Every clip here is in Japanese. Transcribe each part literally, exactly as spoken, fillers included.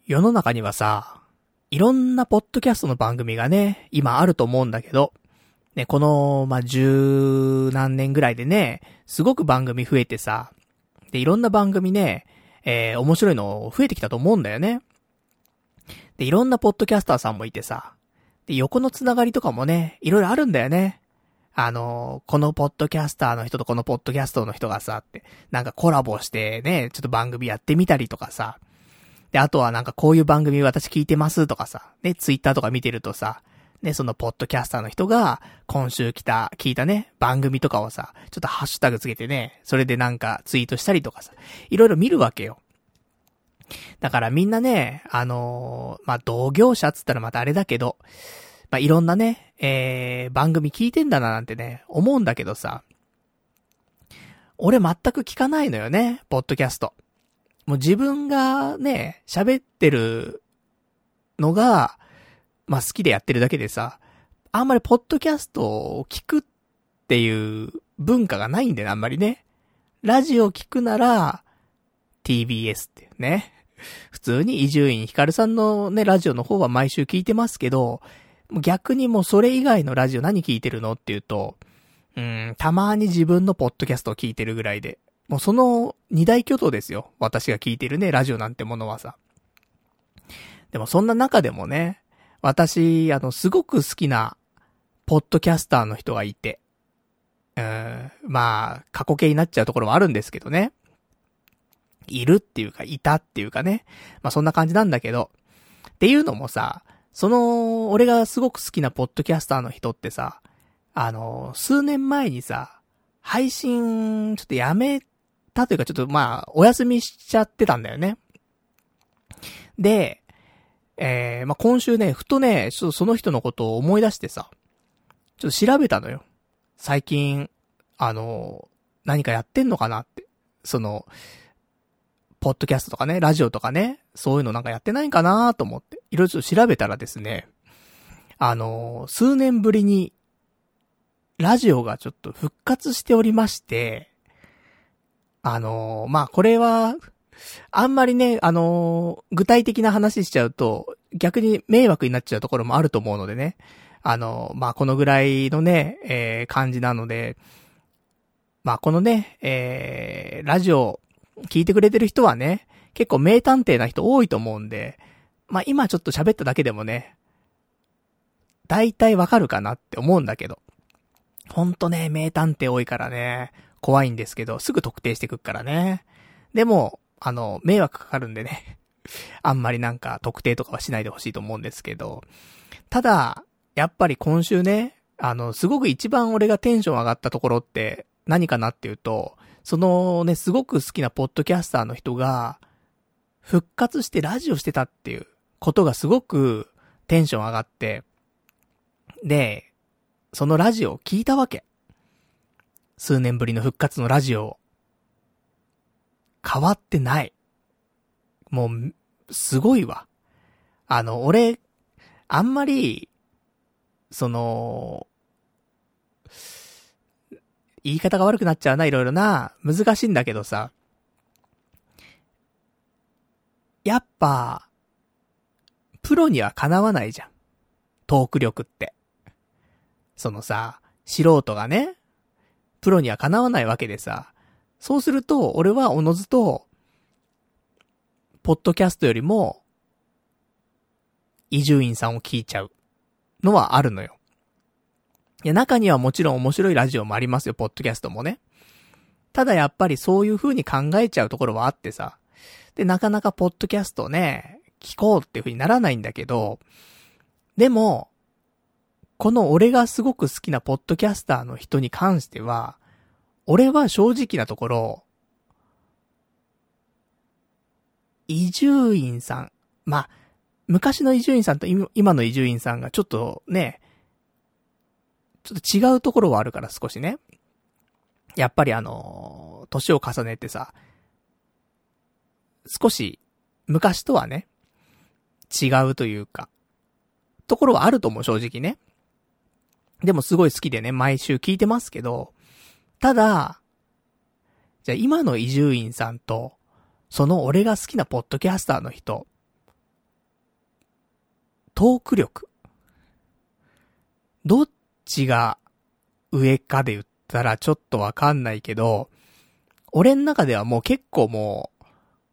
世の中にはさ、いろんなポッドキャストの番組がね、今あると思うんだけど、ね、この、まあ、十何年ぐらいでね、すごく番組増えてさ、で、いろんな番組ね、えー、面白いの増えてきたと思うんだよね。で、いろんなポッドキャスターさんもいてさ、で、横のつながりとかもね、いろいろあるんだよね。あのー、このポッドキャスターの人とこのポッドキャストの人がさ、って、なんかコラボしてね、ちょっと番組やってみたりとかさ、で、あとはなんかこういう番組私聞いてますとかさ、ね、ツイッターとか見てるとさ、ね、そのポッドキャスターの人が今週来た、聞いたね、番組とかをさ、ちょっとハッシュタグつけてね、それでなんかツイートしたりとかさ、いろいろ見るわけよ。だからみんなね、あのー、まあ、同業者っつったらまたあれだけど、まあ、いろんなね、えー、番組聞いてんだななんてね、思うんだけどさ、俺全く聞かないのよね、ポッドキャスト。もう自分がね、喋ってるのが、まあ、好きでやってるだけでさ、あんまりポッドキャストを聞くっていう文化がないんだよね、あんまりね。ラジオ聞くなら、ティービーエス っていうね。普通に伊集院光さんのね、ラジオの方は毎週聞いてますけど、逆にもうそれ以外のラジオ何聞いてるのっていうと、うーん、たまに自分のポッドキャストを聞いてるぐらいで、もうその二大巨頭ですよ。私が聞いてるね、ラジオなんてものはさ。でもそんな中でもね、私、あの、すごく好きな、ポッドキャスターの人がいて、うーん、まあ、過去形になっちゃうところはあるんですけどね。いるっていうか、いたっていうかね。まあそんな感じなんだけど。っていうのもさ、その、俺がすごく好きなポッドキャスターの人ってさ、あの、数年前にさ、配信、ちょっとやめたというか、ちょっとまあ、お休みしちゃってたんだよね。で、えー、まあ、今週ね、ふとね、ちょっとその人のことを思い出してさ、ちょっと調べたのよ。最近、あの、何かやってんのかなって。その、ポッドキャストとかね、ラジオとかね、そういうのなんかやってないんかなと思って、いろいろちょっと調べたらですね、あの、数年ぶりに、ラジオがちょっと復活しておりまして、あの、まあ、これは、あんまりね、あの、具体的な話しちゃうと、逆に迷惑になっちゃうところもあると思うのでね、あの、まあ、このぐらいのね、えー、感じなので、まあ、このね、えー、ラジオ、聞いてくれてる人はね、結構名探偵な人多いと思うんで、まあ、今ちょっと喋っただけでもね、大体わかるかなって思うんだけど、ほんとね、名探偵多いからね、怖いんですけど、すぐ特定してくっからね。でも、あの、迷惑かかるんでね、あんまりなんか特定とかはしないでほしいと思うんですけど、ただ、やっぱり今週ね、あの、すごく一番俺がテンション上がったところって何かなっていうと、そのね、すごく好きなポッドキャスターの人が、復活してラジオしてたっていうことがすごくテンション上がって、で、そのラジオを聞いたわけ。数年ぶりの復活のラジオを。変わってない。もう、すごいわ。あの、俺、あんまり、その、言い方が悪くなっちゃうな、いろいろな。難しいんだけどさ。やっぱ、プロにはかなわないじゃん。トーク力って。そのさ、素人がね、プロにはかなわないわけでさ。そうすると、俺はおのずと、ポッドキャストよりも、伊集院さんを聞いちゃうのはあるのよ。いや、中にはもちろん面白いラジオもありますよ、ポッドキャストもね。ただやっぱりそういう風に考えちゃうところはあってさ。で、なかなかポッドキャストね、聞こうっていう風にならないんだけど、でも、この俺がすごく好きなポッドキャスターの人に関しては、俺は正直なところ、伊集院さん、まあ、昔の伊集院さんと今の伊集院さんがちょっとね、ちょっと違うところはあるから少しね。やっぱりあの、年を重ねてさ、少し昔とはね、違うというか、ところはあると思う、正直ね。でもすごい好きでね、毎週聞いてますけど、ただ、じゃあ今の伊集院さんと、その俺が好きなポッドキャスターの人、 トーク力。どっちが上かで言ったらちょっとわかんないけど、俺の中ではもう結構もう、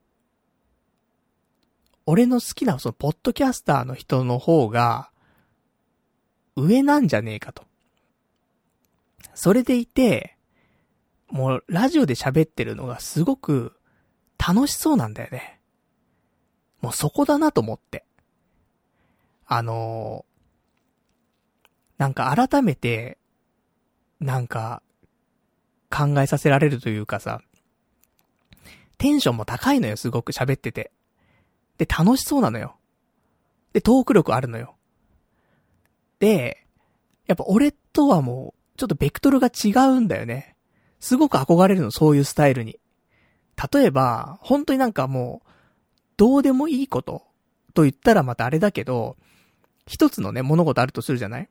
俺の好きなそのポッドキャスターの人の方が上なんじゃねえかと。それでいて、もうラジオで喋ってるのがすごく楽しそうなんだよね。もうそこだなと思って。あのー、なんか改めて、なんか考えさせられるというかさ、テンションも高いのよ、すごく喋ってて。で、楽しそうなのよ。で、トーク力あるのよ。で、やっぱ俺とはもう、ちょっとベクトルが違うんだよね。すごく憧れるの、そういうスタイルに。例えば、本当になんかもう、どうでもいいことと言ったらまたあれだけど、一つのね、物事あるとするじゃない？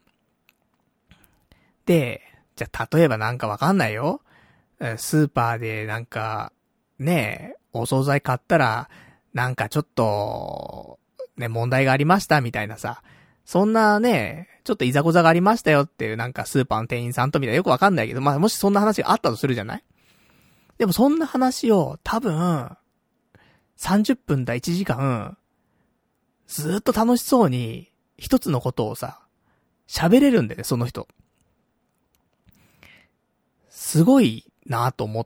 で、じゃあ例えばなんかわかんないよ。スーパーでなんか、ねえ、お惣菜買ったら、なんかちょっと、ね、問題がありましたみたいなさ。そんなね、ちょっといざこざがありましたよっていうなんかスーパーの店員さんとみたいなよくわかんないけど、まあもしそんな話があったとするじゃない？でもそんな話を多分、さんじゅっぷんだいちじかん、ずーっと楽しそうに一つのことをさ、喋れるんだよね、その人。すごいなぁと思って。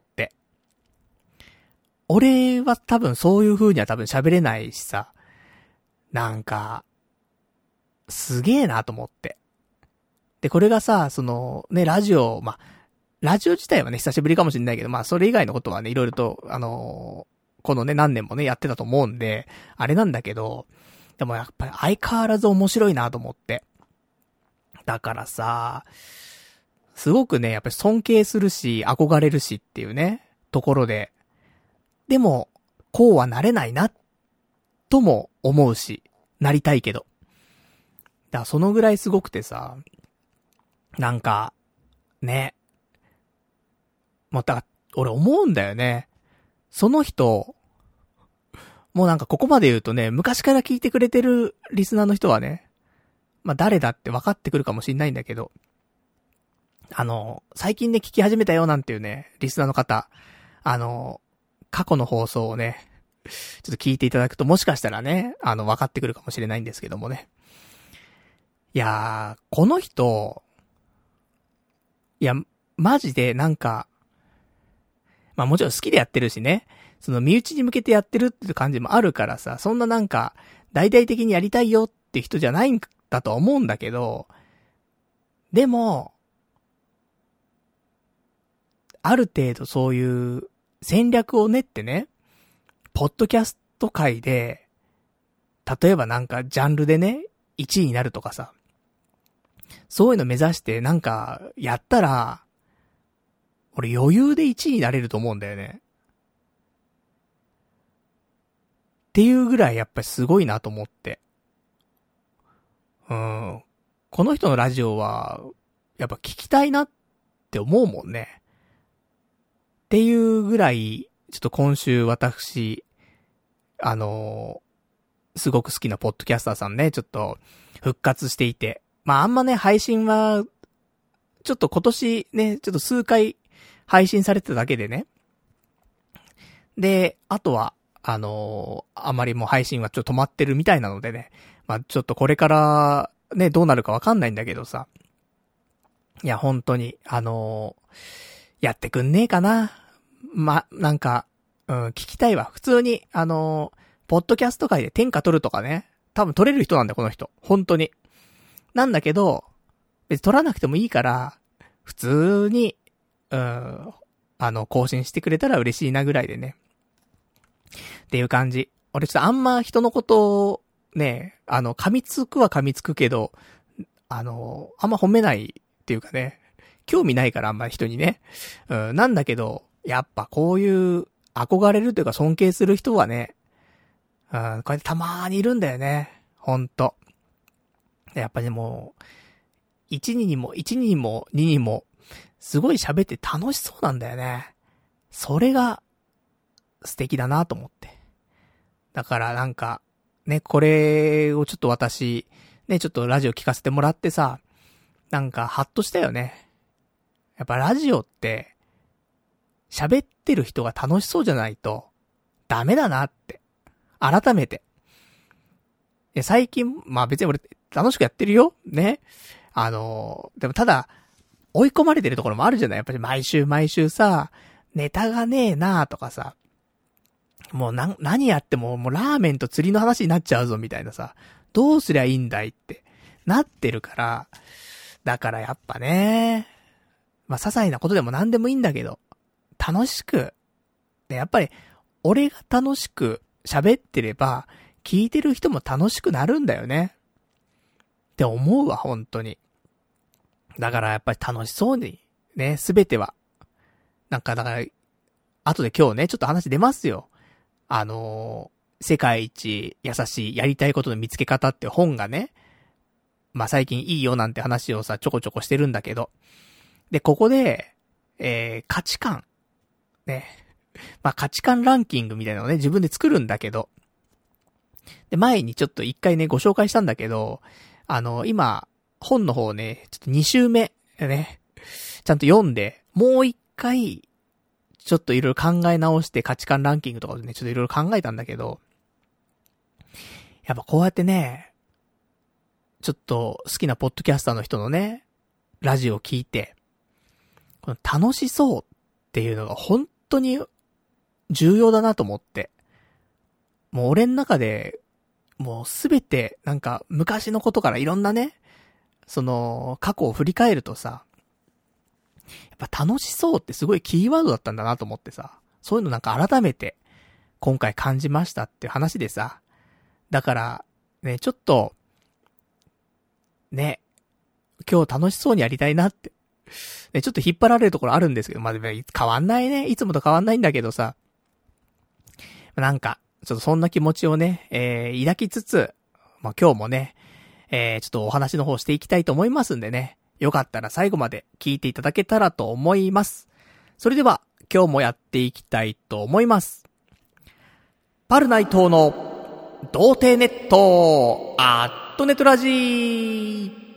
俺は多分そういう風には多分喋れないしさ、なんか、すげえなと思って。で、これがさ、その、ね、ラジオ、まあ、ラジオ自体はね、久しぶりかもしれないけど、まあ、それ以外のことはね、いろいろと、あのー、このね、何年もね、やってたと思うんで、あれなんだけど、でもやっぱり相変わらず面白いなと思って。だからさ、すごくね、やっぱり尊敬するし、憧れるしっていうね、ところで、でも、こうはなれないな、とも思うし、なりたいけど。だからそのぐらいすごくてさ、なんか、ね。もうだから、俺思うんだよね。その人、もうなんかここまで言うとね、昔から聞いてくれてるリスナーの人はね、まあ誰だって分かってくるかもしんないんだけど、あの、最近ね聞き始めたよなんていうね、リスナーの方、あの、過去の放送をね、ちょっと聞いていただくともしかしたらね、あの、分かってくるかもしれないんですけどもね。いやー、この人、いや、マジでなんか、まあもちろん好きでやってるしね、その身内に向けてやってるっていう感じもあるからさ、そんななんか、大々的にやりたいよって人じゃないんだと思うんだけど、でも、ある程度そういう戦略を練ってね、ポッドキャスト界で、例えばなんかジャンルでね、いちいになるとかさ、そういうの目指してなんかやったら、俺余裕でいちいになれると思うんだよね。っていうぐらいやっぱりすごいなと思って。うん。この人のラジオは、やっぱ聞きたいなって思うもんね。っていうぐらい、ちょっと今週私、あのー、すごく好きなポッドキャスターさんね、ちょっと復活していて。まああんまね、配信は、ちょっと今年ね、ちょっと数回配信されてただけでね。で、あとは、あのー、あまりもう配信はちょっと止まってるみたいなのでね。まあちょっとこれからね、どうなるかわかんないんだけどさ。いや、本当に、あのー、やってくんねえかな。ま、なんか、うん、聞きたいわ。普通に、あのー、ポッドキャスト界で天下取るとかね。多分取れる人なんだよ、この人。本当に。なんだけど、別に取らなくてもいいから、普通に、うん、あの、更新してくれたら嬉しいなぐらいでね。っていう感じ。俺ちょっとあんま人のことを、ね、あの、噛みつくは噛みつくけど、あの、あんま褒めないっていうかね、興味ないからあんま人にね。うん、なんだけど、やっぱこういう憧れるというか尊敬する人はね、うん、こうやってたまーにいるんだよね。ほんと。やっぱりもう、いちににも、いちににもににも、すごい喋って楽しそうなんだよね。それが、素敵だなと思って。だからなんか、ね、これをちょっと私、 ね、ちょっとラジオ聞かせてもらってさ、なんかハッとしたよね。やっぱラジオって、喋ってる人が楽しそうじゃないと、ダメだなって。改めて。いや最近、まあ別に俺、楽しくやってるよ。ね。あのー、でもただ、追い込まれてるところもあるじゃない。やっぱり毎週毎週さ、ネタがねえなとかさ、もうな、何やってももうラーメンと釣りの話になっちゃうぞみたいなさ、どうすりゃいいんだいってなってるから、だからやっぱね、まあ些細なことでも何でもいいんだけど、楽しく、でやっぱり俺が楽しく喋ってれば、聞いてる人も楽しくなるんだよね。って思うわ、本当に。だからやっぱり楽しそうに、ね、すべては。なんかだから、後で今日ね、ちょっと話出ますよ。あのー、世界一優しいやりたいことの見つけ方って本がね、まあ最近いいよなんて話をさ、ちょこちょこしてるんだけど。で、ここで、えー、価値観。ね。まあ価値観ランキングみたいなのをね、自分で作るんだけど。で、前にちょっと一回ね、ご紹介したんだけど、あの、今、本の方ね、ちょっとに週目、ね、ちゃんと読んで、もう一回、ちょっといろいろ考え直して価値観ランキングとかをね、ちょっといろいろ考えたんだけど、やっぱこうやってね、ちょっと好きなポッドキャスターの人のね、ラジオを聞いて、この楽しそうっていうのが本当に重要だなと思って。もう俺の中で、もうすべてなんか昔のことからいろんなね、その過去を振り返るとさ、やっぱ楽しそうってすごいキーワードだったんだなと思ってさ、そういうのなんか改めて今回感じましたっていう話でさ、だからね、ちょっとね、今日楽しそうにやりたいなって、ね、ちょっと引っ張られるところあるんですけど、まあ、変わんないね、いつもと変わんないんだけどさ、なんかちょっとそんな気持ちをね、えー、抱きつつ、まあ今日もね、えー、ちょっとお話の方していきたいと思いますんでね、よかったら最後まで聞いていただけたらと思います。それでは今日もやっていきたいと思います。パルナイトの童貞ネットアットネットラジー。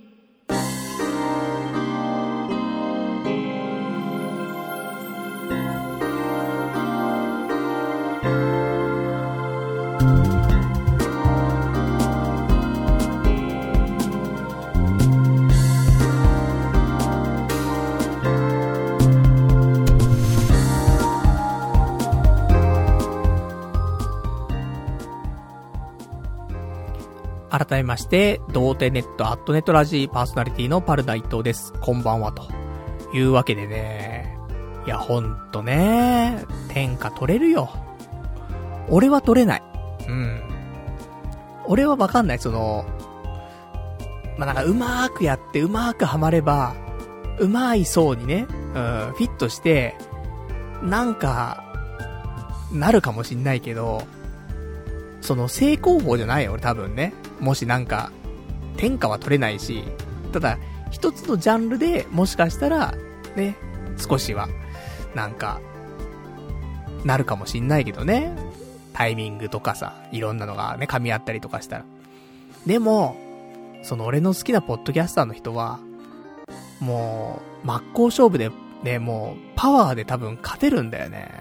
改めまして、童貞ネットアットネットラジーパーソナリティのパルナイトです。こんばんはというわけでね、いやほんとね、天下取れるよ。俺は取れない。うん。俺はわかんない。その、まあ、なんかうまーくやってうまーくはまれば、うまいそうにね、うん、フィットして、なんか、なるかもしんないけど、その成功法じゃないよ、俺多分ね。もしなんか、天下は取れないし、ただ、一つのジャンルでもしかしたら、ね、少しは、なんか、なるかもしんないけどね。タイミングとかさ、いろんなのがね、噛み合ったりとかしたら。でも、その俺の好きなポッドキャスターの人は、もう、真っ向勝負で、ね、もう、パワーで多分勝てるんだよね。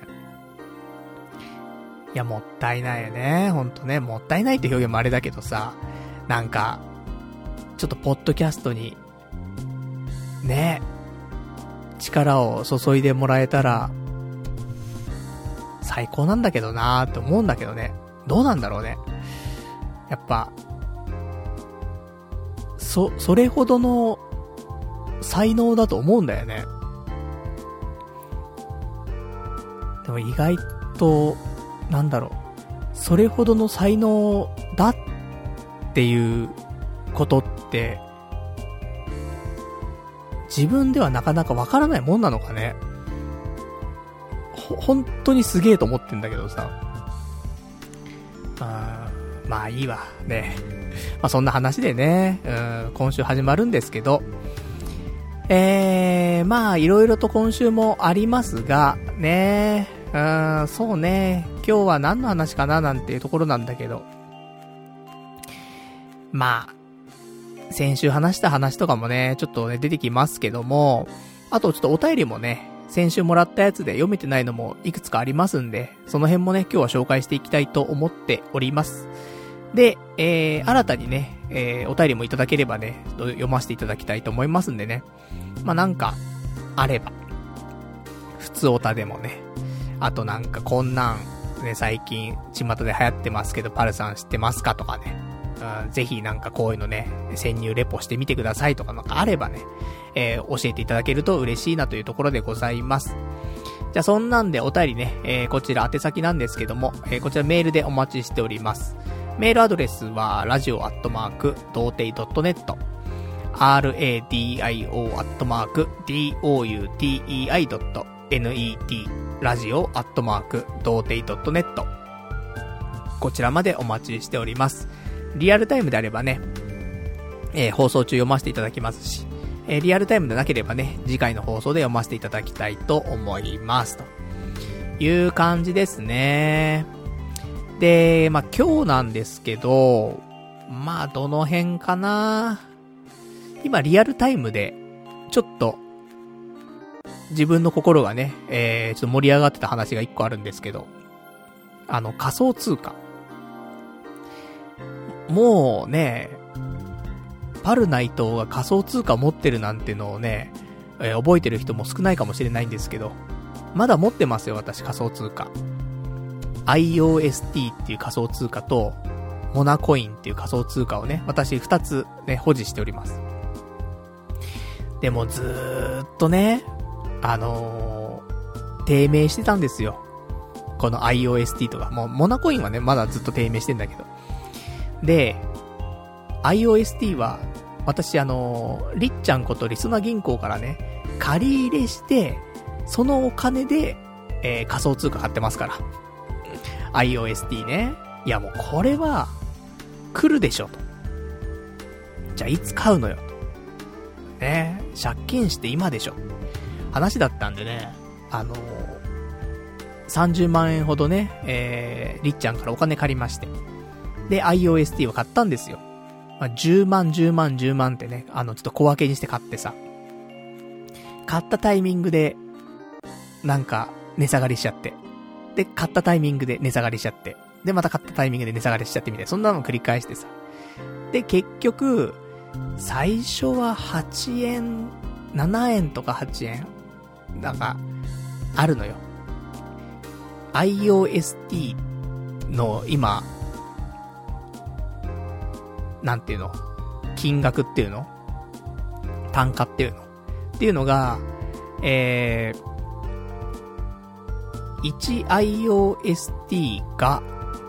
いや、もったいないよね。ほんとね、もったいないって表現もあれだけどさ、なんか、ちょっとポッドキャストに、ね、力を注いでもらえたら、最高なんだけどなーって思うんだけどね。どうなんだろうね。やっぱ、そ、それほどの才能だと思うんだよね。でも意外と、なんだろう、それほどの才能だっていうことって自分ではなかなかわからないもんなのかね。ほ本当にすげえと思ってんだけどさ、あまあいいわね。まあそんな話でね、うん、今週始まるんですけど、えー、まあいろいろと今週もありますがね、うん、そうね、今日は何の話かななんていうところなんだけど、まあ先週話した話とかもね、ちょっとね、出てきますけども、あとちょっとお便りもね、先週もらったやつで読めてないのもいくつかありますんで、その辺もね、今日は紹介していきたいと思っております。で、えー、新たにね、えー、お便りもいただければね、読ませていただきたいと思いますんでね。まあ、なんか、あれば。普通おたでもね。あとなんかこんなん、ね、最近、巷で流行ってますけど、パルさん知ってますかとかね。うん、ぜひなんかこういうのね、潜入レポしてみてくださいとかなんかあればね、えー、教えていただけると嬉しいなというところでございます。じゃあそんなんでお便りね、えー、こちら宛先なんですけども、えー、こちらメールでお待ちしております。メールアドレスは、ラジオアットマーク、ドーテイドットネット、ラディオアットマーク、ドーテイドットネット、ラジオアットマーク、ドーテイドットネット、こちらまでお待ちしております。リアルタイムであればね、えー、放送中読ませていただきますし、えー、リアルタイムでなければね、次回の放送で読ませていただきたいと思います。という感じですね。で、まあ、今日なんですけど、まあ、どの辺かな。今、リアルタイムで、ちょっと、自分の心がね、えー、ちょっと盛り上がってた話が一個あるんですけど、あの、仮想通貨。もうね、パルナイトが仮想通貨持ってるなんてのをね、えー、覚えてる人も少ないかもしれないんですけど、まだ持ってますよ、私、仮想通貨。アイオーエスティー っていう仮想通貨と、モナコインっていう仮想通貨をね、私二つね、保持しております。でもずーっとね、あのー、低迷してたんですよ。この アイオーエスティー とか。もう、モナコインはね、まだずっと低迷してんだけど。で、アイオーエスティー は、私あのー、りっちゃんことりそな銀行からね、借り入れして、そのお金で、えー、仮想通貨買ってますから。アイオーエスティー ね。いやもうこれは、来るでしょと。じゃあいつ買うのよと。ね、借金して今でしょ。話だったんでね、あのー、さんじゅうまんえんほどね、えー、りっちゃんからお金借りまして。で、アイオーエスティー を買ったんですよ。まあ、じゅうまん、じゅうまん、じゅうまんってね、あの、ちょっと小分けにして買ってさ。買ったタイミングで、なんか、値下がりしちゃって。で、買ったタイミングで値下がりしちゃって。で、また買ったタイミングで値下がりしちゃってみたいな。そんなの繰り返してさ。で、結局、最初ははちえん、ななえんとかはちえん。なんか、あるのよ。アイオーエスティー の今、なんていうの？金額っていうの？単価っていうの？っていうのが、えー、いちアイオーエスティー が、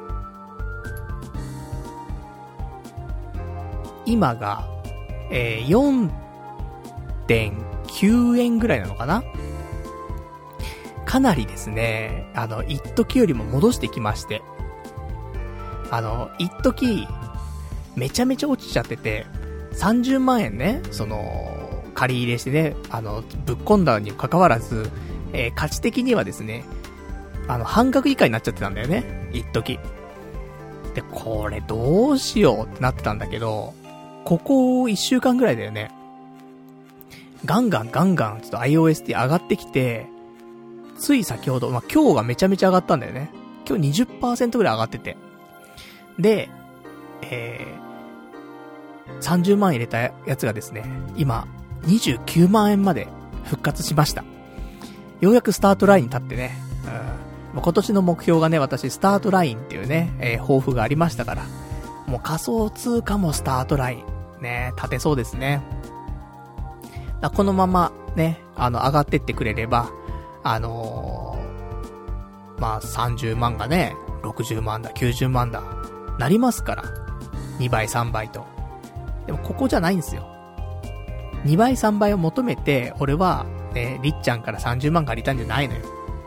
今が、えー、よんてんきゅうえんぐらいなのかな？かなりですね、あの、一時よりも戻してきまして。あの、一時、めちゃめちゃ落ちちゃってて、さんじゅうまんえんね、その、借り入れしてね、あの、ぶっ込んだにもかかわらず、えー、価値的にはですね、あの、半額以下になっちゃってたんだよね、一時。で、これどうしようってなってたんだけど、ここいっしゅうかんぐらいだよね。ガンガンガンガン、ちょっと アイオーエスティー 上がってきて、つい先ほど、まあ、今日がめちゃめちゃ上がったんだよね。今日 にじゅっパーセント ぐらい上がってて。で、えー、さんじゅうまん入れたやつがですね、今、にじゅうきゅうまんえんまで復活しました。ようやくスタートラインに立ってね、うん、今年の目標がね、私、スタートラインっていうね、えー、抱負がありましたから、もう仮想通貨もスタートライン、ね、立てそうですね。だこのまま、ね、あの、上がってってくれれば、あのー、まあ、さんじゅうまんがね、ろくじゅうまんだ、きゅうじゅうまんだ、なりますから。にばい、さんばいと。でも、ここじゃないんですよ。にばい、さんばいを求めて、俺は、ね、りっちゃんからさんじゅうまん借りたんじゃないのよ。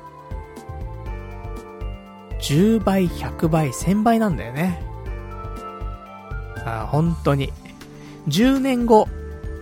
じゅうばい、ひゃくばい、せんばいなんだよね。あ、本当に。じゅうねんご、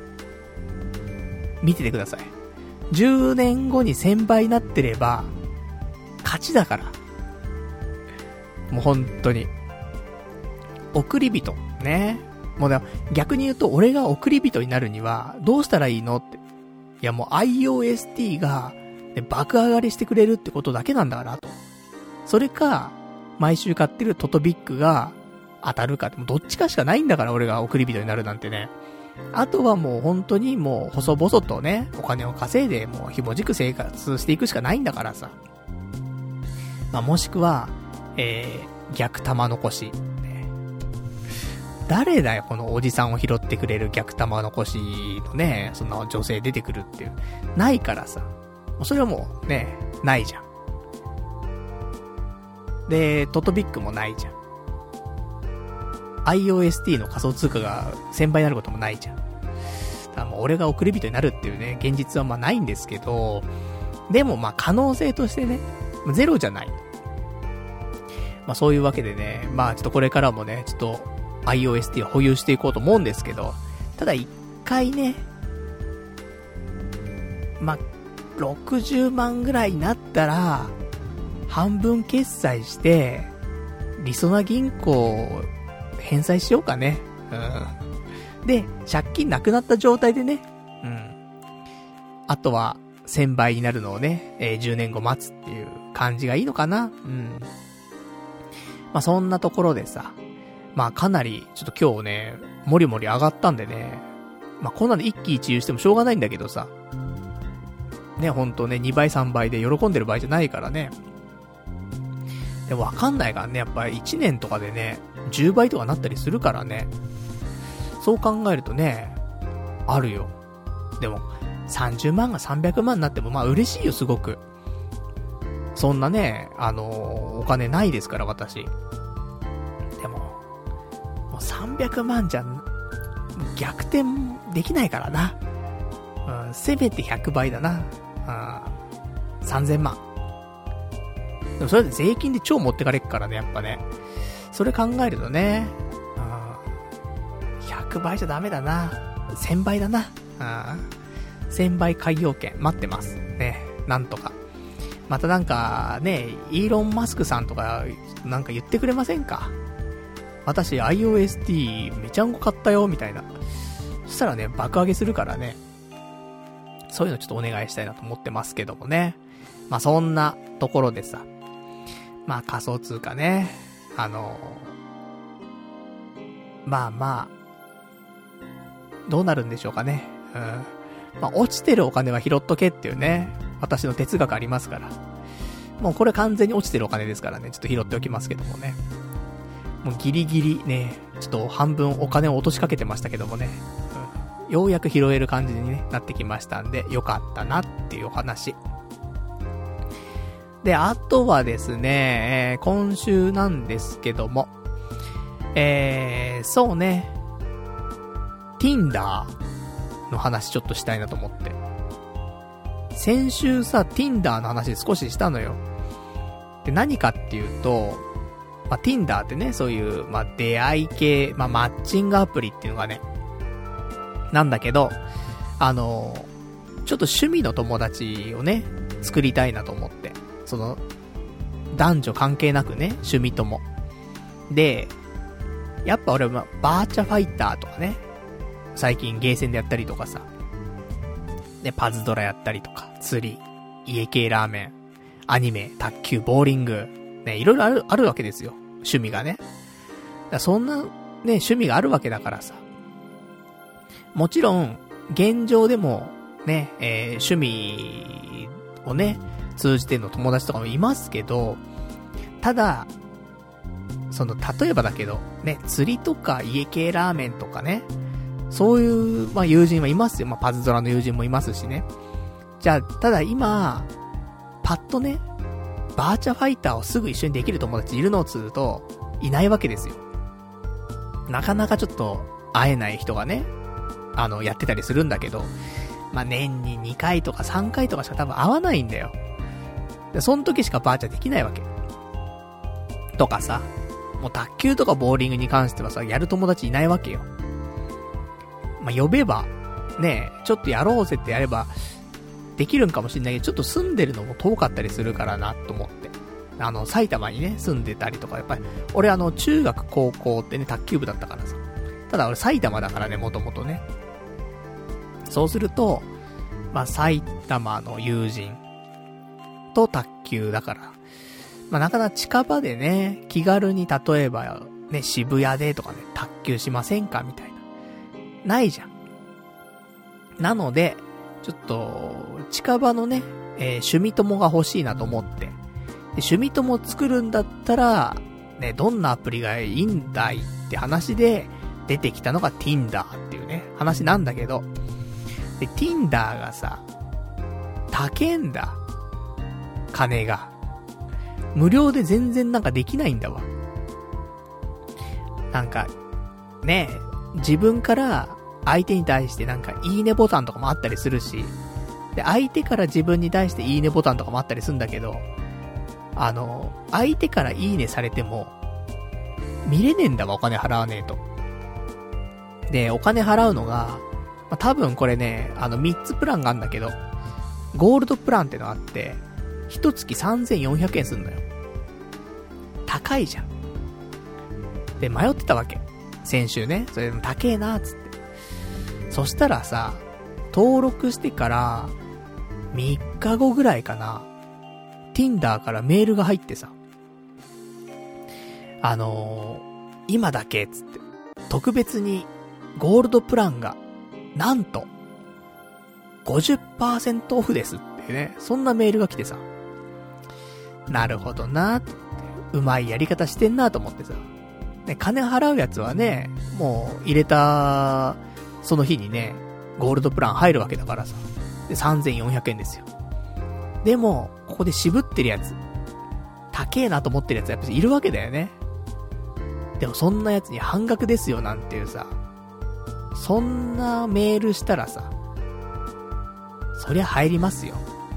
見ててください。じゅうねんごにせんばいになってれば、勝ちだから。もう本当に。送り人。ね。 もうだ、逆に言うと、俺が送り人になるには、どうしたらいいのって。いやもう アイオーエスティー が、ね、爆上がりしてくれるってことだけなんだからと。それか、毎週買ってるトトビックが当たるかって、もうどっちかしかないんだから、俺が送り人になるなんてね。あとはもう本当にもう細々とね、お金を稼いで、もうひもじく生活していくしかないんだからさ。まあもしくは、えー、逆玉残し。誰だよこのおじさんを拾ってくれる逆玉残しのね、そんな女性出てくるっていう。ないからさ。それはもうね、ないじゃん。で、トトビックもないじゃん。アイオーエスティー の仮想通貨がせんばいになることもないじゃん。だからもう俺が送り人になるっていうね、現実はまあないんですけど、でもまあ可能性としてね、ゼロじゃない。まあそういうわけでね、まあちょっとこれからもね、ちょっと、アイオーエスティー を保有していこうと思うんですけど、ただ一回ね、まあ、ろくじゅうまんぐらいになったら、半分決済して、りそな銀行を返済しようかね。うん。で、借金なくなった状態でね、うん。あとは、せんばいになるのをね、えー、じゅうねんご待つっていう感じがいいのかな。うん。まあ、そんなところでさ、まあかなり、ちょっと今日ね、もりもり上がったんでね、まあこんなの一喜一憂してもしょうがないんだけどさ、ね、ほんとね、にばいさんばいで喜んでる場合じゃないからね。でもわかんないからね、やっぱりいちねんとかでね、じゅうばいとかなったりするからね。そう考えるとね、あるよ。でも、さんじゅうまんがさんびゃくまんになってもまあ嬉しいよ、すごく。そんなね、あのー、お金ないですから、私。でも、さんびゃくまんじゃ逆転できないからな。うん、せめてひゃくばいだな。うん、さんぜんまん。でもそれで税金で超持ってかれっからね、やっぱね。それ考えるとね、うん、ひゃくばいじゃダメだな。せんばいだな。うん、せんばい開業権待ってます。ね、なんとか。またなんかね、イーロン・マスクさんとかなんか言ってくれませんか？私 アイオーエスティー めちゃんこ買ったよみたいな。そしたらね、爆上げするからね。そういうのちょっとお願いしたいなと思ってますけどもね。まあそんなところでさ。まあ仮想通貨ね。あのー、まあまあ、どうなるんでしょうかね。うん。まあ落ちてるお金は拾っとけっていうね。私の哲学ありますから。もうこれ完全に落ちてるお金ですからね。ちょっと拾っておきますけどもね。もうギリギリね、ちょっと半分お金を落としかけてましたけどもね、うん、ようやく拾える感じに、ね、なってきましたんで、よかったなっていうお話。で、あとはですね、えー、今週なんですけども、えー、そうね、Tinder の話ちょっとしたいなと思って。先週さ、Tinder の話少ししたのよ。で、何かっていうと、まあ、Tinder ってね、そういう、まあ、出会い系、まあ、マッチングアプリっていうのがね、なんだけど、あの、ちょっと趣味の友達をね、作りたいなと思って。その、男女関係なくね、趣味とも。で、やっぱ俺は、バーチャファイターとかね、最近ゲーセンでやったりとかさ、で、パズドラやったりとか、釣り、家系ラーメン、アニメ、卓球、ボーリング、ね、いろいろある、あるわけですよ。趣味がね。だそんな、ね、趣味があるわけだからさ。もちろん、現状でも、ね、えー、趣味をね、通じての友達とかもいますけど、ただ、その、例えばだけど、ね、釣りとか家系ラーメンとかね、そういう、まあ、友人はいますよ。まあ、パズドラの友人もいますしね。じゃあ、ただ今、パッとね、バーチャファイターをすぐ一緒にできる友達いるのをつうと、いないわけですよ。なかなかちょっと会えない人がね、あの、やってたりするんだけど、まあ、年ににかいとかさんかいとかしか多分会わないんだよ。で、その時しかバーチャできないわけ。とかさ、もう卓球とかボーリングに関してはさ、やる友達いないわけよ。まあ、呼べば、ねえ、ちょっとやろうぜってやれば、できるんかもしんないけど、ちょっと住んでるのも遠かったりするからな、と思って。あの、埼玉にね、住んでたりとか、やっぱり、俺あの、中学高校ってね、卓球部だったからさ、 ただ俺埼玉だからね、もともとね。そうすると、まあ埼玉の友人と卓球だから、まあなかなか近場でね、気軽に例えばね、渋谷でとかね、卓球しませんかみたいな。ないじゃん。なので、ちょっと、近場のね、えー、趣味友が欲しいなと思って、で趣味友作るんだったら、ね、どんなアプリがいいんだいって話で出てきたのが Tinder っていうね、話なんだけど、で、Tinder がさ、高えんだ。金が。無料で全然なんかできないんだわ。なんか、ねえ、自分から相手に対してなんかいいねボタンとかもあったりするし、で、相手から自分に対していいねボタンとかもあったりするんだけど、あの、相手からいいねされても、見れねえんだわ、お金払わねえと。で、お金払うのが、まあ、多分これね、あのみっつプランがあるんだけど、ゴールドプランってのがあって、一月さんぜんよんひゃくえんすんのよ。高いじゃん。で、迷ってたわけ。先週ね。それでも高えなーっつって。そしたらさ、登録してからみっかごぐらいかな、Tinder からメールが入ってさ、あのー、今だけっつって、特別にゴールドプランがなんと ごじゅっパーセント オフですってね、そんなメールが来てさ、なるほどなーって、うまいやり方してんなと思ってさ、ね、金払うやつはね、もう入れたその日にね、ゴールドプラン入るわけだからさ、でさんぜんよんひゃくえんですよ。でもここで渋ってるやつ、高えなと思ってるやつやっぱりいるわけだよね。でもそんなやつに半額ですよなんていうさ、そんなメールしたらさ、そりゃ入りますよ。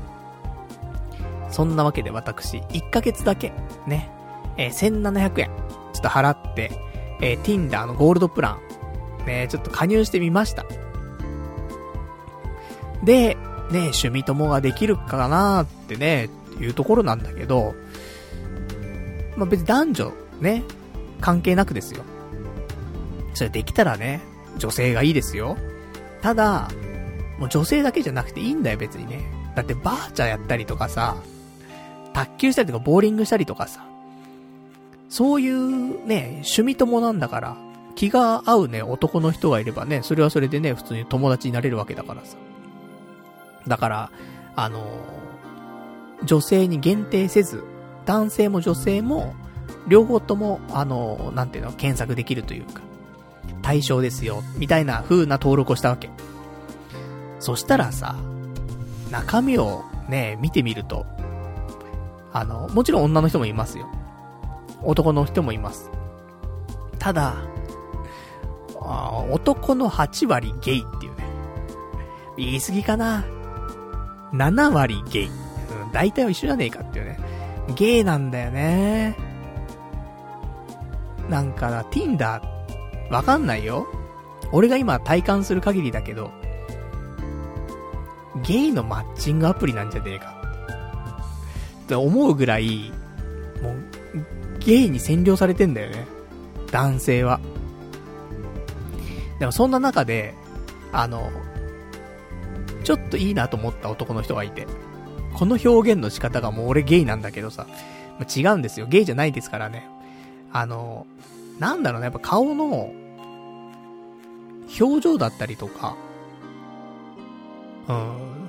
そんなわけで私いっかげつだけね、えー、せんななひゃくえんちょっと払って、えー、Tinder のゴールドプランね、ちょっと加入してみました。でね、趣味友ができるかなーってねいうところなんだけど、まあ別に男女ね関係なくですよ。それできたらね、女性がいいですよ。ただもう女性だけじゃなくていいんだよ別にね。だってバーチャーやったりとかさ、卓球したりとかボーリングしたりとかさ、そういうね趣味友なんだから、気が合うね男の人がいればね、それはそれでね普通に友達になれるわけだからさ。だからあのー、女性に限定せず、男性も女性も両方ともあのー、なんていうの、検索できるというか対象ですよみたいな風な登録をしたわけ。そしたらさ、中身をね見てみると、あのもちろん女の人もいますよ、男の人もいます。ただあ男のはちわりゲイっていうね、言い過ぎかな、ななわりゲイ、うん、大体は一緒じゃねえかっていうね、ゲイなんだよね。なんか Tinder わかんないよ、俺が今体感する限りだけど、ゲイのマッチングアプリなんじゃねえかって思うぐらい、もうゲイに占領されてんだよね、男性は。でもそんな中で、あのちょっといいなと思った男の人がいて、この表現の仕方がもう俺ゲイなんだけどさ、違うんですよ、ゲイじゃないですからね。あのなんだろうね、やっぱ顔の表情だったりとか、うん、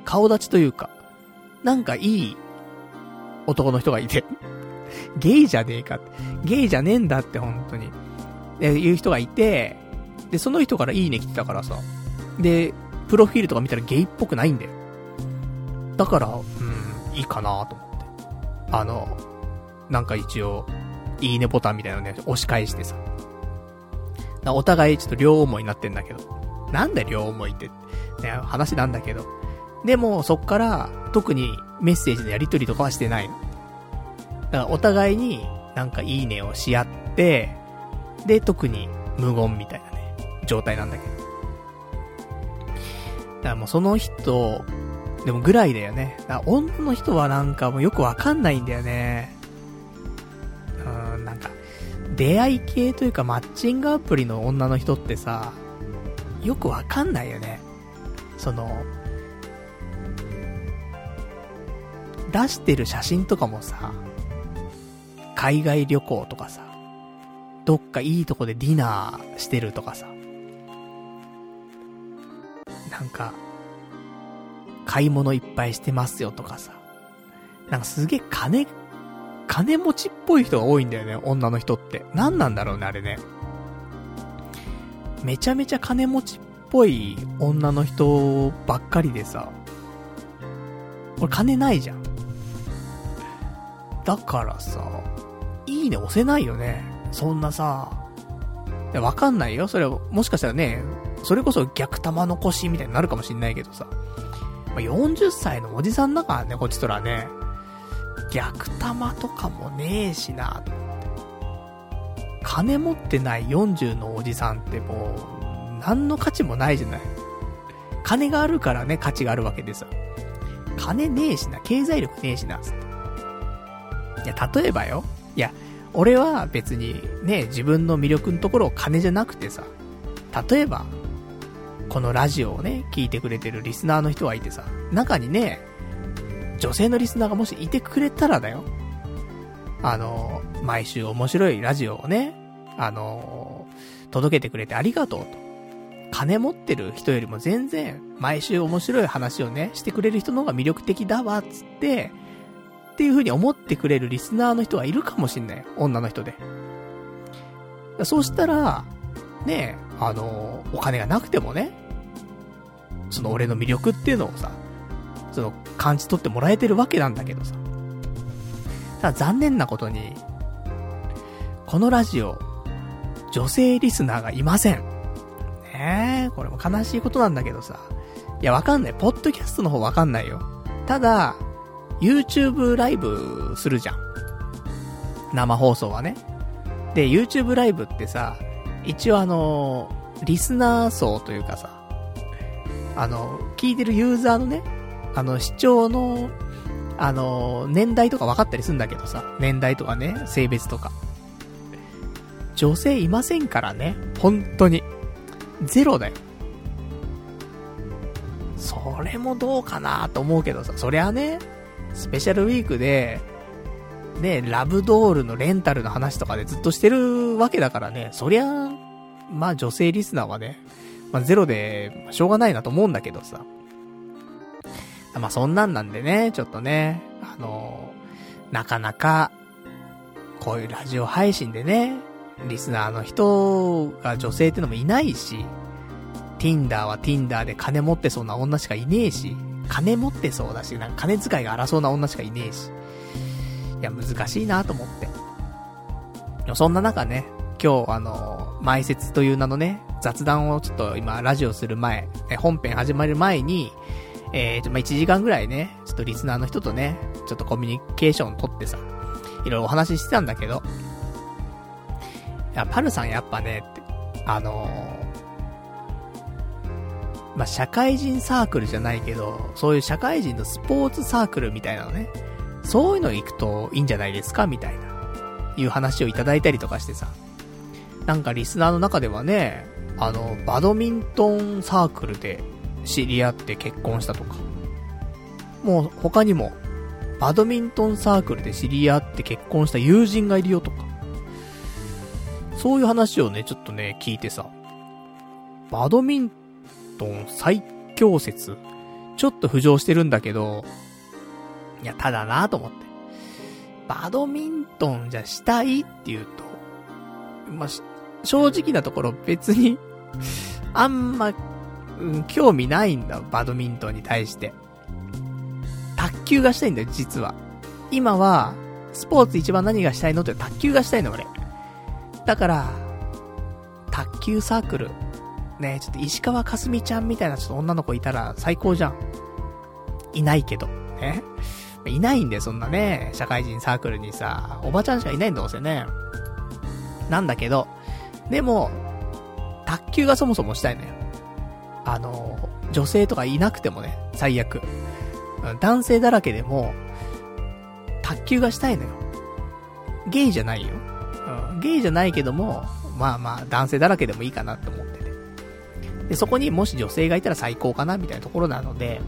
顔立ちというか、なんかいい男の人がいてゲイじゃねえかって、ゲイじゃねえんだって本当にでいう人がいて、でその人からいいね来てたからさ、でプロフィールとか見たらゲイっぽくないんだよ。だからうんいいかなと思って、あのなんか一応いいねボタンみたいなのね押し返してさ、お互いちょっと両思いになってんだけど、なんだ両思いってね話なんだけど、でもそっから特にメッセージのやり取りとかはしてないの。だからお互いになんかいいねをし合って、で特に無言みたいなね状態なんだけど、だからもうその人でもぐらいだよね。だから女の人はなんかもうよくわかんないんだよね。うーん、なんか出会い系というかマッチングアプリの女の人ってさ、よくわかんないよね。その、出してる写真とかもさ、海外旅行とかさ、どっかいいとこでディナーしてるとかさ、なんか、買い物いっぱいしてますよとかさ、なんかすげえ金、金持ちっぽい人が多いんだよね、女の人って。なんなんだろうね、あれね。めちゃめちゃ金持ちっぽい女の人ばっかりでさ、これ金ないじゃん。だからさ、いいね押せないよね。そんなさ、いやわかんないよ。それはもしかしたらね、それこそ逆玉残しみたいになるかもしんないけどさ、まあ、よんじゅっさいのおじさんだからね、こっちとらね、逆玉とかもねえしなと思って。金持ってないよんじゅうのおじさんってもう何の価値もないじゃない。金があるからね、価値があるわけでさ、金ねえしな、経済力ねえしなつって。いや、例えばよ、いや、俺は別にね、自分の魅力のところを金じゃなくてさ、例えばこのラジオをね、聞いてくれてるリスナーの人がいてさ、中にね、女性のリスナーがもしいてくれたらだよ、あの、毎週面白いラジオをね、あの、届けてくれてありがとうと。金持ってる人よりも全然、毎週面白い話をね、してくれる人の方が魅力的だわ、つって、っていう風に思ってくれるリスナーの人がいるかもしんない。女の人で。そうしたら、ね、あの、お金がなくてもね、その俺の魅力っていうのをさ、その感じ取ってもらえてるわけなんだけどさ。ただ残念なことに、このラジオ、女性リスナーがいません。ねえ、これも悲しいことなんだけどさ。いや、わかんない。ポッドキャストの方わかんないよ。ただ、YouTube ライブするじゃん。生放送はね。で、YouTube ライブってさ、一応あの、リスナー層というかさ、あの、聞いてるユーザーのね、あの、視聴の、あの、年代とか分かったりするんだけどさ、年代とかね、性別とか。女性いませんからね、本当に。ゼロだよ。それもどうかなと思うけどさ、そりゃね、スペシャルウィークで、ね、ラブドールのレンタルの話とかでずっとしてるわけだからね、そりゃ、まあ女性リスナーはね、まあゼロで、しょうがないなと思うんだけどさ。まあそんなんなんでね、ちょっとね、あのー、なかなか、こういうラジオ配信でね、リスナーの人が女性ってのもいないし、Tinder は Tinder で金持ってそうな女しかいねえし、金持ってそうだし、なんか金遣いが荒そうな女しかいねえし、いや難しいなと思って。でもそんな中ね、今日あのー、前説という名のね、雑談をちょっと今ラジオする前、本編始まる前に、えー、まあ、いちじかんぐらいね、ちょっとリスナーの人とね、ちょっとコミュニケーション取ってさ、いろいろお話ししてたんだけど、いや、パルさんやっぱね、って、あのー、まあ、社会人サークルじゃないけど、そういう社会人のスポーツサークルみたいなのね、そういうの行くといいんじゃないですかみたいな、いう話をいただいたりとかしてさ、なんかリスナーの中ではね、あの、バドミントンサークルで知り合って結婚したとか、もう他にも、バドミントンサークルで知り合って結婚した友人がいるよとか、そういう話をね、ちょっとね、聞いてさ、バドミントン最強説、ちょっと浮上してるんだけど、いや、ただなと思って。バドミントンじゃしたいって言うと、まあ、正直なところ別に、あんま、うん、興味ないんだ、バドミントンに対して。卓球がしたいんだよ、実は。今は、スポーツ一番何がしたいのって卓球がしたいの、俺。だから、卓球サークル。ね、ちょっと石川かすみちゃんみたいなちょっと女の子いたら最高じゃん。いないけど。ね。いないんだよ、そんなね。社会人サークルにさ、おばちゃんしかいないんだ、どうせね。なんだけど、でも、卓球がそもそもしたいのよ。あの、女性とかいなくてもね、最悪。男性だらけでも、卓球がしたいのよ。ゲイじゃないよ。 うん。ゲイじゃないけども、まあまあ男性だらけでもいいかなと思ってて。で、そこにもし女性がいたら最高かなみたいなところなので、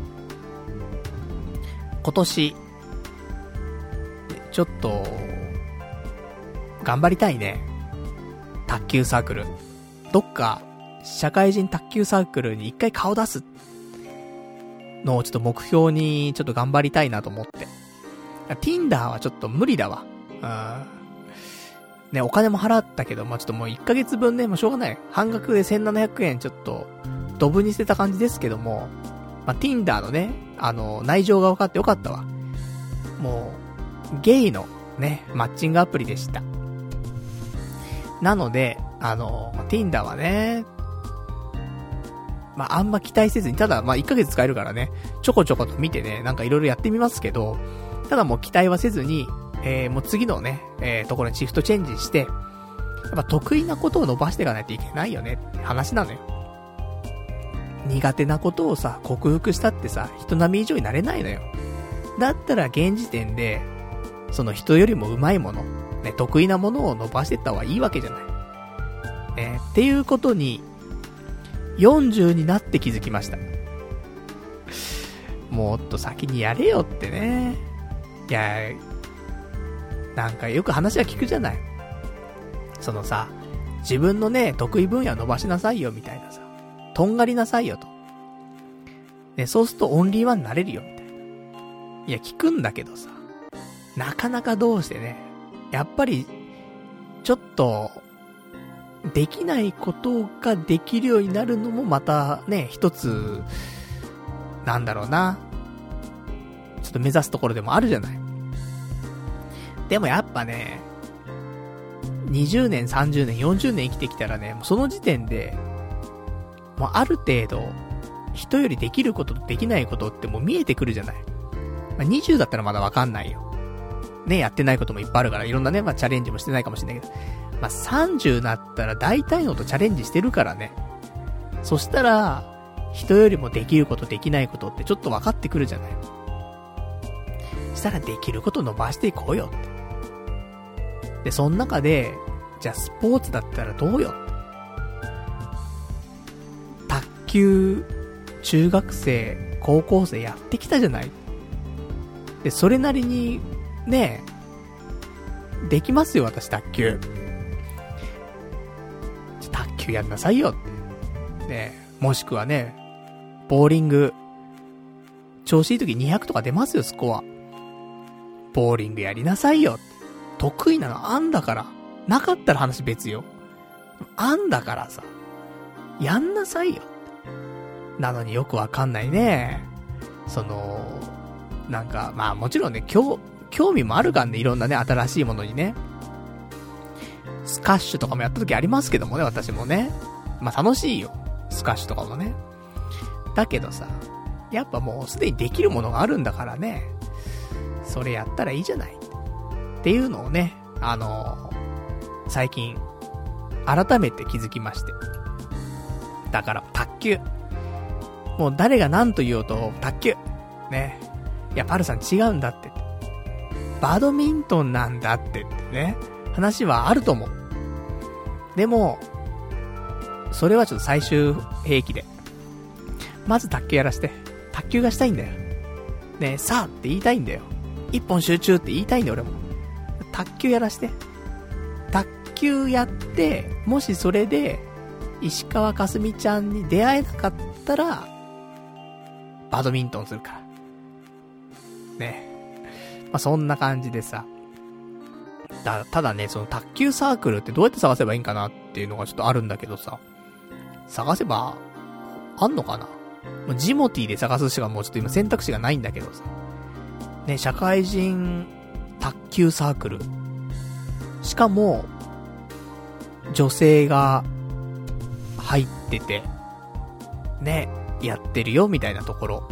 今年、ちょっと、頑張りたいね。卓球サークル。どっか、社会人卓球サークルに一回顔出すのをちょっと目標にちょっと頑張りたいなと思って。Tinder はちょっと無理だわ。うん。ね、お金も払ったけど、まあ、ちょっともういっかげつぶんね、もうしょうがない。半額でせんななひゃくえんちょっと、ドブに捨てた感じですけども、まあ、Tinder のね、あの、内情が分かってよかったわ。もう、ゲイのね、マッチングアプリでした。なので、あの、Tinder はね、まあ、あんま期待せずに、ただ、まあ、いっかげつ使えるからね、ちょこちょこと見てね、なんかいろいろやってみますけど、ただもう期待はせずに、えー、もう次のね、えー、ところにシフトチェンジして、やっぱ得意なことを伸ばしていかないといけないよねって話なのよ。苦手なことをさ、克服したってさ、人並み以上になれないのよ。だったら現時点で、その人よりも上手いもの、ね、得意なものを伸ばしていった方がいいわけじゃない。ね、っていうことに、よんじゅうになって気づきました。もっと先にやれよってね。いや、なんかよく話は聞くじゃない。そのさ、自分のね、得意分野を伸ばしなさいよみたいなさ。とんがりなさいよと。ね、そうするとオンリーワンになれるよみたいな。いや、聞くんだけどさ。なかなかどうしてね。やっぱり、ちょっと、できないことができるようになるのもまたね、一つ、なんだろうな。ちょっと目指すところでもあるじゃない。でもやっぱね、にじゅうねん、さんじゅうねん、よんじゅうねん生きてきたらね、もうその時点で、もうある程度、人よりできることとできないことってもう見えてくるじゃない。まあ、にじゅうだったらまだわかんないよ。ね、やってないこともいっぱいあるから、いろんなね、まあチャレンジもしてないかもしれないけど、まあさんじゅうになったら大体のことチャレンジしてるからね。そしたら、人よりもできることできないことってちょっと分かってくるじゃない。そしたらできること伸ばしていこうよって。で、その中で、じゃあスポーツだったらどうよって。卓球、中学生、高校生やってきたじゃない。で、それなりに、ねえ、できますよ、私、卓球。卓球やんなさいよって。ねえ、もしくはね、ボーリング、調子いい時にひゃくとか出ますよ、スコア。ボーリングやりなさいよって。得意なのあんだから。なかったら話別よ。あんだからさ。やんなさいよ。なのによくわかんないね。その、なんか、まあもちろんね、興、興味もあるからね、いろんなね、新しいものにね。スカッシュとかもやった時ありますけどもね、私もね。まあ楽しいよ。スカッシュとかもね。だけどさ、やっぱもうすでにできるものがあるんだからね。それやったらいいじゃない。っていうのをね、あのー、最近、改めて気づきまして。だから、卓球。もう誰が何と言おうと、卓球。ね。いや、パルさん違うんだって。バドミントンなんだってってね。話はあると思う。でも、それはちょっと最終兵器で。まず卓球やらして。卓球がしたいんだよ。ね、さあって言いたいんだよ。一本集中って言いたいんだよ、俺も。卓球やらして。卓球やって、もしそれで、石川佳純ちゃんに出会えなかったら、バドミントンするから。ね。まあ、そんな感じでさ。だ、ただね、その卓球サークルってどうやって探せばいいんかなっていうのがちょっとあるんだけどさ。探せば、あんのかな？もうジモティーで探すしかもうちょっと今選択肢がないんだけどさ。ね、社会人卓球サークル。しかも、女性が入ってて、ね、やってるよみたいなところ。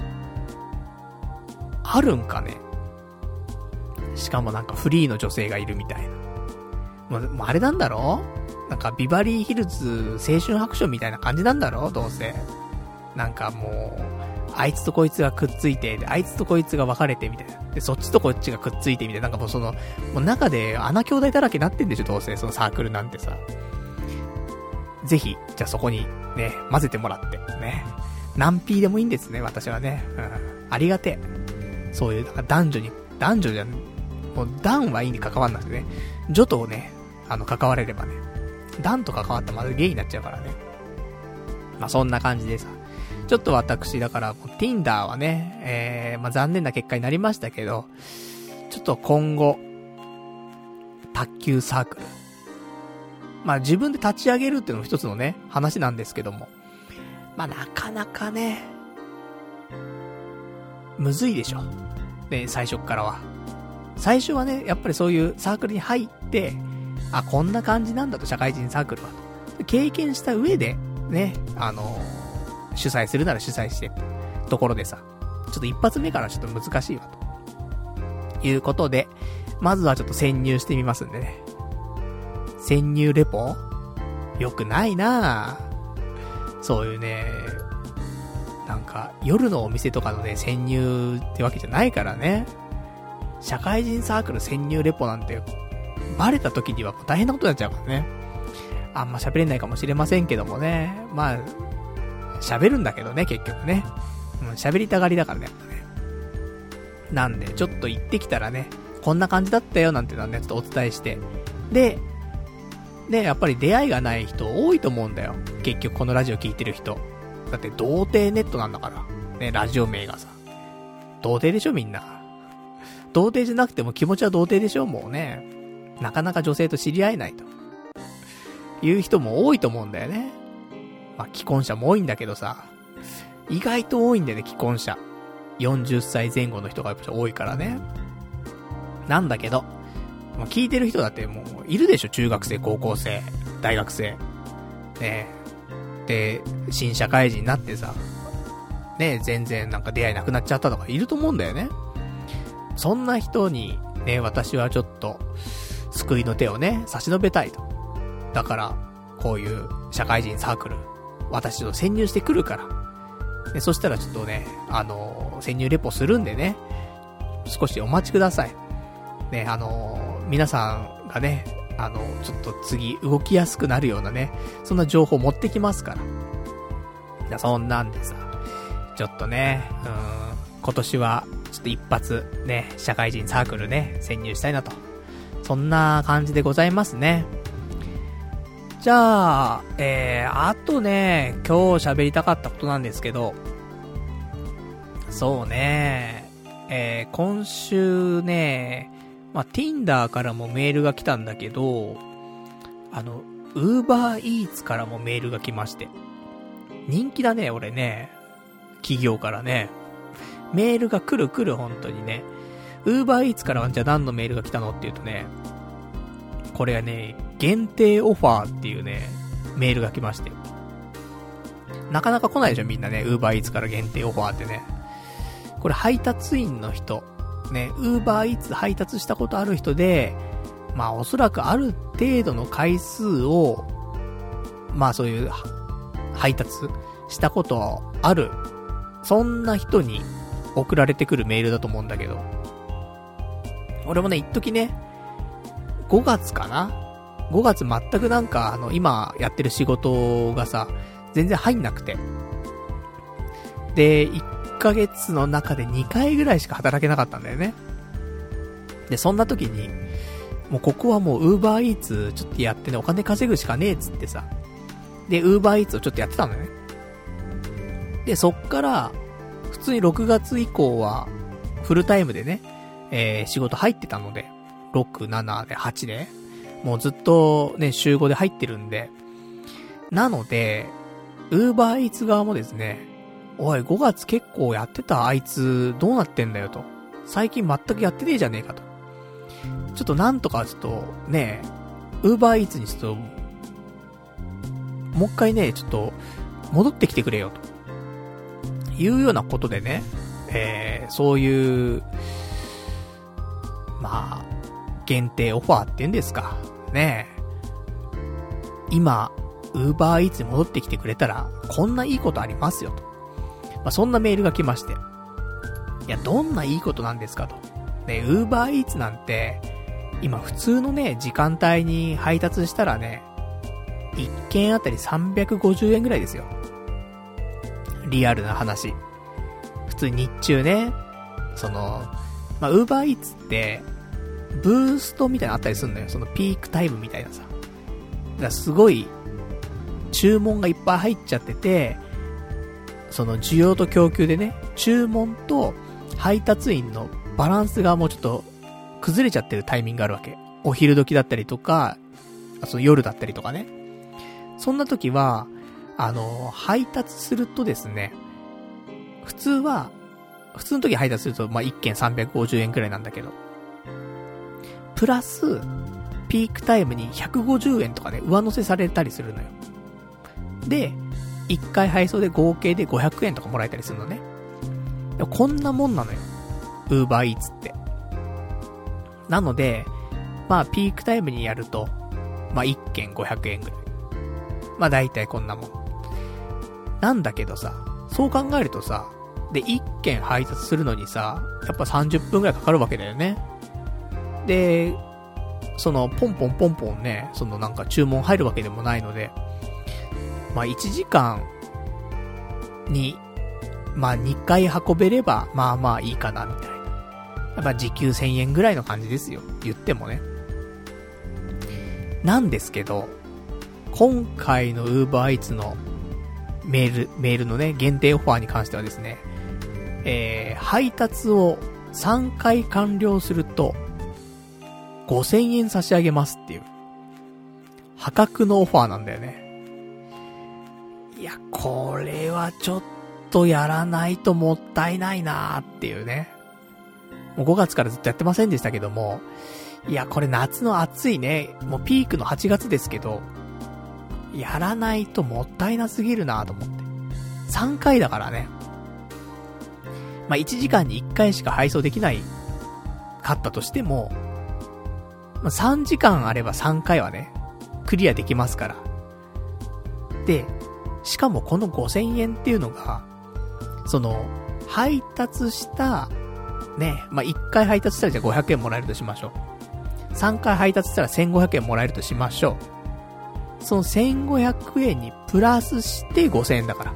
あるんかね。しかもなんかフリーの女性がいるみたいな。もう、もうあれなんだろ？なんかビバリーヒルズ青春白書みたいな感じなんだろ？どうせ。なんかもう、 あいつとこいつがくっついて、あいつとこいつが別れてみたいな。で、そっちとこっちがくっついてみたいな。なんかもうその、もう中で穴兄弟だらけになってんでしょ、どうせ、そのサークルなんてさ。ぜひ、じゃあそこにね、混ぜてもらって、ね。何 P でもいいんですね、私はね。うん。ありがてえ。そういう、なんか男女に、男女じゃん、もう、男はいいに関わんなくてね。女とね、あの、関われればね。男と関わったらまだゲイになっちゃうからね。まあ、そんな感じでさ。ちょっと私、だから、Tinder はね、えー、まあ、残念な結果になりましたけど、ちょっと今後、卓球サークル。まあ、自分で立ち上げるっていうのも一つのね、話なんですけども。まあ、なかなかね、むずいでしょ。ね、最初からは。最初はね、やっぱりそういうサークルに入って、あ、こんな感じなんだと、社会人サークルはと。経験した上で、ね、あのー、主催するなら主催して、ところでさ、ちょっと一発目からちょっと難しいわ、ということで、まずはちょっと潜入してみますんでね。潜入レポ？よくないなぁ。そういうね、なんか、夜のお店とかのね、潜入ってわけじゃないからね。社会人サークル潜入レポなんて、バレた時には大変なことになっちゃうからね。あんま喋れないかもしれませんけどもね。まあ、喋るんだけどね、結局ね。うん、喋りたがりだからね、やっぱね。なんで、ちょっと行ってきたらね、こんな感じだったよなんていうのはね、ちょっとお伝えして。で、ね、やっぱり出会いがない人多いと思うんだよ。結局このラジオ聞いてる人。だって、童貞ネットなんだから。ね、ラジオ名がさ。童貞でしょ、みんな。童貞じゃなくても気持ちは童貞でしょ、もうね。なかなか女性と知り合えないと。いう人も多いと思うんだよね。まあ、既婚者も多いんだけどさ。意外と多いんだよね、既婚者。よんじゅっさいぜん後の人がやっぱ多いからね。なんだけど、まあ、聞いてる人だってもういるでしょ、中学生、高校生、大学生。ねえ。で、新社会人になってさ、ねえ、全然なんか出会いなくなっちゃったとかいると思うんだよね。そんな人に、ね、私はちょっと、救いの手をね、差し伸べたいと。だから、こういう社会人サークル、私と潜入してくるから。で、そしたらちょっとね、あのー、潜入レポするんでね、少しお待ちください。ね、あのー、皆さんがね、あのー、ちょっと次動きやすくなるようなね、そんな情報持ってきますから。だそんなんでさ、ちょっとね、うーん、今年は、ちょっと一発、ね、社会人サークルね、潜入したいなと。そんな感じでございますね。じゃあ、えー、あとね、今日喋りたかったことなんですけど、そうね、えー、今週ね、まあ、Tinder からもメールが来たんだけど、あの、Uber Eats からもメールが来まして。人気だね、俺ね。企業からね。メールが来る来る、本当にね。Uber Eats からはじゃあ何のメールが来たのって言うとね、これはね、限定オファーっていうね、メールが来まして。なかなか来ないでしょ、みんなね。Uber Eats から限定オファーってね。これ配達員の人、ね、Uber Eats 配達したことある人で、まあおそらくある程度の回数を、まあそういう配達したことある、そんな人に送られてくるメールだと思うんだけど。俺もね、一時ね、ごがつかな ?ご 月全くなんか、あの、今やってる仕事がさ、全然入んなくて。で、いっかげつの中でにかいぐらいしか働けなかったんだよね。で、そんな時に、もうここはもう Uber Eats ちょっとやってね、お金稼ぐしかねえっつってさ。で、Uber Eats をちょっとやってたんだよね。で、そっから、普通にろくがつ以降は、フルタイムでね、えー、仕事入ってたので、ろく、ななではちで、もうずっとね、週ごで入ってるんで、なので、Uber Eats 側もですね、おい、ごがつ結構やってたあいつ、どうなってんだよと。最近全くやってねえじゃねえかと。ちょっとなんとかちょっと、ね、Uber Eats にちょっと、もう一回ね、ちょっと、戻ってきてくれよと。いうようなことでね、えー、そういう、まあ、限定オファーって言うんですか。ねえ。今、Uber Eats に戻ってきてくれたら、こんないいことありますよと。まあ、そんなメールが来まして。いや、どんないいことなんですかと。ね、ウーバーイーツなんて、今普通のね、時間帯に配達したらね、いっけんあたりさんびゃくごじゅうえんぐらいですよ。リアルな話。普通日中ね、その、まあ、ウーバーイーツって、ブーストみたいなのあったりするんだよ。そのピークタイムみたいなさ。だからすごい、注文がいっぱい入っちゃってて、その需要と供給でね、注文と配達員のバランスがもうちょっと崩れちゃってるタイミングがあるわけ。お昼時だったりとか、その夜だったりとかね。そんな時は、あの、配達するとですね、普通は、普通の時配達すると、まあ、いっけんさんびゃくごじゅうえんくらいなんだけど、プラス、ピークタイムにひゃくごじゅうえんとかね、上乗せされたりするのよ。で、いっかい配送で合計でごひゃくえんとかもらえたりするのね。こんなもんなのよ。ウーバーイーツって。なので、まあ、ピークタイムにやると、まあ、いっけんごひゃくえんぐらい。まあ、だいたいこんなもん。なんだけどさ、そう考えるとさ、で、いっけん配達するのにさ、やっぱさんじゅっぷんぐらいかかるわけだよね。で、その、ポンポンポンポンね、そのなんか注文入るわけでもないので、まあ、いちじかんに、まあ、にかい運べれば、まあまあいいかな、みたいな。やっぱ時給せんえんぐらいの感じですよ。言ってもね。なんですけど、今回の Uber Eats のメール、メールのね、限定オファーに関してはですね、えー、配達をさんかい完了すると、ごせんえん差し上げますっていう、破格のオファーなんだよね。いや、これはちょっとやらないともったいないなーっていうね。もうごがつからずっとやってませんでしたけども、いや、これ夏の暑いね、もうピークのはちがつですけど、やらないともったいなすぎるなと思って。さんかいだからね。まあ、いちじかんにいっかいしか配送できないかったとしても、まあ、さんじかんあればさんかいはね、クリアできますから。で、しかもこのごせんえんっていうのが、その、配達した、ね、まあ、いっかい配達したらじゃあごひゃくえんもらえるとしましょう。さんかい配達したらせんごひゃくえんもらえるとしましょう。そのせんごひゃくえんにプラスしてごせんえんだから。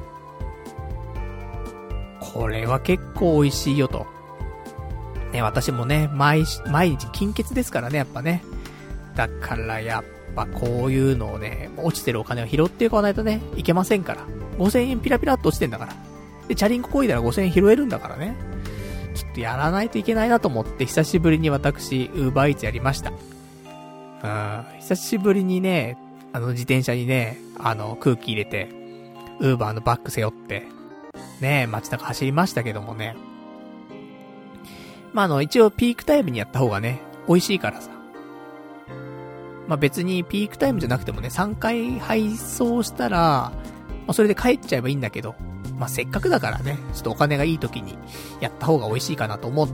これは結構美味しいよと。ね、私もね、毎、毎日金欠ですからね、やっぱね。だからやっぱこういうのをね、落ちてるお金を拾っていかないとね、いけませんから。ごせんえんピラピラっと落ちてんだから。で、チャリンコこいだらごせんえん拾えるんだからね。ちょっとやらないといけないなと思って、久しぶりに私、ウーバーイーツやりました。うん、久しぶりにね、あの自転車にね、あの空気入れて、ウーバーのバッグ背負って、ね、街中走りましたけどもね。まあ、あの、一応ピークタイムにやった方がね、美味しいからさ。まあ、別にピークタイムじゃなくてもね、さんかい配送したら、まあ、それで帰っちゃえばいいんだけど、まあ、せっかくだからね、ちょっとお金がいい時にやった方が美味しいかなと思って、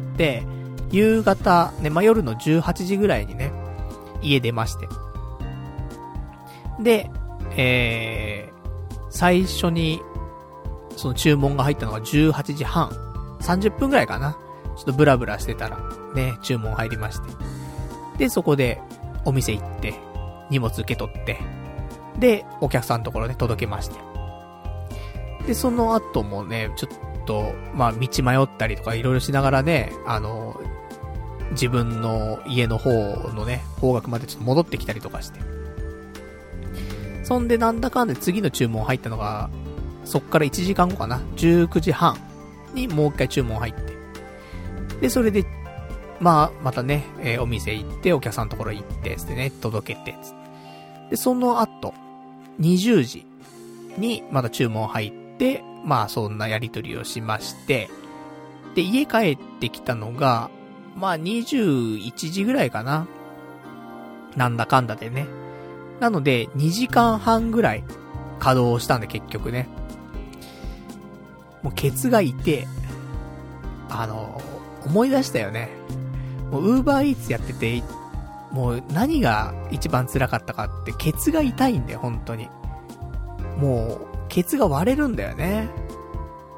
夕方、ね、まあ、夜のじゅうはちじぐらいにね、家出まして。で、えー、最初に、その注文が入ったのがじゅうはちじはん。さんじゅっぷんぐらいかな。ちょっとブラブラしてたら、ね、注文入りまして。で、そこで、お店行って、荷物受け取って、で、お客さんのところで届けまして。で、その後もね、ちょっと、まあ、道迷ったりとかいろいろしながらね、あの、自分の家の方のね、方角までちょっと戻ってきたりとかして。そんでなんだかんで次の注文入ったのが、そっからいちじかんごかな、じゅうくじはんにもう一回注文入って。で、それで、まあ、またね、えー、お店行って、お客さんのところ行って、つってね、届けて、つって。で、その後、にじゅうじにまた注文入って、まあ、そんなやりとりをしまして、で、家帰ってきたのが、まあ、にじゅういちじぐらいかな。なんだかんだでね。なので、にじかんはんぐらい稼働したんで、結局ね。もう、ケツが痛え。あの、思い出したよね。もう、ウーバーイーツやってて、もう、何が一番辛かったかって、ケツが痛いんだよ、本当に。もう、ケツが割れるんだよね。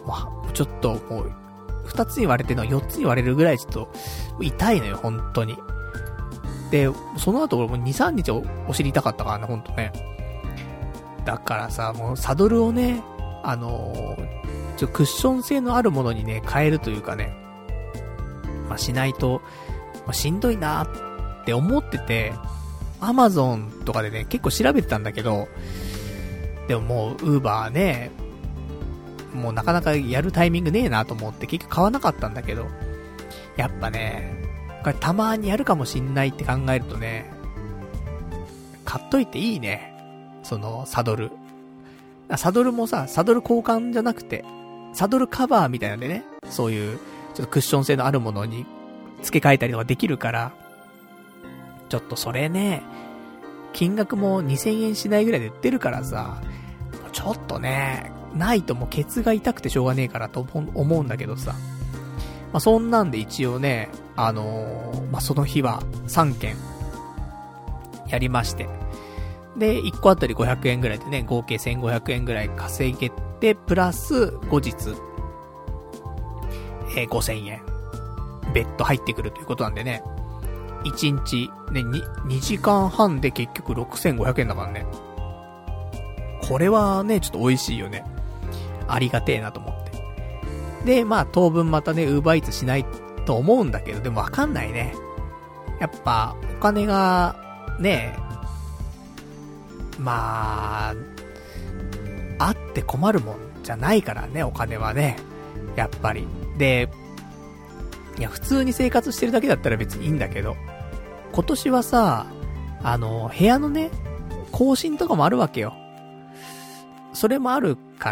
ちょっともう、二つに割れてるのは四つに割れるぐらいちょっと、痛いのよ、本当に。で、その後俺もに、さんにちお尻痛かったからね、ほんとね。だからさ、もうサドルをね、あのー、ちょクッション性のあるものにね、変えるというかね、まあ、しないと、まあ、しんどいなって思ってて、アマゾンとかでね、結構調べてたんだけど、でももう、ウーバーね、もうなかなかやるタイミングねえなと思って結局買わなかったんだけど、やっぱね、これたまにやるかもしんないって考えるとね、買っといていいね。そのサドル。サドルもさ、サドル交換じゃなくて、サドルカバーみたいなんでね、そういうちょっとクッション性のあるものに付け替えたりとかできるから、ちょっとそれね、金額もにせんえんしないぐらいで売ってるからさ、ちょっとね、ないともうケツが痛くてしょうがねえからと思うんだけどさ。まあ、そんなんで一応ね、あのー、まあ、その日はさんけんやりまして。で、いっこあたりごひゃくえんぐらいでね、合計せんごひゃくえんぐらい稼げて、プラス後日、えー、ごせんえん、別途入ってくるということなんでね、いちにち、ね、に、にじかんはんで結局ろくせんごひゃくえんだからね。これはね、ちょっと美味しいよね。ありがてえなと思って。で、まあ当分またね、ウーバーイーツしないと思うんだけど、でもわかんないね。やっぱ、お金が、ね、まあ、あって困るもんじゃないからね、お金はね。やっぱり。で、いや、普通に生活してるだけだったら別にいいんだけど、今年はさ、あの、部屋のね、更新とかもあるわけよ。それもあるから、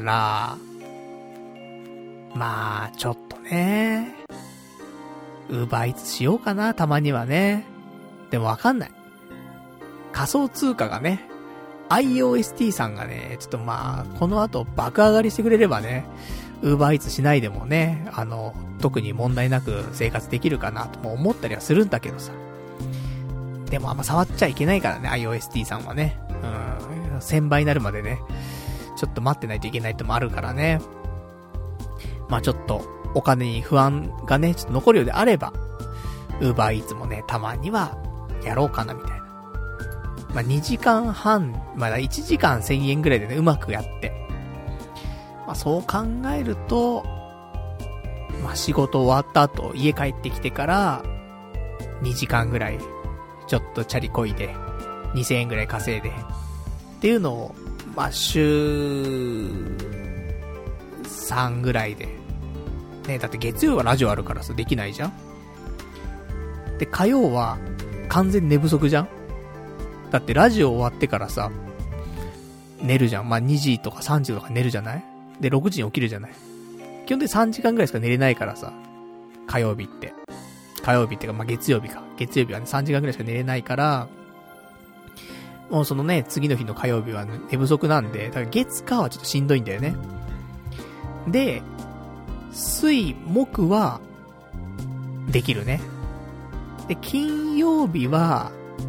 まあ、ちょっとね、ウーバーイーツしようかな、たまにはね。でもわかんない。仮想通貨がね、アイオーエスティー さんがね、ちょっとまあ、この後爆上がりしてくれればね、ウーバーイーツしないでもね、あの、特に問題なく生活できるかなとも思ったりはするんだけどさ。でもあんま触っちゃいけないからね、アイオーエスティー さんはね。うん、せんばいになるまでね、ちょっと待ってないといけないってもあるからね。まあちょっと、お金に不安がね、ちょっと残るようであれば、ウーバーイーツもね、たまには、やろうかなみたいな。まあにじかんはん、まだいちじかんせんえんぐらいでね、うまくやって。まあそう考えると、まあ仕事終わった後、家帰ってきてから、にじかんぐらい、ちょっとチャリこいで、にせんえんぐらい稼いで、っていうのを、まあ週さんぐらいで、ね、だって月曜はラジオあるからさ、できないじゃん。で、火曜は完全寝不足じゃん。だってラジオ終わってからさ、寝るじゃん。まあにじとかさんじとか寝るじゃない。で、ろくじに起きるじゃない。基本的にさんじかんぐらいしか寝れないからさ、火曜日って。火曜日ってか、まあ月曜日か。月曜日はね、さんじかんぐらいしか寝れないから、もうそのね、次の日の火曜日は、ね、寝不足なんで、だから月火はちょっとしんどいんだよね。で、水、木は、できるね。で、金曜日は、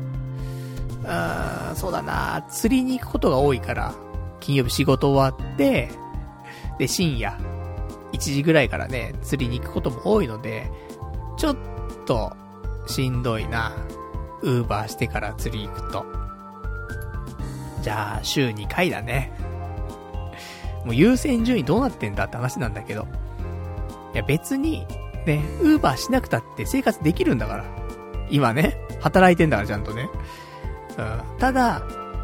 あー、そうだな、釣りに行くことが多いから、金曜日仕事終わって、で、深夜、いちじぐらいからね、釣りに行くことも多いので、ちょっと、しんどいな。ウーバーしてから釣り行くと。じゃあ、週にかいだね。もう優先順位どうなってんだって話なんだけど。いや別に、ね、ウーバーしなくたって生活できるんだから。今ね、働いてんだからちゃんとね。うん。ただ、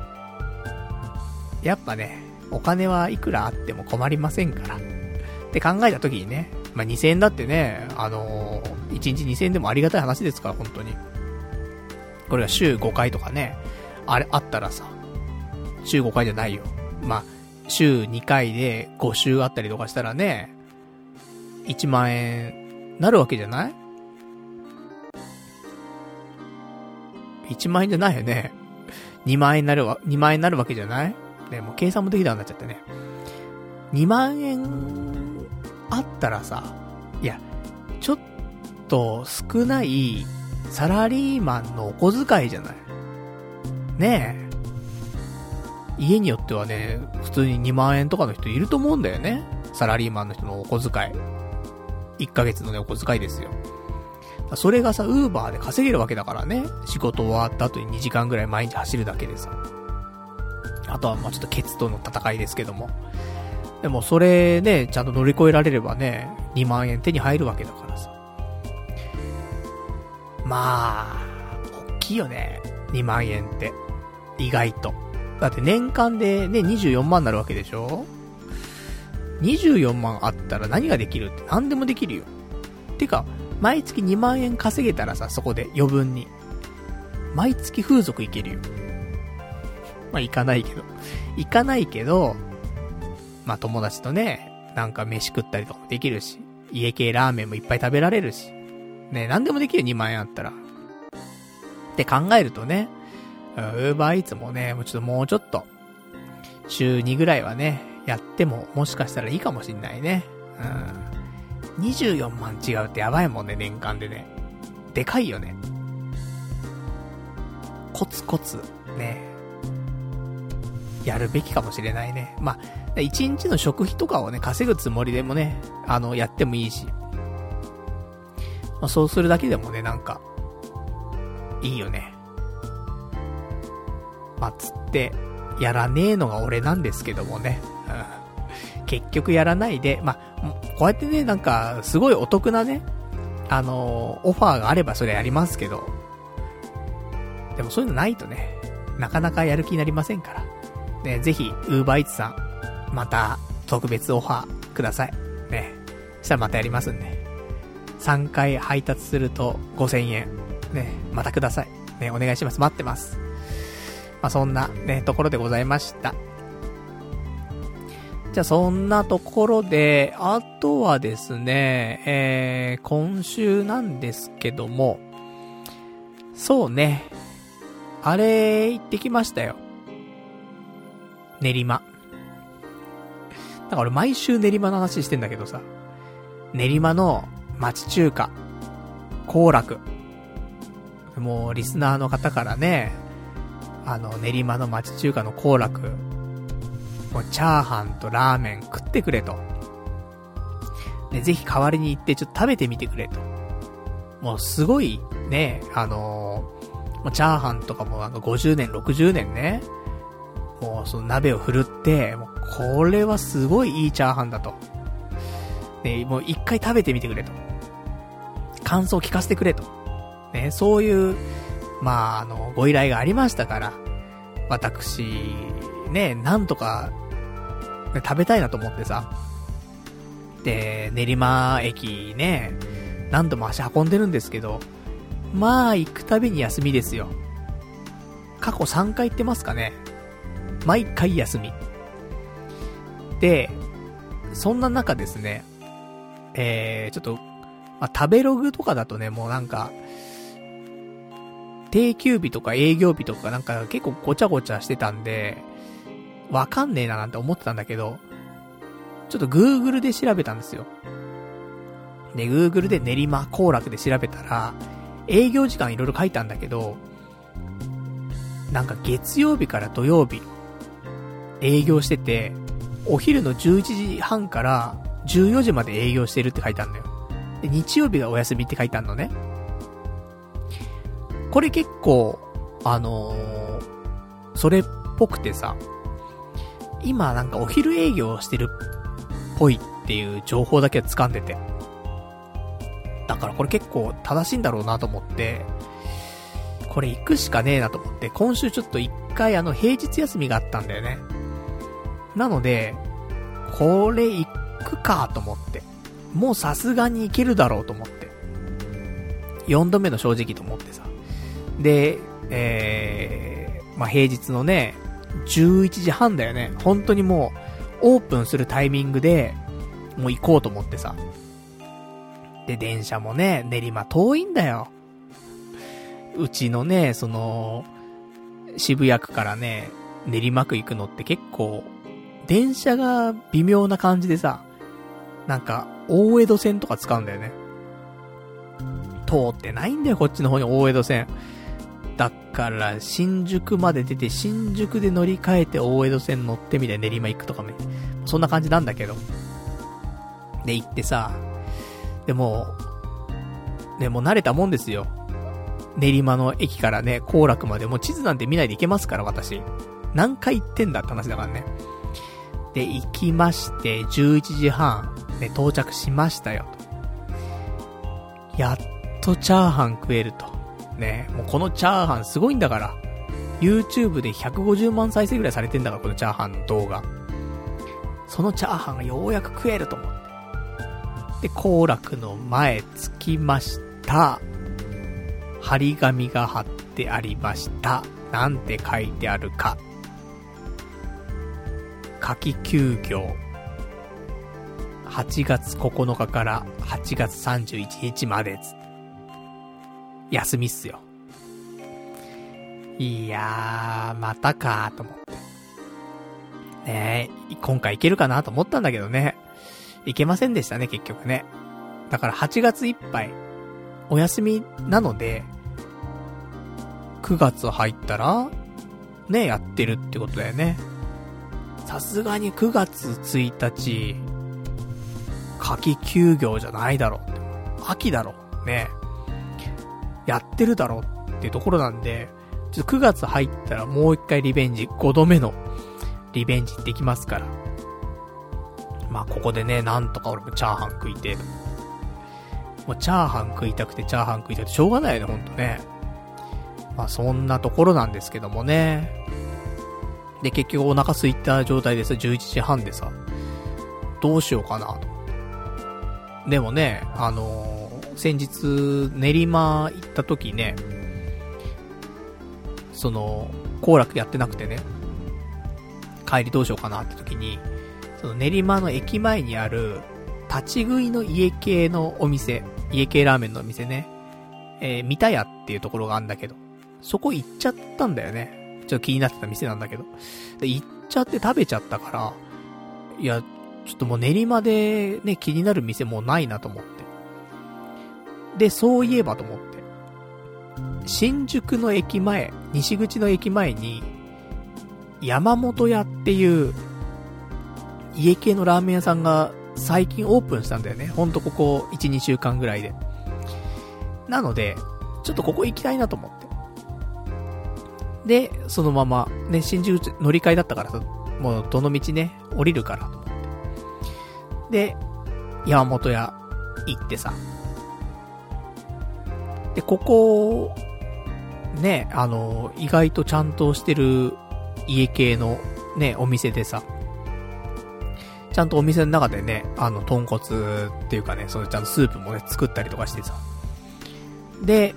やっぱね、お金はいくらあっても困りませんから。って考えたときにね、まあ、にせんえんだってね、あのー、いちにちにせんえんでもありがたい話ですから、本当に。これが週ごかいとかね、あれ、あったらさ、週ごかいじゃないよ。まあ、週にかいでご週あったりとかしたらね、いちまんえんなるわけじゃない？ いち 万円じゃないよね。にまんえんになるわ、にまんえんになるわけじゃない？ね、もう計算もできなくなっちゃってね。にまんえんあったらさ、いや、ちょっと少ないサラリーマンのお小遣いじゃない。ねえ。家によってはね、普通ににまんえんとかの人いると思うんだよね。 サラリーマンの人のお小遣い。いっかげつのね、お小遣いですよ。それがさ、ウーバーで稼げるわけだからね。仕事終わった後ににじかんぐらい毎日走るだけでさ。あとはまあちょっとケツとの戦いですけども。でもそれね、ちゃんと乗り越えられればね、にまんえん手に入るわけだからさ。まあ、大きいよね。にまんえんって。意外と。だって年間でね、にじゅうよんまんになるわけでしょ？ にじゅうよんまんあったら何ができるって何でもできるよ。てか、毎月にまんえん稼げたらさ、そこで余分に。毎月風俗行けるよ。まあ行かないけど。行かないけど、まあ友達とね、なんか飯食ったりとかもできるし、家系ラーメンもいっぱい食べられるし。ね、何でもできるよ、にまんえんあったら。って考えるとね、ウーバーイーツもね、もうちょっともうちょっと、週にぐらいはね、やってももしかしたらいいかもしんないね。うん。にじゅうよんまん違うってやばいもんね、年間でね。でかいよね。コツコツ、ね。やるべきかもしれないね。まあ、いちにちの食費とかをね、稼ぐつもりでもね、あの、やってもいいし。まあ、そうするだけでもね、なんか、いいよね。まあ、つって、やらねえのが俺なんですけどもね。うん、結局やらないで、まあ、こうやってね、なんか、すごいお得なね、あのー、オファーがあればそれやりますけど、でもそういうのないとね、なかなかやる気になりませんから。ね、ぜひ、ウーバーイーツさん、また、特別オファーください。ね。したらまたやりますんで。さんかい配達するとごせんえん。ね、またください。ね、お願いします。待ってます。まあ、そんなね、ところでございました。じゃあそんなところで、あとはですね、えー、今週なんですけども、そうね、あれ行ってきましたよ。練馬。だから俺毎週練馬の話してんだけどさ、練馬の町中華、幸楽。もうリスナーの方からね、あの練馬の町中華の幸楽、もうチャーハンとラーメン食ってくれと。で、ぜひ代わりに行ってちょっと食べてみてくれと。もうすごいね、あのー、もうチャーハンとかもなんかごじゅうねん、ろくじゅうねんね、もうその鍋を振るって、もうこれはすごいいいチャーハンだと。ね、もう一回食べてみてくれと。感想聞かせてくれと。ね、そういう、まあ、あの、ご依頼がありましたから、私、ね、なんとか、ね、食べたいなと思ってさ。で、練馬駅ね、何度も足運んでるんですけど、まあ、行くたびに休みですよ。過去さんかい行ってますかね。毎回休み。で、そんな中ですね、えー、ちょっと、まあ、食べログとかだとね、もうなんか、定休日とか営業日とかなんか結構ごちゃごちゃしてたんで、わかんねえななんて思ってたんだけど、ちょっと Google で調べたんですよ。で、Google で練馬幸楽で調べたら、営業時間いろいろ書いたんだけど、なんか月曜日から土曜日、営業してて、お昼のじゅういちじはんからじゅうよじまで営業してるって書いてあるんだよ。で、日曜日がお休みって書いてあるのね。これ結構、あのー、それっぽくてさ、今なんかお昼営業してるっぽいっていう情報だけは掴んでて。だからこれ結構正しいんだろうなと思って、これ行くしかねえなと思って、今週ちょっと一回あの平日休みがあったんだよね。なので、これ行くかと思って。もうさすがに行けるだろうと思って。よんどめの正直と思ってさ。で、えー、まあ、平日のね、じゅういちじはんだよね。本当にもう、オープンするタイミングで、もう行こうと思ってさ。で、電車もね、練馬遠いんだよ。うちのね、その、渋谷区からね、練馬区行くのって結構、電車が微妙な感じでさ、なんか、大江戸線とか使うんだよね。通ってないんだよ、こっちの方に大江戸線。だから、新宿まで出て、新宿で乗り換えて大江戸線乗ってみたいな練馬行くとかね。そんな感じなんだけど。 で、行ってさ、でも、ね、もう慣れたもんですよ。練馬の駅からね、後楽までもう地図なんて見ないで行けますから、私。何回行ってんだって話だからね。で、行きまして、じゅういちじはん、ね、到着しましたよ、と。やっとチャーハン食えると。ね、もうこのチャーハンすごいんだから。YouTube でひゃくごじゅうまん再生ぐらいされてんだから、このチャーハンの動画。そのチャーハンがようやく食えると思って。で、後楽の前着きました。張り紙が貼ってありました。なんて書いてあるか。夏季休業。はちがつここのかからはちがつさんじゅういちにちまでつ。休みっすよ。いやー、またかーと思って。ねえ、今回いけるかなと思ったんだけどね。いけませんでしたね、結局ね。だからはちがついっぱい、お休みなので、くがつ入ったら、ね、やってるってことだよね。さすがにくがつついたち、夏季休業じゃないだろうって。秋だろう。ね。やってるだろうっていうところなんで、ちょっとくがつ入ったらもう一回リベンジ、ごどめのリベンジできますから。まあここでね、なんとか俺もチャーハン食いて、もうチャーハン食いたくてチャーハン食いたくてしょうがないよね、ほんとね。まあそんなところなんですけどもね。で、結局お腹空いた状態でさ、じゅういちじはんでさ、どうしようかなと。でもね、あのー、先日練馬行った時ね、その後楽やってなくてね、帰りどうしようかなって時に、その練馬の駅前にある立ち食いの家系のお店、家系ラーメンのお店ね、えー、三田屋っていうところがあるんだけど、そこ行っちゃったんだよね。ちょっと気になってた店なんだけど、で行っちゃって食べちゃったから、いやちょっともう練馬でね、気になる店もうないなと思って、でそういえばと思って、新宿の駅前、西口の駅前に山本屋っていう家系のラーメン屋さんが最近オープンしたんだよね。ほんとここ いち,に 週間ぐらいで。なのでちょっとここ行きたいなと思って、でそのままね、新宿乗り換えだったからさ、もうどの道ね降りるからと思って、で山本屋行ってさ、でここね、あの意外とちゃんとしてる家系のねお店でさ、ちゃんとお店の中でね、あの豚骨っていうかね、そのちゃんとスープもね作ったりとかしてさ、で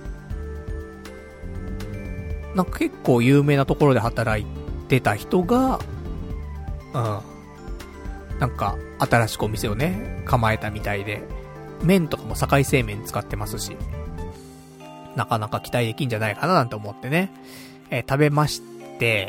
なんか結構有名なところで働いてた人が、うん、なんか新しくお店をね構えたみたいで、麺とかも堺製麺使ってますし、なかなか期待できんじゃないかななんて思ってね、えー、食べまして、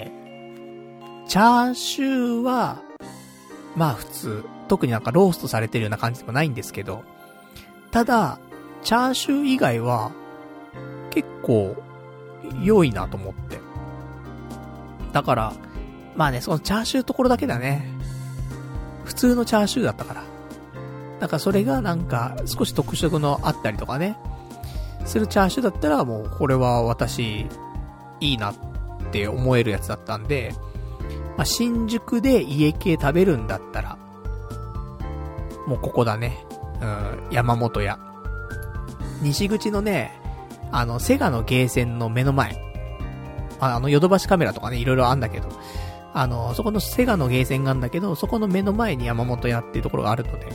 チャーシューはまあ普通、特になんかローストされてるような感じでもないんですけど、ただチャーシュー以外は結構良いなと思って、だからまあね、そのチャーシューところだけだね、普通のチャーシューだったから、だからそれがなんか少し特色のあったりとかねするチャーシューだったら、もうこれは私いいなって思えるやつだったんで、まあ、新宿で家系食べるんだったらもうここだね、うん、山本屋。西口のね、あのセガのゲーセンの目の前、あのヨドバシカメラとかねいろいろあんだけど、あのそこのセガのゲーセンがあるんだけど、そこの目の前に山本屋っていうところがあるので、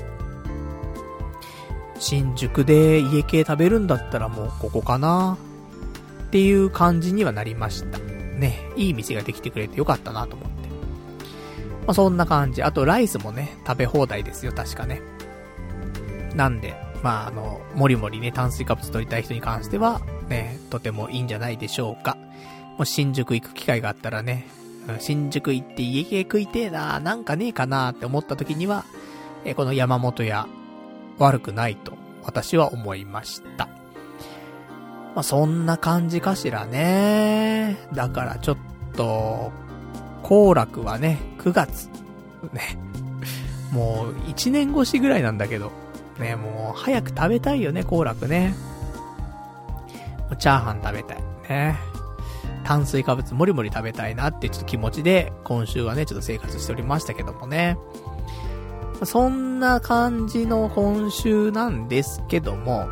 新宿で家系食べるんだったらもうここかなっていう感じにはなりましたね。いい店ができてくれてよかったなと思って、まあ、そんな感じ。あとライスもね食べ放題ですよ確かね。なんでまああのもりもりね炭水化物取りたい人に関してはね、とてもいいんじゃないでしょうか。もし新宿行く機会があったらね、新宿行って家系食いてえな、なんかねえかなって思った時には、えこの山本屋悪くないと私は思いました。まあ、そんな感じかしらね。だからちょっと後楽はねくがつねもう一年越しぐらいなんだけど、ね、もう早く食べたいよね、幸楽ね。チャーハン食べたい。ね。炭水化物もりもり食べたいなってちょっと気持ちで、今週はね、ちょっと生活しておりましたけどもね。そんな感じの今週なんですけども、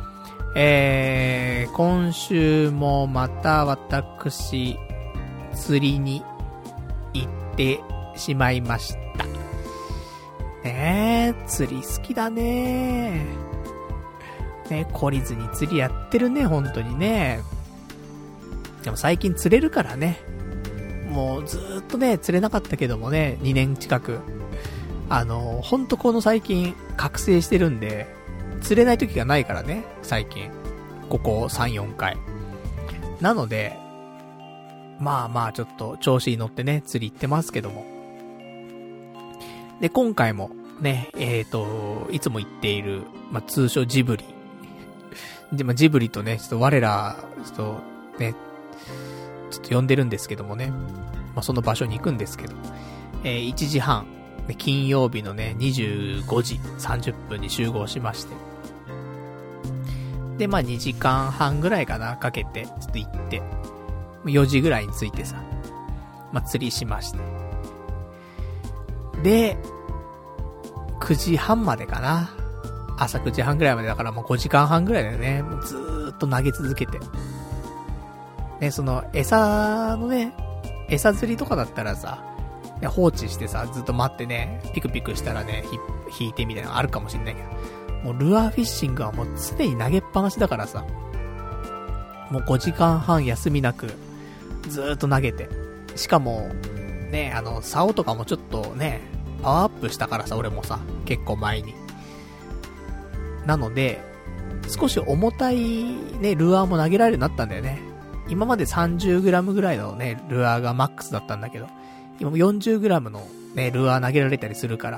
えー、今週もまた私、釣りに行ってしまいました。ねえ、釣り好きだねね、懲りずに釣りやってるね、本当にね。でも最近釣れるからね。もうずーっとね、釣れなかったけどもね、にねん近く。あの、ほんとこの最近、覚醒してるんで、釣れない時がないからね、最近。ここさん、よんかい。なので、まあまあちょっと調子に乗ってね、釣り行ってますけども。で、今回もね、えーと、いつも言っている、まあ通称ジブリ。で、まあジブリとね、ちょっと我ら、ちょっとね、ちょっと呼んでるんですけどもね。まあその場所に行くんですけど。えー、いちじはん。金曜日のね、にじゅうごじさんじゅっぷんに集合しまして。で、まあにじかんはんぐらいかな、かけて、ちょっと行って、よじぐらいに着いてさ、まあ釣りしまして。で、くじはんまでかな。朝くじはんぐらいまでだからもうごじかんはんぐらいだよね。もうずーっと投げ続けて。ね、その、餌のね、餌釣りとかだったらさ、放置してさ、ずっと待ってね、ピクピクしたらね、ひ、引いてみたいなのあるかもしんないけど、もうルアーフィッシングはもう常に投げっぱなしだからさ、もうごじかんはん休みなく、ずーっと投げて。しかも、ね、あの、竿とかもちょっとね、パワーアップしたからさ、俺もさ、結構前に。なので、少し重たいね、ルアーも投げられるようになったんだよね。今まで さんじゅうグラム ぐらいのね、ルアーがマックスだったんだけど、今も よんじゅうグラム のね、ルアー投げられたりするから。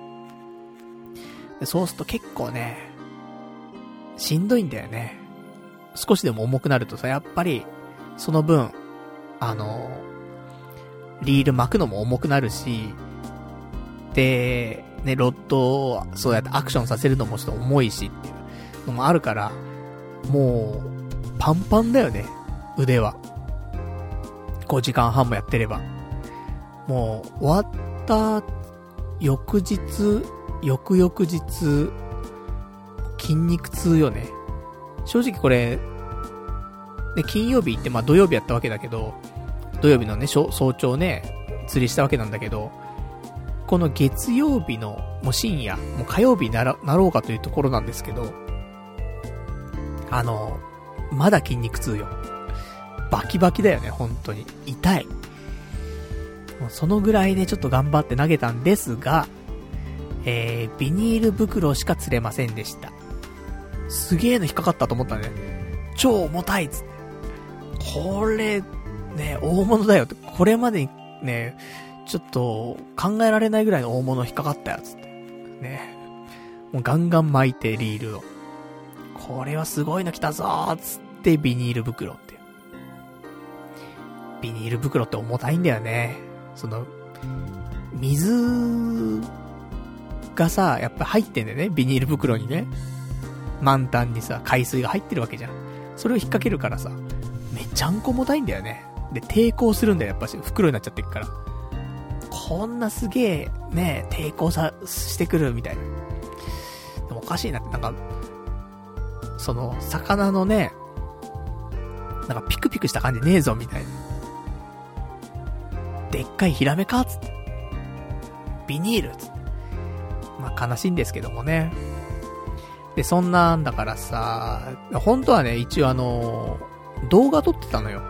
でそうすると結構ね、しんどいんだよね。少しでも重くなるとさ、やっぱり、その分、あの、リール巻くのも重くなるし、で、ね、ロッドをそうやってアクションさせるのもちょっと重いしっていうのもあるから、もう、パンパンだよね、腕は。ごじかんはんもやってれば。もう、終わった翌日、翌々日、筋肉痛よね。正直これ、で、金曜日行って、まあ土曜日やったわけだけど、土曜日のね、早朝ね、釣りしたわけなんだけど、この月曜日のもう深夜、もう火曜日になら、なろうかというところなんですけど、あの、まだ筋肉痛よ。バキバキだよね、本当に。痛い。もうそのぐらいでちょっと頑張って投げたんですが、えー、ビニール袋しか釣れませんでした。すげーの引っかかったと思ったね。超重たいっつって。これ、ね、大物だよって。これまでにね、ちょっと考えられないぐらいの大物引っかかったやつって。ね。もうガンガン巻いてリールを。これはすごいの来たぞーつってビニール袋って。ビニール袋って重たいんだよね。その、水がさ、やっぱ入ってんだよね。ビニール袋にね。満タンにさ、海水が入ってるわけじゃん。それを引っ掛けるからさ、めちゃんこ重たいんだよね。で、抵抗するんだよ、やっぱし。袋になっちゃってるから。こんなすげえ、ね、抵抗さ、してくるみたいな。でもおかしいなって、なんか、その、魚のね、なんかピクピクした感じねえぞ、みたいな。でっかいヒラメかつって。ビニールつって。まあ悲しいんですけどもね。で、そんなんだからさ、本当はね、一応あの、動画撮ってたのよ。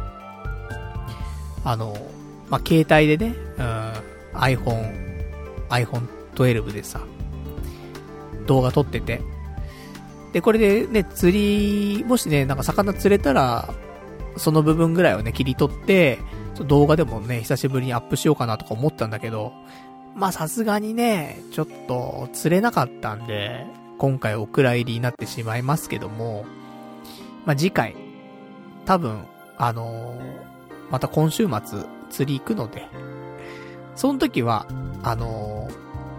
あの、まあ、携帯でね、うん、iPhone、アイフォントゥエルブ でさ、動画撮ってて。で、これでね、釣り、もしね、なんか魚釣れたら、その部分ぐらいをね、切り取って、動画でもね、久しぶりにアップしようかなとか思ったんだけど、まあさすがにね、ちょっと釣れなかったんで、今回お蔵入りになってしまいますけども、まあ次回、多分、あのー、また今週末釣り行くので、その時は、あのー、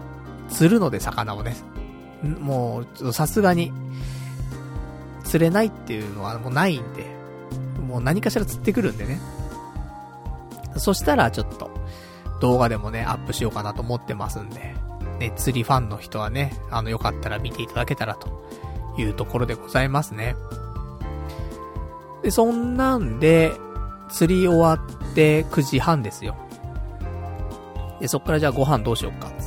釣るので魚をね、もうさすがに釣れないっていうのはもうないんで、もう何かしら釣ってくるんでね。そしたらちょっと動画でもねアップしようかなと思ってますんで、ね、釣りファンの人はね、あのよかったら見ていただけたらというところでございますね。で、そんなんで釣り終わってくじはんですよ。で、そっからじゃあご飯どうしようかつって。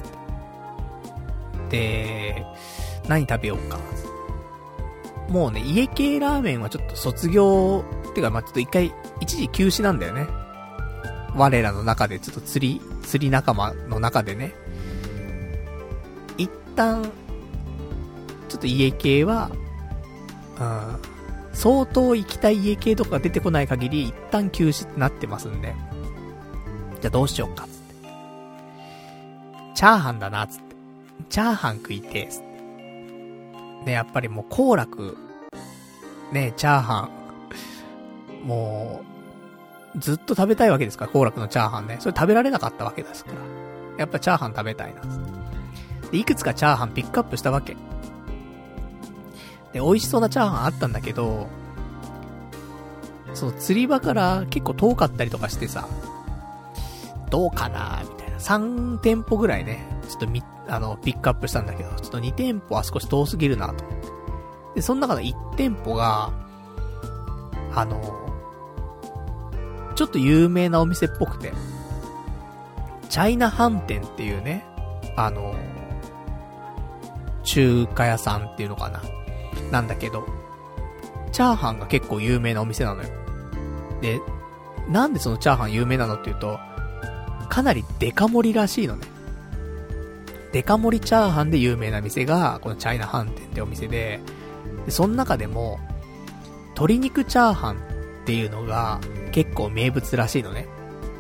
で、何食べようか。もうね、家系ラーメンはちょっと卒業、ってかまあちょっと一回、一時休止なんだよね。我らの中でちょっと釣り、釣り仲間の中でね。一旦、ちょっと家系は、うん、相当行きたい家系とか出てこない限り、一旦休止ってなってますんで。じゃあどうしようか、つって。チャーハンだな、つって。チャーハン食いて、つって。ね、やっぱりもう、幸楽、ね、チャーハン、もう、ずっと食べたいわけですから、幸楽のチャーハンね。それ食べられなかったわけですから。やっぱチャーハン食べたいな、つって。で、いくつかチャーハンピックアップしたわけ。で、美味しそうなチャーハンあったんだけど、その釣り場から結構遠かったりとかしてさ、どうかなみたいな。さん店舗ぐらいね、ちょっとみ、あの、ピックアップしたんだけど、ちょっとに店舗は少し遠すぎるなと思って。で、その中のいち店舗が、あの、ちょっと有名なお店っぽくて、チャイナ飯店っていうね、あの、中華屋さんっていうのかな。なんだけど、チャーハンが結構有名なお店なのよ。で、なんでそのチャーハン有名なのっていうと、かなりデカ盛りらしいのね。デカ盛りチャーハンで有名な店が、このチャイナ飯店ってお店で、でその中でも、鶏肉チャーハンっていうのが結構名物らしいのね。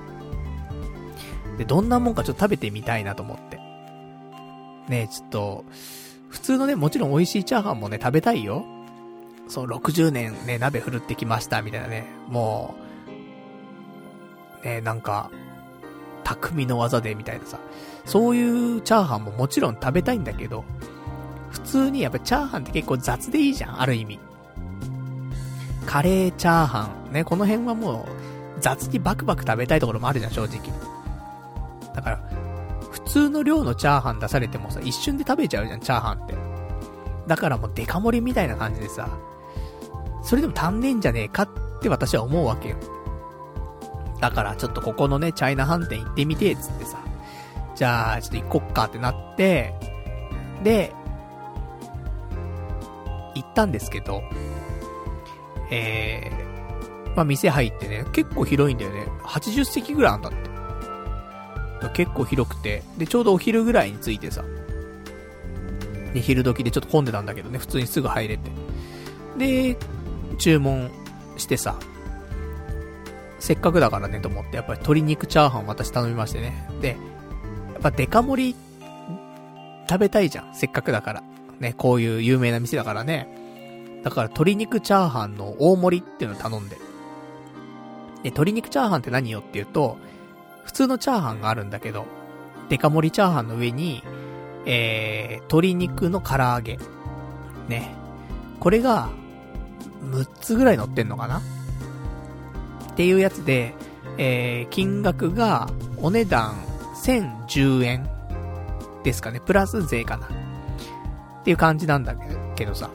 で、どんなもんかちょっと食べてみたいなと思って。ねえ、ちょっと、普通のね、もちろん美味しいチャーハンもね、食べたいよ。そう、ろくじゅうねんね、鍋振るってきました、みたいなね。もう、ね、なんか、匠の技で、みたいなさ。そういうチャーハンももちろん食べたいんだけど、普通にやっぱチャーハンって結構雑でいいじゃん、ある意味。カレーチャーハン。ね、この辺はもう、雑にバクバク食べたいところもあるじゃん、正直。だから、普通の量のチャーハン出されてもさ、一瞬で食べちゃうじゃん、チャーハンって。だからもうデカ盛りみたいな感じでさ、それでも足んねえんじゃねえかって私は思うわけよ。だからちょっとここのね、チャイナ飯店行ってみて、つってさ。じゃあ、ちょっと行こっかってなって、で、行ったんですけど、えー、まあ店入ってね、結構広いんだよね。はちじゅっ席ぐらいあんだって。結構広くて、で、ちょうどお昼ぐらいに着いてさ、で、昼時でちょっと混んでたんだけどね、普通にすぐ入れて。で、注文してさ、せっかくだからねと思って、やっぱり鶏肉チャーハン私頼みましてね。で、やっぱデカ盛り食べたいじゃん、せっかくだから。ね、こういう有名な店だからね。だから鶏肉チャーハンの大盛りっていうのを頼んで。で、鶏肉チャーハンって何よっていうと、普通のチャーハンがあるんだけど、デカ盛りチャーハンの上に、えー、鶏肉の唐揚げ。ね。これが、むっつぐらい乗ってんのかなっていうやつで、えー、金額が、お値段、せんじゅうえんですかね。プラス税かな。っていう感じなんだけどさ。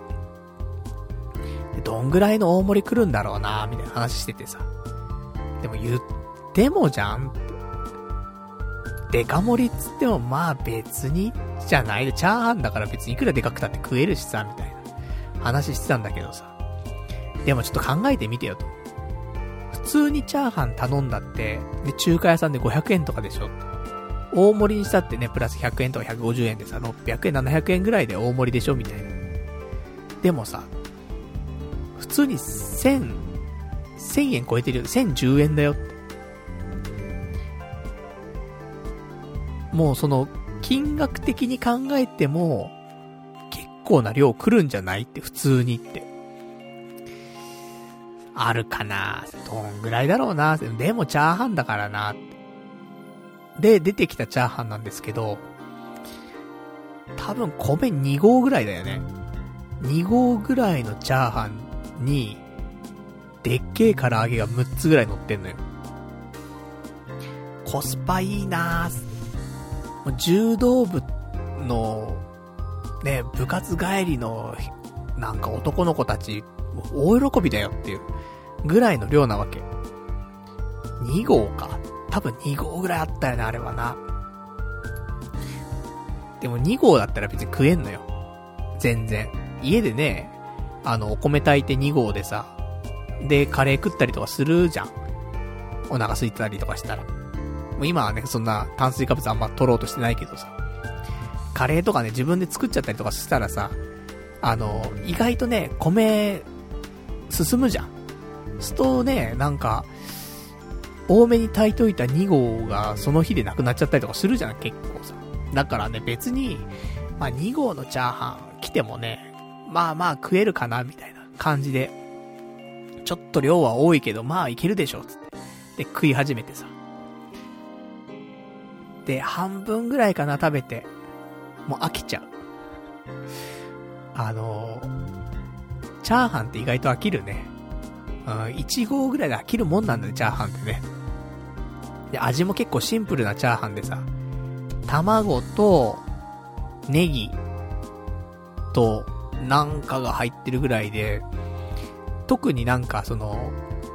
どんぐらいの大盛り来るんだろうなみたいな話しててさ。でも言ってもじゃんデカ盛りっつってもまあ別にじゃないで、チャーハンだから別にいくらでかくたって食えるしさみたいな話してたんだけどさ。でもちょっと考えてみてよと。普通にチャーハン頼んだってで中華屋さんでごひゃくえんとかでしょ。大盛りにしたってねプラスひゃくえんとかひゃくごじゅうえんでさ、ろっぴゃくえんななひゃくえんぐらいで大盛りでしょみたいな。でもさ、普通にせん、せんえん超えてるよ。せんじゅうえんだよって。もうその金額的に考えても結構な量来るんじゃないって普通にってあるかな。どんぐらいだろうな。でもチャーハンだからな。で出てきたチャーハンなんですけど、 多分米に合ぐらいだよね。に合ぐらいのチャーハンに、でっけえ唐揚げがむっつぐらい乗ってんのよ。コスパいいなぁ。柔道部の、ね、部活帰りの、なんか男の子たち、大喜びだよっていうぐらいの量なわけ。に合か。多分に合ぐらいあったよね、あれはな。でもに合だったら別に食えんのよ。全然。家でね、あの、お米炊いてに合でさ、で、カレー食ったりとかするじゃん。お腹空いてたりとかしたら。もう今はね、そんな炭水化物あんま取ろうとしてないけどさ。カレーとかね、自分で作っちゃったりとかしたらさ、あの、意外とね、米、進むじゃん。すとね、なんか、多めに炊いといたに合がその日でなくなっちゃったりとかするじゃん、結構さ。だからね、別に、まあに合のチャーハン来てもね、まあまあ食えるかな、みたいな感じで、ちょっと量は多いけど、まあいけるでしょ、つって。で、食い始めてさ。で、半分ぐらいかな、食べて、もう飽きちゃう。あのー、チャーハンって意外と飽きるね。うん、いち合ぐらいで飽きるもんなんだね、チャーハンってね。で、味も結構シンプルなチャーハンでさ、卵と、ネギと、なんかが入ってるぐらいで、特になんかその、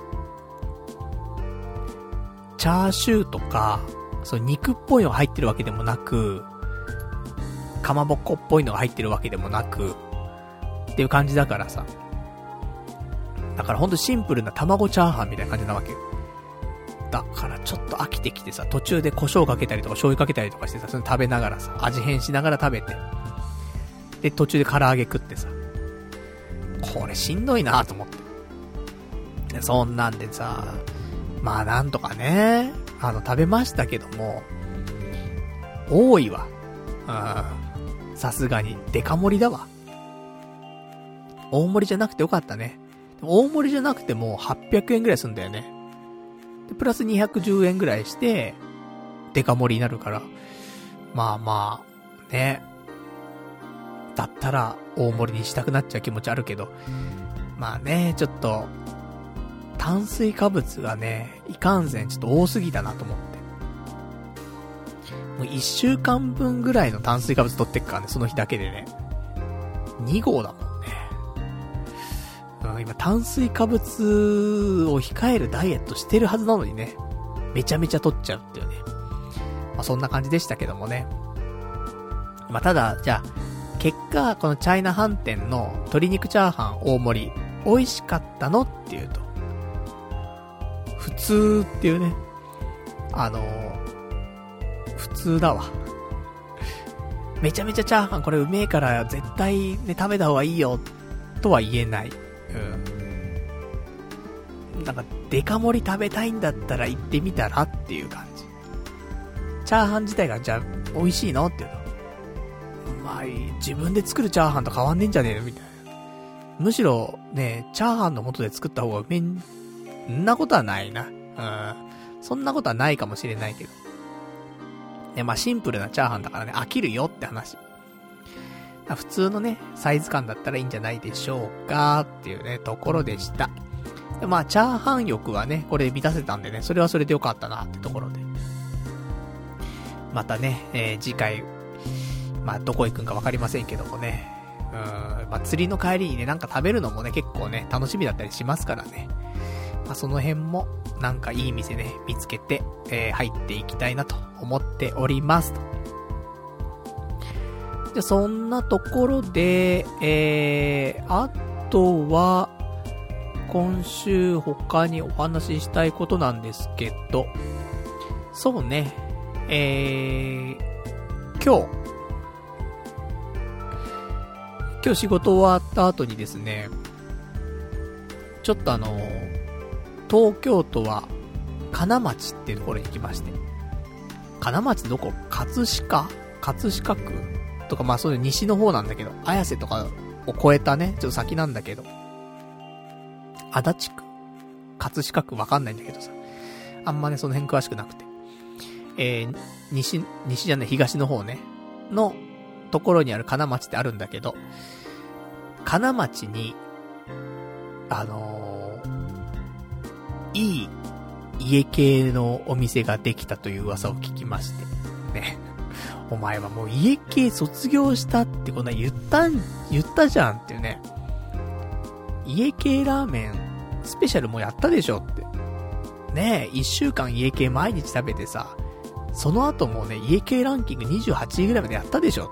チャーシューとか、その肉っぽいのが入ってるわけでもなく、かまぼっこっぽいのが入ってるわけでもなく、っていう感じだからさ。だからほんとシンプルな卵チャーハンみたいな感じなわけよ。だからちょっと飽きてきてさ、途中で胡椒かけたりとか醤油かけたりとかしてさ、それ食べながらさ、味変しながら食べて。で、途中で唐揚げ食ってさ。これしんどいなと思って。で、そんなんでさ、まあなんとかね、あの食べましたけども、多いわ。うん。さすがに、デカ盛りだわ。大盛りじゃなくてよかったね。大盛りじゃなくてもはっぴゃくえんぐらいすんだよね。で、プラスにひゃくじゅうえんぐらいして、デカ盛りになるから、まあまあ、ね。だったら、大盛りにしたくなっちゃう気持ちあるけど、まあね、ちょっと、炭水化物がね、いかんせんちょっと多すぎたなと思って。もういっしゅうかんぶんぐらいの炭水化物取ってっからね、その日だけでね。に合だもんね。うん、今炭水化物を控えるダイエットしてるはずなのにね、めちゃめちゃ取っちゃうっていうね。まあそんな感じでしたけどもね。まあただ、じゃあ、結果、このチャイナ飯店の鶏肉チャーハン大盛り、美味しかったのっていうと、普通っていうね。あのー、普通だわ。めちゃめちゃチャーハンこれうめえから絶対ね食べた方がいいよとは言えない。うん。なんかデカ盛り食べたいんだったら行ってみたらっていう感じ。チャーハン自体がじゃあ美味しいのっていうの。まあ自分で作るチャーハンと変わんねえんじゃねえのみたいな。むしろねチャーハンの素で作った方がうめえん。そんなことはないな。うん。そんなことはないかもしれないけど。ね、まあシンプルなチャーハンだからね、飽きるよって話。普通のね、サイズ感だったらいいんじゃないでしょうかっていうね、ところでした。でまあ、チャーハン欲はね、これで満たせたんでね、それはそれでよかったなってところで。またね、えー、次回、まあ、どこ行くんかわかりませんけどもね。うーん、まあ、釣りの帰りにね、なんか食べるのもね、結構ね、楽しみだったりしますからね。まあ、その辺も、なんかいい店ね、見つけて、えー、入っていきたいなと思っておりますと。で、そんなところで、えー、あとは、今週他にお話ししたいことなんですけど、そうね、えー、今日、今日仕事終わった後にですね、ちょっとあの、東京都は金町っていうところに行きまして、金町どこ？葛飾？葛飾区とか、まあそういう西の方なんだけど、綾瀬とかを越えたね、ちょっと先なんだけど、足立区？葛飾区わかんないんだけどさ、あんまねその辺詳しくなくて、えー、西、西じゃない東の方ね、のところにある金町ってあるんだけど、金町に、あのー、いい家系のお店ができたという噂を聞きまして。ね。お前はもう家系卒業したってこんな言ったん、言ったじゃんっていうね。家系ラーメンスペシャルもやったでしょって。ねえ、一週間家系毎日食べてさ、その後もね、家系ランキングにじゅうはちいぐらいまでやったでしょって。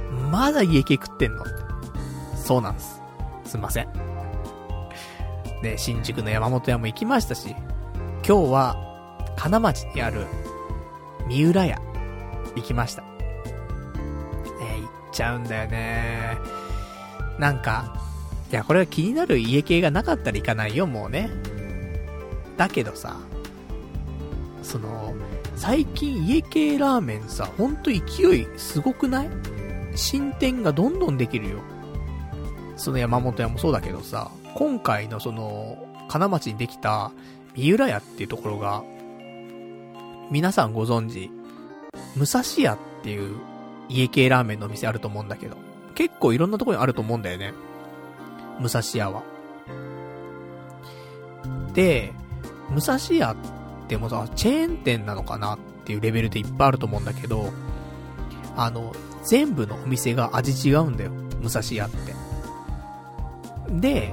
まだ家系食ってんのって。そうなんです。すいません。ね、新宿の山本屋も行きましたし、今日は金町にある三浦屋行きました。ね、行っちゃうんだよね。なんか、いやこれは気になる家系がなかったら行かないよ、もうね。だけどさ、その最近家系ラーメンさ、ほんと勢いすごくない？新店がどんどんできるよ。その山本屋もそうだけどさ、今回のその金町にできた三浦屋っていうところが、皆さんご存知武蔵屋っていう家系ラーメンのお店あると思うんだけど、結構いろんなところにあると思うんだよね、武蔵屋は。で、武蔵屋ってもさ、チェーン店なのかなっていうレベルでいっぱいあると思うんだけど、あの全部のお店が味違うんだよ、武蔵屋って。で、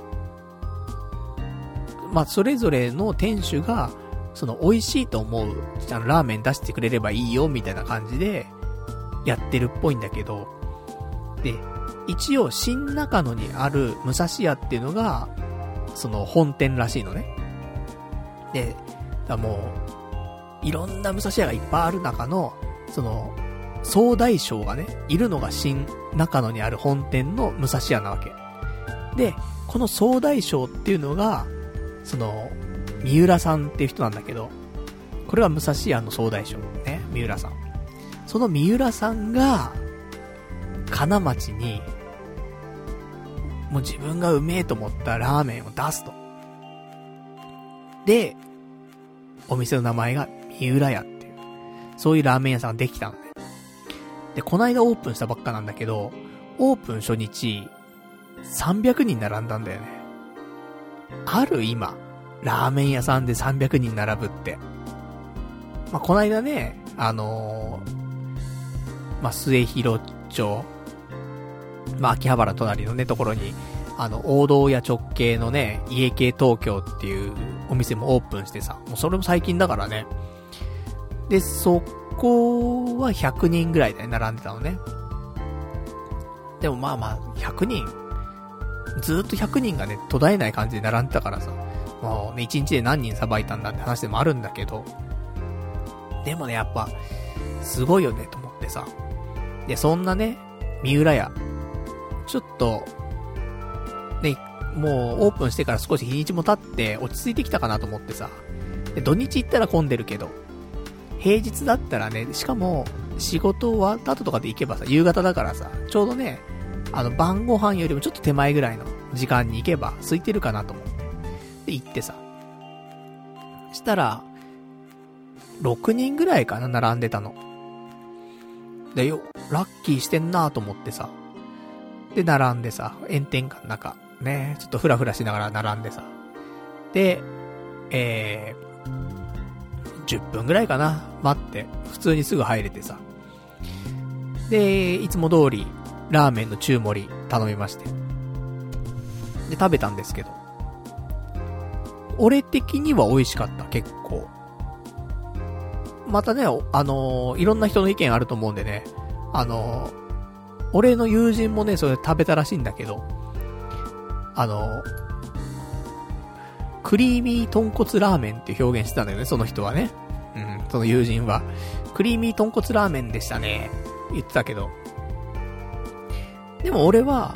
まあそれぞれの店主がその美味しいと思うあのラーメン出してくれればいいよみたいな感じでやってるっぽいんだけど、で一応新中野にある武蔵屋っていうのがその本店らしいのね。で、だもういろんな武蔵屋がいっぱいある中のその総大将がねいるのが新中野にある本店の武蔵屋なわけで、この総大将っていうのがその三浦さんっていう人なんだけど、これは武蔵屋の総大将ね、三浦さん。その三浦さんが金町にもう自分がうめえと思ったラーメンを出すと。で、お店の名前が三浦屋っていう、そういうラーメン屋さんができたのね。で、この間オープンしたばっかなんだけど、オープン初日さんびゃくにん並んだんだよね。ある今ラーメン屋さんでさんびゃくにん並ぶって。まあ、この間ね、あのー、まあ、末広町、まあ、秋葉原隣のね、ところに、あの、王道屋直系のね、家系東京っていうお店もオープンしてさ、もうそれも最近だからね。で、そこはひゃくにんぐらいで並んでたのね。でもまあまあ、ひゃくにん、ずーっとひゃくにんがね、途絶えない感じで並んでたからさ、もうね、いちにちで何人さばいたんだって話でもあるんだけど、でもね、やっぱ、すごいよね、と思ってさ。で、そんなね、三浦屋、ちょっと、ね、もうオープンしてから少し日にちも経って落ち着いてきたかなと思ってさ。で、土日行ったら混んでるけど、平日だったらね、しかも仕事終わった後とかで行けばさ、夕方だからさ、ちょうどね、あの晩ご飯よりもちょっと手前ぐらいの時間に行けば空いてるかなと思って。で、行ってさ。したら、ろくにんぐらいかな、並んでたの。で、よ、ラッキーしてんなと思ってさ。で、並んでさ、炎天下の中、ね、ちょっとフラフラしながら並んでさ。で、えー、じゅっぷんぐらいかな、待って、普通にすぐ入れてさ。で、いつも通り、ラーメンの中盛り頼みまして。で、食べたんですけど。俺的には美味しかった、結構。またね、あのー、いろんな人の意見あると思うんでね、あのー、俺の友人もね、それ食べたらしいんだけど、あのー、クリーミー豚骨ラーメンって表現してたんだよね、その人はね。うん、その友人は。クリーミー豚骨ラーメンでしたね、言ってたけど。でも俺は、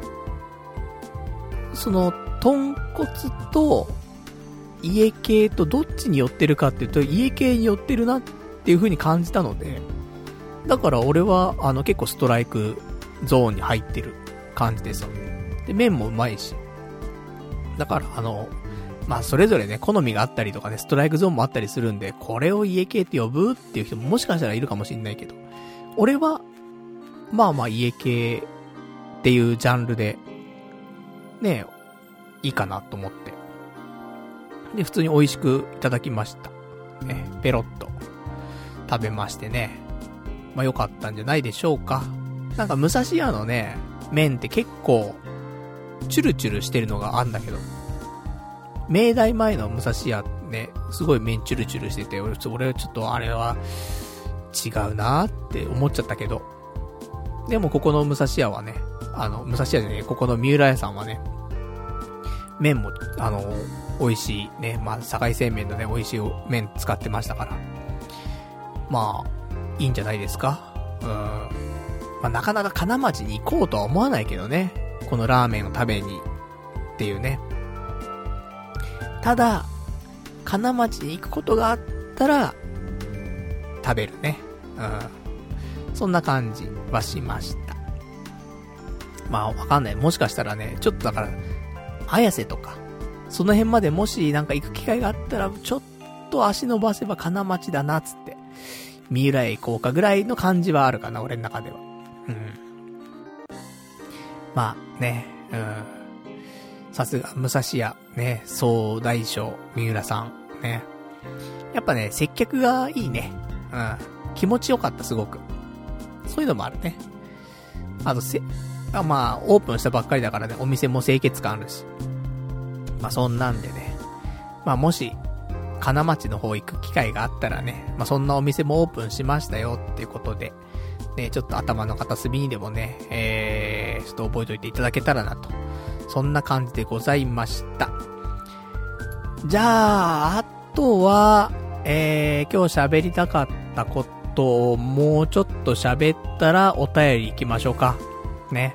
その、豚骨と、家系とどっちに寄ってるかっていうと、家系に寄ってるなっていう風に感じたので、だから俺は、あの、結構ストライクゾーンに入ってる感じでさ。で、麺もうまいし。だから、あの、まあ、それぞれね、好みがあったりとかね、ストライクゾーンもあったりするんで、これを家系って呼ぶっていう人ももしかしたらいるかもしんないけど、俺は、 まあまあ家系っていうジャンルで、ね、いいかなと思って。で、普通に美味しくいただきました。ね、ペロッと食べましてね。まあ良かったんじゃないでしょうか。なんか武蔵屋のね、麺って結構、チュルチュルしてるのがあんだけど、明大前の武蔵屋ね、すごい麺チュルチュルしてて、俺、俺ちょっとあれは違うなーって思っちゃったけど、でもここの武蔵屋はね、あの、武蔵屋じゃねえ、ここの三浦屋さんはね、麺も、あの、美味しいね、まあ、境製麺のね、美味しい麺使ってましたから、まあ、いいんじゃないですか。うん。まあ、なかなか金町に行こうとは思わないけどね、このラーメンを食べにっていうね。ただ金町に行くことがあったら食べるね。うん。そんな感じはしました。まあわかんない。もしかしたらね、ちょっとだから綾瀬とかその辺までもしなんか行く機会があったらちょっと足伸ばせば金町だなっつって三浦へ行こうかぐらいの感じはあるかな、俺の中では。うん。まあね、うん。さすが、武蔵屋、ね、総大将、三浦さん、ね。やっぱね、接客がいいね。うん。気持ちよかった、すごく。そういうのもあるね。あと、せ、あまあ、オープンしたばっかりだからね、お店も清潔感あるし。まあ、そんなんでね。まあ、もし、金町の方行く機会があったらね、まあ、そんなお店もオープンしましたよっていうことで、ね、ちょっと頭の片隅にでもね、えー、ちょっと覚えておいていただけたらなと。そんな感じでございました。じゃあ、あとは、えー、今日喋りたかったことをもうちょっと喋ったらお便り行きましょうか。ね。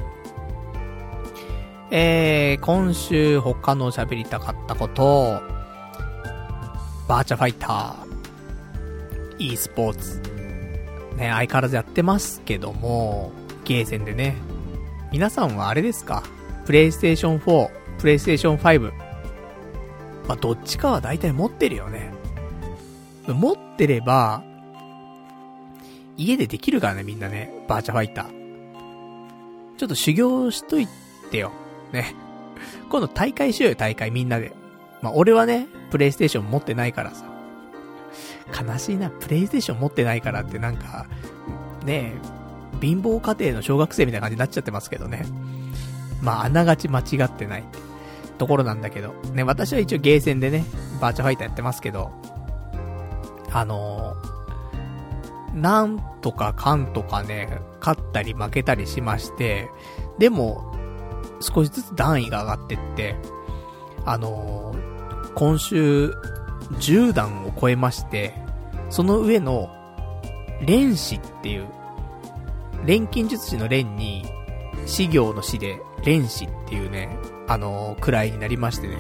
えー、今週他の喋りたかったこと、バーチャファイター、e スポーツ、ね、相変わらずやってますけども、ゲーセンでね。皆さんはあれですか？プレイステーションフォー、プレイステーションファイブ。まあ、どっちかは大体持ってるよね。持ってれば、家でできるからね、みんなね。バーチャファイター。ちょっと修行しといてよ。ね。今度大会しようよ、大会みんなで。まあ、俺はね、プレイステーション持ってないからさ。悲しいな、プレイステーション持ってないからってなんか、ねえ、貧乏家庭の小学生みたいな感じになっちゃってますけどね。まあ、あながち間違ってないってところなんだけど。ね、私は一応ゲーセンでね、バーチャファイターやってますけど、あのー、なんとかかんとかね、勝ったり負けたりしまして、でも、少しずつ段位が上がってって、あのー、今週、じゅう段を超えまして、その上の、錬師っていう、錬金術師の錬に、師行の師で、錬師っていうね、あのー、位になりましてね。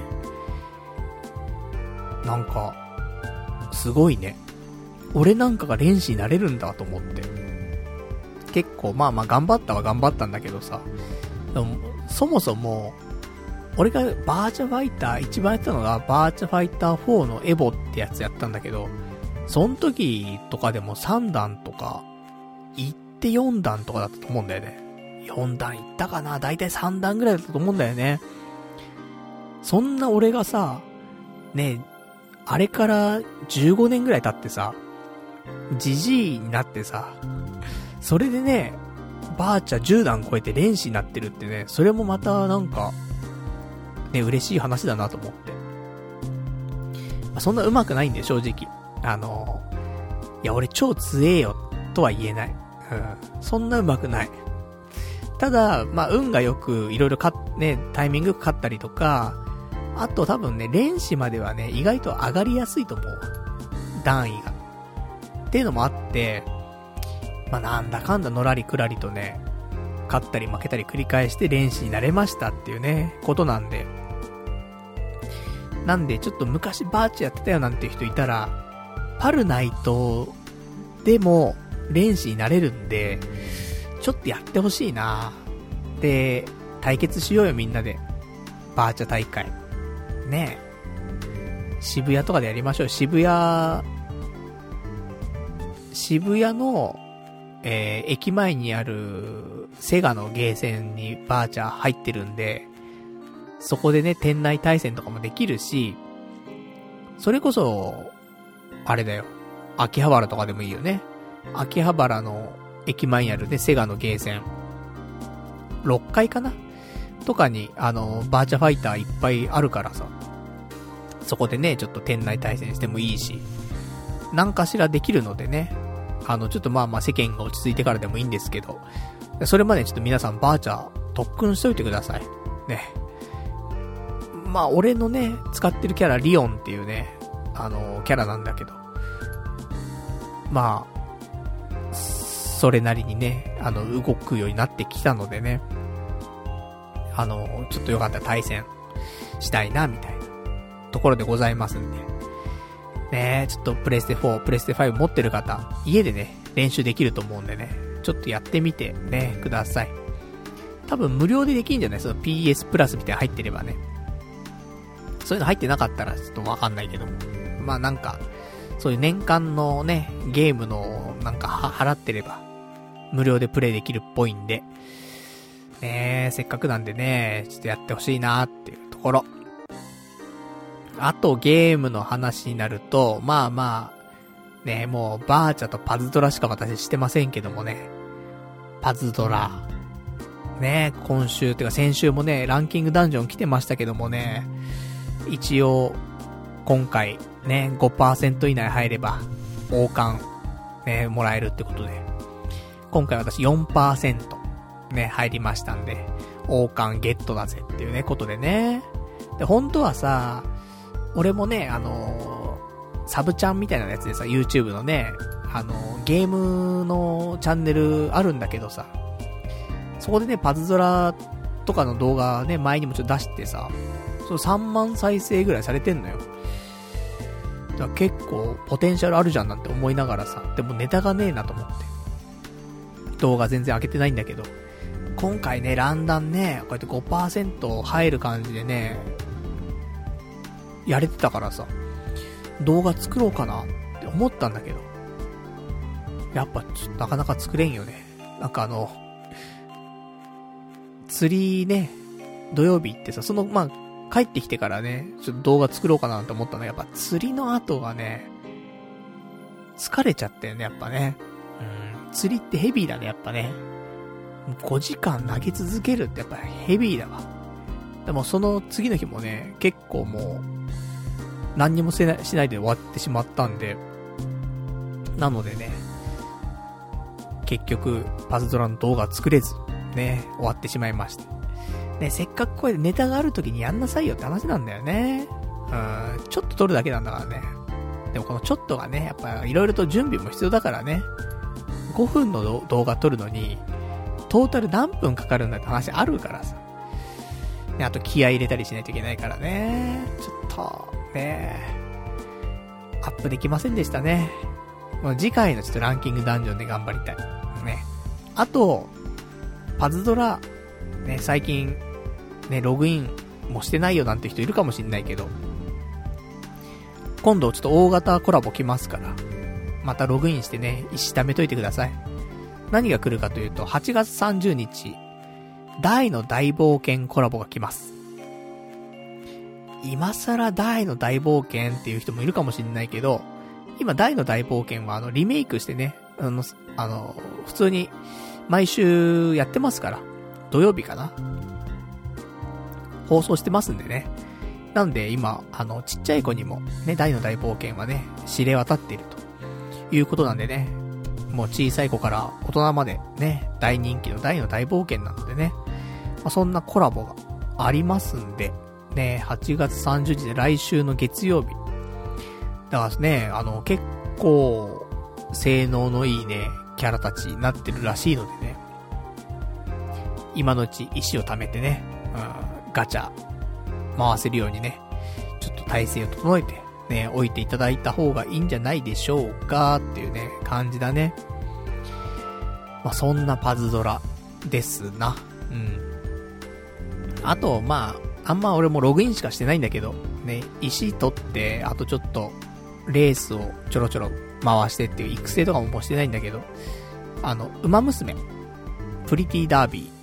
なんか、すごいね。俺なんかが錬師になれるんだと思って。結構、まあまあ頑張ったは頑張ったんだけどさ。でも、そもそも、俺がバーチャファイター、一番やったのがバーチャファイターフォーのエボってやつやったんだけど、その時とかでもさん段とか、行ってよん段とかだったと思うんだよね。よん段行ったかな？だいたいさん段ぐらいだったと思うんだよね。そんな俺がさ、ね、あれからじゅうごねんぐらい経ってさ、ジジイになってさ、それでね、バーチャじゅう段超えて錬師になってるってね、それもまたなんか、ね、嬉しい話だなと思って。まあ、そんな上手くないんで、正直。あの、いや、俺超強えよ、とは言えない。うん。そんな上手くない。ただ、まあ、運がよく、いろいろか、ね、タイミングよく勝ったりとか、あと多分ね、錬師まではね、意外と上がりやすいと思う。段位が。っていうのもあって、まあ、なんだかんだのらりくらりとね、勝ったり負けたり繰り返して錬師になれましたっていうね、ことなんで。なんで、ちょっと昔バーチやってたよなんていう人いたら、パルナイトでも錬師になれるんで、ちょっとやってほしいな。で、対決しようよみんなで。バーチャ大会。ねえ。渋谷とかでやりましょう。渋谷、渋谷の、 えー、駅前にあるセガのゲーセンにバーチャー入ってるんで、そこでね、店内対戦とかもできるし、それこそ、あれだよ、秋葉原とかでもいいよね。秋葉原の駅前にあるね、セガのゲーセン。ろっかいかなとかに、あの、バーチャファイターいっぱいあるからさ、そこでね、ちょっと店内対戦してもいいし、何かしらできるのでね、あの、ちょっとまあまあ世間が落ち着いてからでもいいんですけど、それまでちょっと皆さんバーチャー特訓しといてください。ね。まあ、俺のね、使ってるキャラ、リオンっていうね、あの、キャラなんだけど、まあ、それなりにね、あの、動くようになってきたのでね、あの、ちょっとよかったら対戦したいな、みたいなところでございますんで。ねえ、ちょっとプレステフォー、プレステファイブ持ってる方、家でね、練習できると思うんでね、ちょっとやってみてね、ください。多分無料でできるんじゃない？その ピーエス プラスみたいな入ってればね。そういうの入ってなかったらちょっとわかんないけども。まあなんか、そういう年間のね、ゲームのなんか払ってれば、無料でプレイできるっぽいんで、ねえ、せっかくなんでね、ちょっとやってほしいなーっていうところ。あとゲームの話になると、まあまあ、ね、もうバーチャとパズドラしか私してませんけどもね、パズドラ、ね、今週てか先週もね、ランキングダンジョン来てましたけどもね、一応、今回ね、ごパーセント 以内入れば、王冠、ね、もらえるってことで、今回私 よんパーセント ね、入りましたんで、王冠ゲットだぜっていうね、ことでね。で、本当はさ、俺もね、あのー、サブチャンみたいなやつでさ、YouTube のね、あのー、ゲームのチャンネルあるんだけどさ、そこでね、パズドラとかの動画ね、前にもちょっと出してさ、そのさんまん再生ぐらいされてんのよ。だから結構ポテンシャルあるじゃんなんて思いながらさ、でもネタがねえなと思って。動画全然開けてないんだけど、今回ね、ランダンね、こうやって ごパーセント 入る感じでね、やれてたからさ、動画作ろうかなって思ったんだけど、やっぱちょっとなかなか作れんよね。なんかあの、釣りね、土曜日ってさ、その、まあ、帰ってきてからね、ちょっと動画作ろうかなと思ったの。やっぱ釣りの後がね、疲れちゃったよね、やっぱね。うん、釣りってヘビーだね、やっぱね。ごじかん投げ続けるってやっぱヘビーだわ。でもその次の日もね、結構もう、何にもしない、しないで終わってしまったんで、なのでね、結局、パズドラの動画作れず、ね、終わってしまいました。ね、せっかくこれネタがある時にやんなさいよって話なんだよね。うん、ちょっと撮るだけなんだからね。でもこのちょっとがね、やっぱいろいろと準備も必要だからね。ごふんの動画撮るのに、トータル何分かかるんだって話あるからさ。ね、あと気合い入れたりしないといけないからね。ちょっと、ね、アップできませんでしたね。もう次回のちょっとランキングダンジョンで頑張りたい。ね。あと、パズドラ、ね、最近、ね、ログインもしてないよなんて人いるかもしんないけど、今度ちょっと大型コラボ来ますから、またログインしてね、石貯めといてください。何が来るかというと、はちがつさんじゅうにち、大の大冒険コラボが来ます。今更大の大冒険っていう人もいるかもしんないけど、今大の大冒険はあのリメイクしてね、あの、あの、普通に毎週やってますから、土曜日かな放送してますんでね。なんで今、あの、ちっちゃい子にもね、大の大冒険はね、知れ渡っているということなんでね、もう小さい子から大人までね、大人気の大の大冒険なのでね、まあ、そんなコラボがありますんで、ね、はちがつさんじゅうにちで来週の月曜日。だからね、あの、結構、性能のいいね、キャラたちになってるらしいのでね、今のうち石を貯めてね、うん、ガチャ回せるようにね、ちょっと体勢を整えてね、置いていただいた方がいいんじゃないでしょうかっていうね、感じだね。まあ、そんなパズドラですな。うん。あと、まあ、あんま俺もログインしかしてないんだけど、ね、石取って、あとちょっと、レースをちょろちょろ回してっていう育成とかももうしてないんだけど、 あの、ウマ娘、プリティダービー。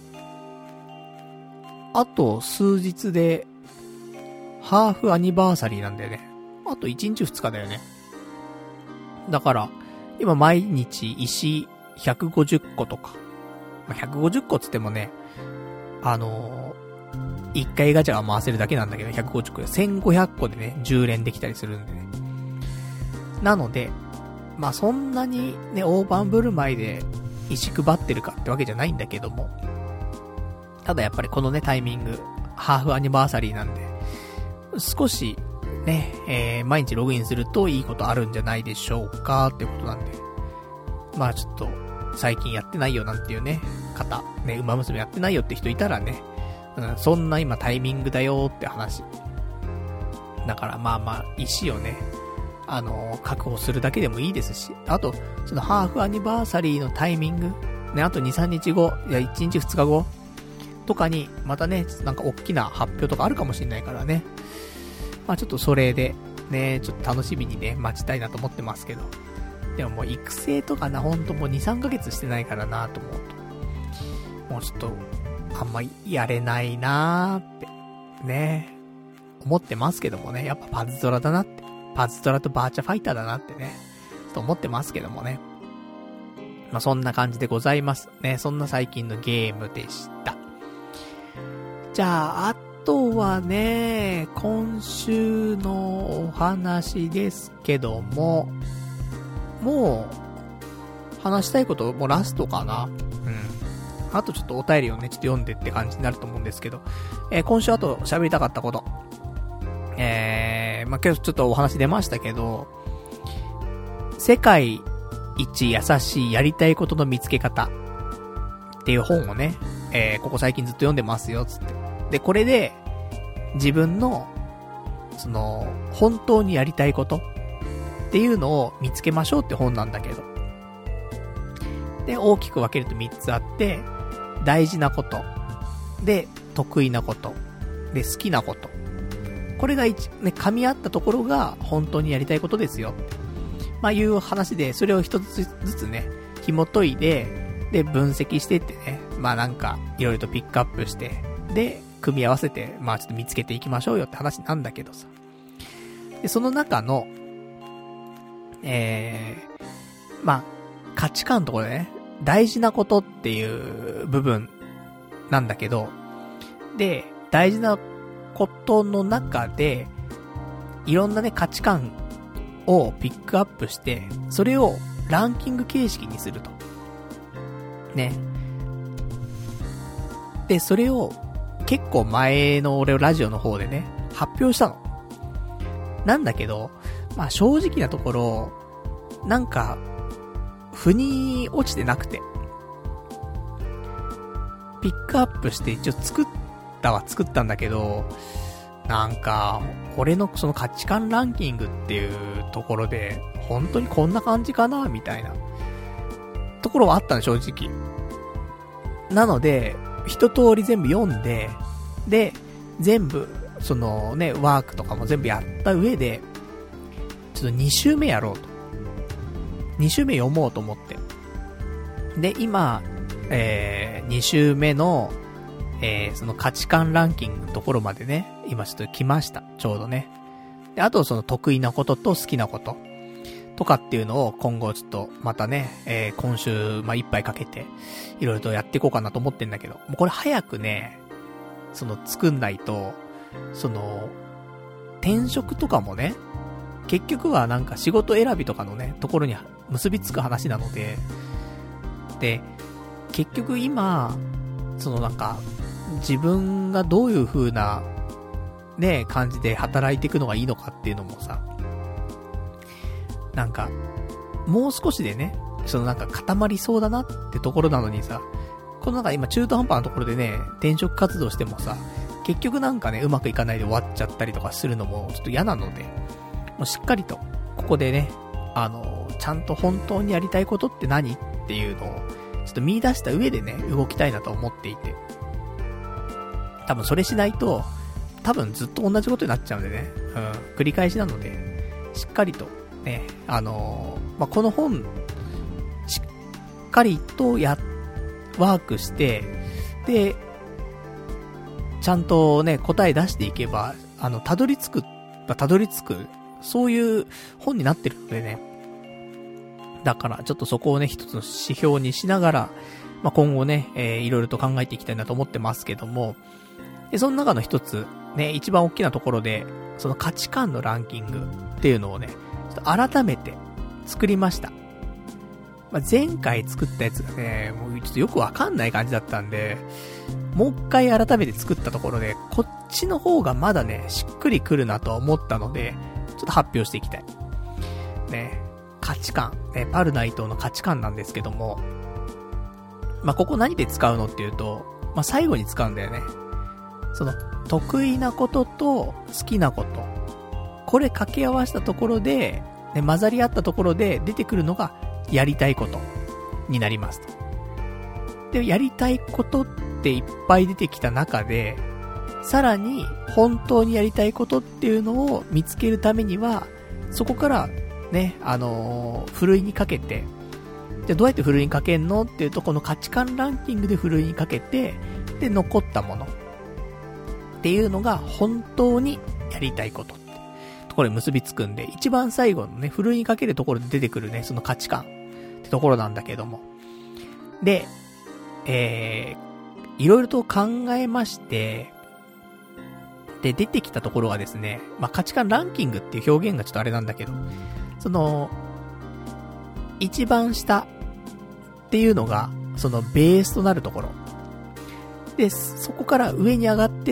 あと数日で、ハーフアニバーサリーなんだよね。あといちにちふつかだよね。だから、今毎日石ひゃくごじゅっことか。まあ、ひゃくごじゅっこつってもね、あのー、いっかいガチャが回せるだけなんだけど、ひゃくごじゅっこでせんごひゃっこでね、じゅう連できたりするんでね。なので、まあそんなにね、大盤振る舞いで石配ってるかってわけじゃないんだけども。ただやっぱりこのね、タイミング、ハーフアニバーサリーなんで、少し、ね、えー、毎日ログインするといいことあるんじゃないでしょうかっていうことなんで。まあちょっと、最近やってないよなんていうね、方、ね、ウマ娘やってないよって人いたらね、うん、そんな今タイミングだよって話。だからまあまあ、石をね、あのー、確保するだけでもいいですし、あと、そのハーフアニバーサリーのタイミング、ね、あとに、さんにちご、いやいちにちふつかごとかに、またね、なんか大きな発表とかあるかもしれないからね。まあちょっとそれで、ね、ちょっと楽しみにね、待ちたいなと思ってますけど。でももう育成とかな、ほんともうに、さんかげつしてないからなと思うと。もうちょっと、あんまやれないなーって、ね、思ってますけどもね。やっぱパズドラだなって。パズドラとバーチャファイターだなってね、と思ってますけどもね。まあそんな感じでございますね。そんな最近のゲームでした。じゃあ、あとはね、今週のお話ですけども、もう、話したいこともうラストかな。うん。あとちょっとお便りをね、ちょっと読んでって感じになると思うんですけど、えー、今週あと喋りたかったこと。えー、まあ、今日ちょっとお話出ましたけど、世界一優しいやりたいことの見つけ方っていう本をね、えー、ここ最近ずっと読んでますよ、つって。で、これで、自分の、その、本当にやりたいことっていうのを見つけましょうって本なんだけど。で、大きく分けるとみっつあって、大事なこと。で、得意なこと。で、好きなこと。これが一、ね、噛み合ったところが本当にやりたいことですよ。まあいう話で、それを一つずつね、紐解いで、で、分析してってね、まあなんか、いろいろとピックアップして、で、組み合わせて、まあちょっと見つけていきましょうよって話なんだけどさ。で、その中の、えー、まあ、価値観のところでね、大事なことっていう部分なんだけど、で、大事なことの中で、いろんなね、価値観をピックアップして、それをランキング形式にすると。ね。で、それを結構前の俺ラジオの方でね、発表したの。なんだけど、まあ正直なところ、なんか、腑に落ちてなくて。ピックアップして一応作ったは作ったんだけど、なんか、俺のその価値観ランキングっていうところで、本当にこんな感じかなみたいな、ところはあったの、正直。なので、一通り全部読んで、で、全部、そのね、ワークとかも全部やった上で、ちょっとに週目やろうと。に週目読もうと思って。で、今、えー、に週目の、えー、その価値観ランキングのところまでね、今ちょっと来ました。ちょうどね。で、あとその得意なことと好きなこととかっていうのを今後ちょっとまたね、えー、今週、まあ、いっぱいかけて、いろいろとやっていこうかなと思ってんだけど、もうこれ早くね、その作んないと、その、転職とかもね、結局はなんか仕事選びとかのね、ところに結びつく話なので、で、結局今、そのなんか、自分がどういう風な、ね、感じで働いていくのがいいのかっていうのもさ、なんか、もう少しでね、そのなんか固まりそうだなってところなのにさ、このなんか今中途半端なところでね、転職活動してもさ、結局なんかね、うまくいかないで終わっちゃったりとかするのもちょっと嫌なので、もうしっかりと、ここでね、あの、ちゃんと本当にやりたいことって何っていうのを、ちょっと見出した上でね、動きたいなと思っていて。多分それしないと、多分ずっと同じことになっちゃうんでね、うん、繰り返しなので、しっかりと、ね、あのー、まあ、この本、しっかりとや、ワークして、で、ちゃんとね、答え出していけば、あの、たどり着く、たどり着く、そういう本になってるのでね。だから、ちょっとそこをね、一つの指標にしながら、まあ、今後ね、えー、いろいろと考えていきたいなと思ってますけども、で、その中の一つ、ね、一番大きなところで、その価値観のランキングっていうのをね、ちょっと改めて作りました。まあ、前回作ったやつがね、もうちょっとよくわかんない感じだったんで、もう一回改めて作ったところで、こっちの方がまだね、しっくりくるなとは思ったので、ちょっと発表していきたい。ね、価値観、ね、パルナイトの価値観なんですけども、まあ、ここ何で使うのっていうと、まあ、最後に使うんだよね。その、得意なことと好きなこと。これ掛け合わせたところで、ね、混ざり合ったところで出てくるのが、やりたいことになりますと。で、やりたいことっていっぱい出てきた中で、さらに本当にやりたいことっていうのを見つけるためには、そこからね、あのー、ふるいにかけて、じゃあどうやってふるいにかけんのっていうと、この価値観ランキングでふるいにかけて、で、残ったものっていうのが本当にやりたいことってところに結びつくんで、一番最後のね、ふるいにかけるところで出てくるね、その価値観ってところなんだけども。で、えー、いろいろと考えまして、で、出てきたところはですね、まあ、価値観ランキングっていう表現がちょっとあれなんだけど、その、一番下っていうのが、そのベースとなるところ。で、そこから上に上がってって、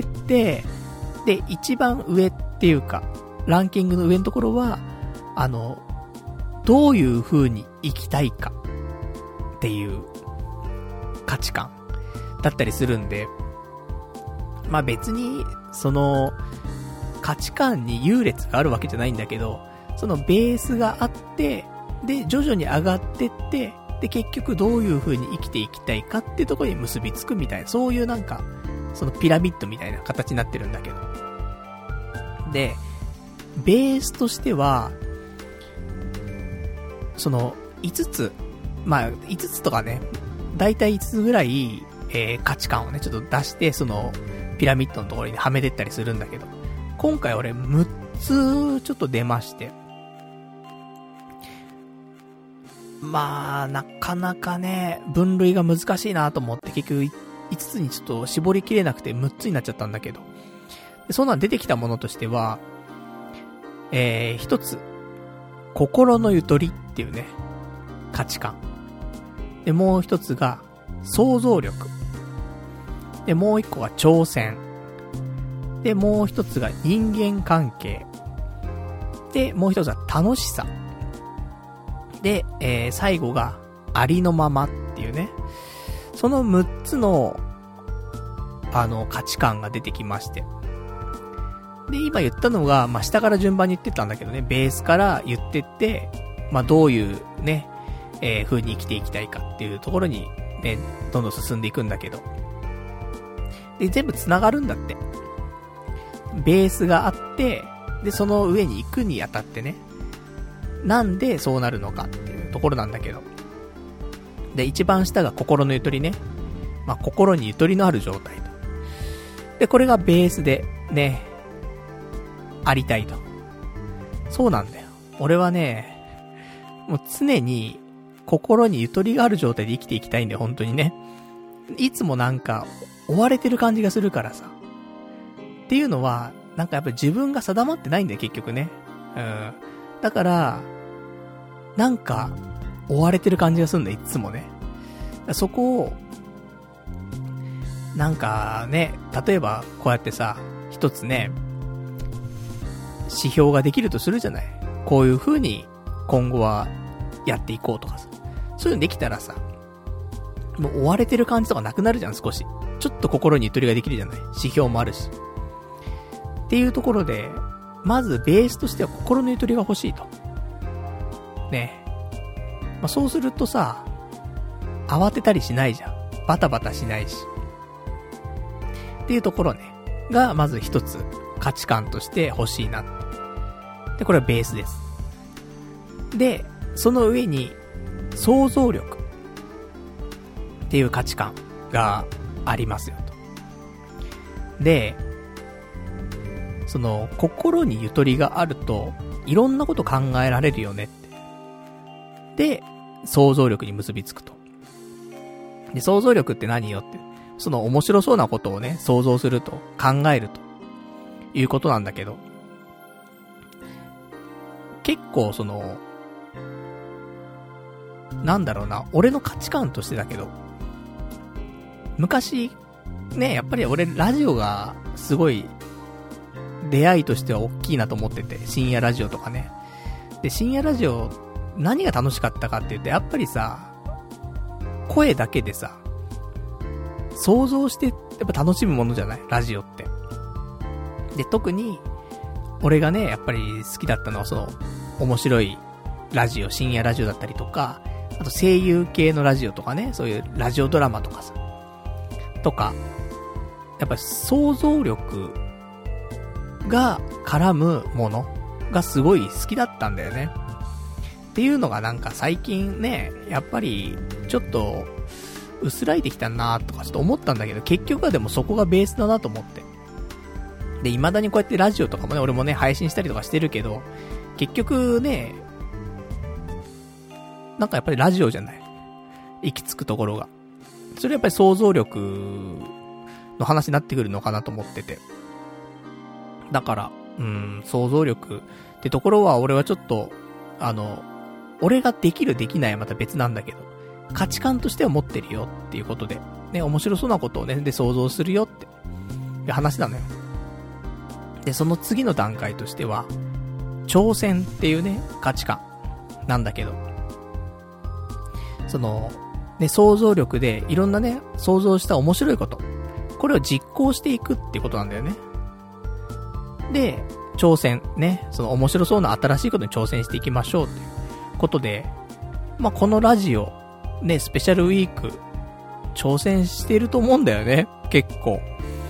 で、一番上っていうか、ランキングの上のところは、あの、どういう風に生きたいかっていう価値観だったりするんで、まあ別に、その、価値観に優劣があるわけじゃないんだけど、そのベースがあって、で、徐々に上がってって、で、結局どういう風に生きていきたいかっていうところに結びつくみたいな、そういうなんか、そのピラミッドみたいな形になってるんだけど。で、ベースとしては、その、いつつ、まあ、いつつとかね、だいたいいつつぐらい、えー、価値観をね、ちょっと出して、その、ピラミッドのところにはめてったりするんだけど、今回俺むっつちょっと出まして、まあ、なかなかね、分類が難しいなと思って、結局いつつにちょっと絞りきれなくてむっつになっちゃったんだけど、でそんなん出てきたものとしては、えー、一つ、心のゆとりっていうね、価値観。で、もう一つが、想像力。で、もう一個が挑戦。で、もう一つが人間関係。で、もう一つは楽しさ。で、えー、最後がありのままっていうね。そのむっつの、あの、価値観が出てきまして。で、今言ったのが、まあ、下から順番に言ってたんだけどね、ベースから言ってって、まあ、どういうね、えー、風に生きていきたいかっていうところに、ね、どんどん進んでいくんだけど。で、全部繋がるんだって。ベースがあって、で、その上に行くにあたってね、なんでそうなるのかっていうところなんだけど。で、一番下が心のゆとりね。まあ、心にゆとりのある状態と。で、これがベースで、ね、ありたいと。そうなんだよ。俺はね、もう常に心にゆとりがある状態で生きていきたいんだよ、本当にね。いつもなんか、追われてる感じがするからさ。っていうのは、なんかやっぱり自分が定まってないんだよ、結局ね。うん。だから、なんか、追われてる感じがするんだよ、いつもね。そこを、なんかね、例えばこうやってさ、一つね、指標ができるとするじゃない。こういう風に今後はやっていこうとかさ。そういうのできたらさ、もう追われてる感じとかなくなるじゃん、少し。ちょっと心にゆとりができるじゃない。指標もあるし。っていうところで、まずベースとしては心のゆとりが欲しいと。ね。まあ、そうするとさ、慌てたりしないじゃん。バタバタしないし。っていうところね。が、まず一つ価値観として欲しいな。で、これはベースです。で、その上に、想像力。 っていう価値観がありますよと。で、その心にゆとりがあるといろんなこと考えられるよねって。で、想像力に結びつくと。で、想像力って何よって、その面白そうなことをね、想像すると、考えるということなんだけど、結構その、なんだろうな、俺の価値観としてだけど、昔、ね、やっぱり俺ラジオがすごい出会いとしては大きいなと思ってて、深夜ラジオとかね。で、深夜ラジオ、何が楽しかったかって言って、やっぱりさ、声だけでさ、想像してやっぱ楽しむものじゃない?ラジオって。で、特に、俺がね、やっぱり好きだったのはその、面白いラジオ、深夜ラジオだったりとか、あと声優系のラジオとかね、そういうラジオドラマとかさ、とか、やっぱ想像力が絡むものがすごい好きだったんだよね。っていうのがなんか最近ね、やっぱりちょっと薄らいできたなとかちょっと思ったんだけど、結局はでもそこがベースだなと思って。で、未だにこうやってラジオとかもね、俺もね、配信したりとかしてるけど、結局ね、なんかやっぱりラジオじゃない。行き着くところが。それやっぱり想像力の話になってくるのかなと思ってて。だから、うん、想像力ってところは俺はちょっと、あの、俺ができるできないはまた別なんだけど、価値観としては持ってるよっていうことで、ね、面白そうなことをね、で想像するよっていう話なのよ。で、その次の段階としては、挑戦っていうね、価値観なんだけど、その、ね、想像力でいろんなね、想像した面白いこと、これを実行していくっていうことなんだよね。で、挑戦、ね、その面白そうな新しいことに挑戦していきましょうっていうことで、まあ、このラジオ、ね、スペシャルウィーク、挑戦してると思うんだよね、結構。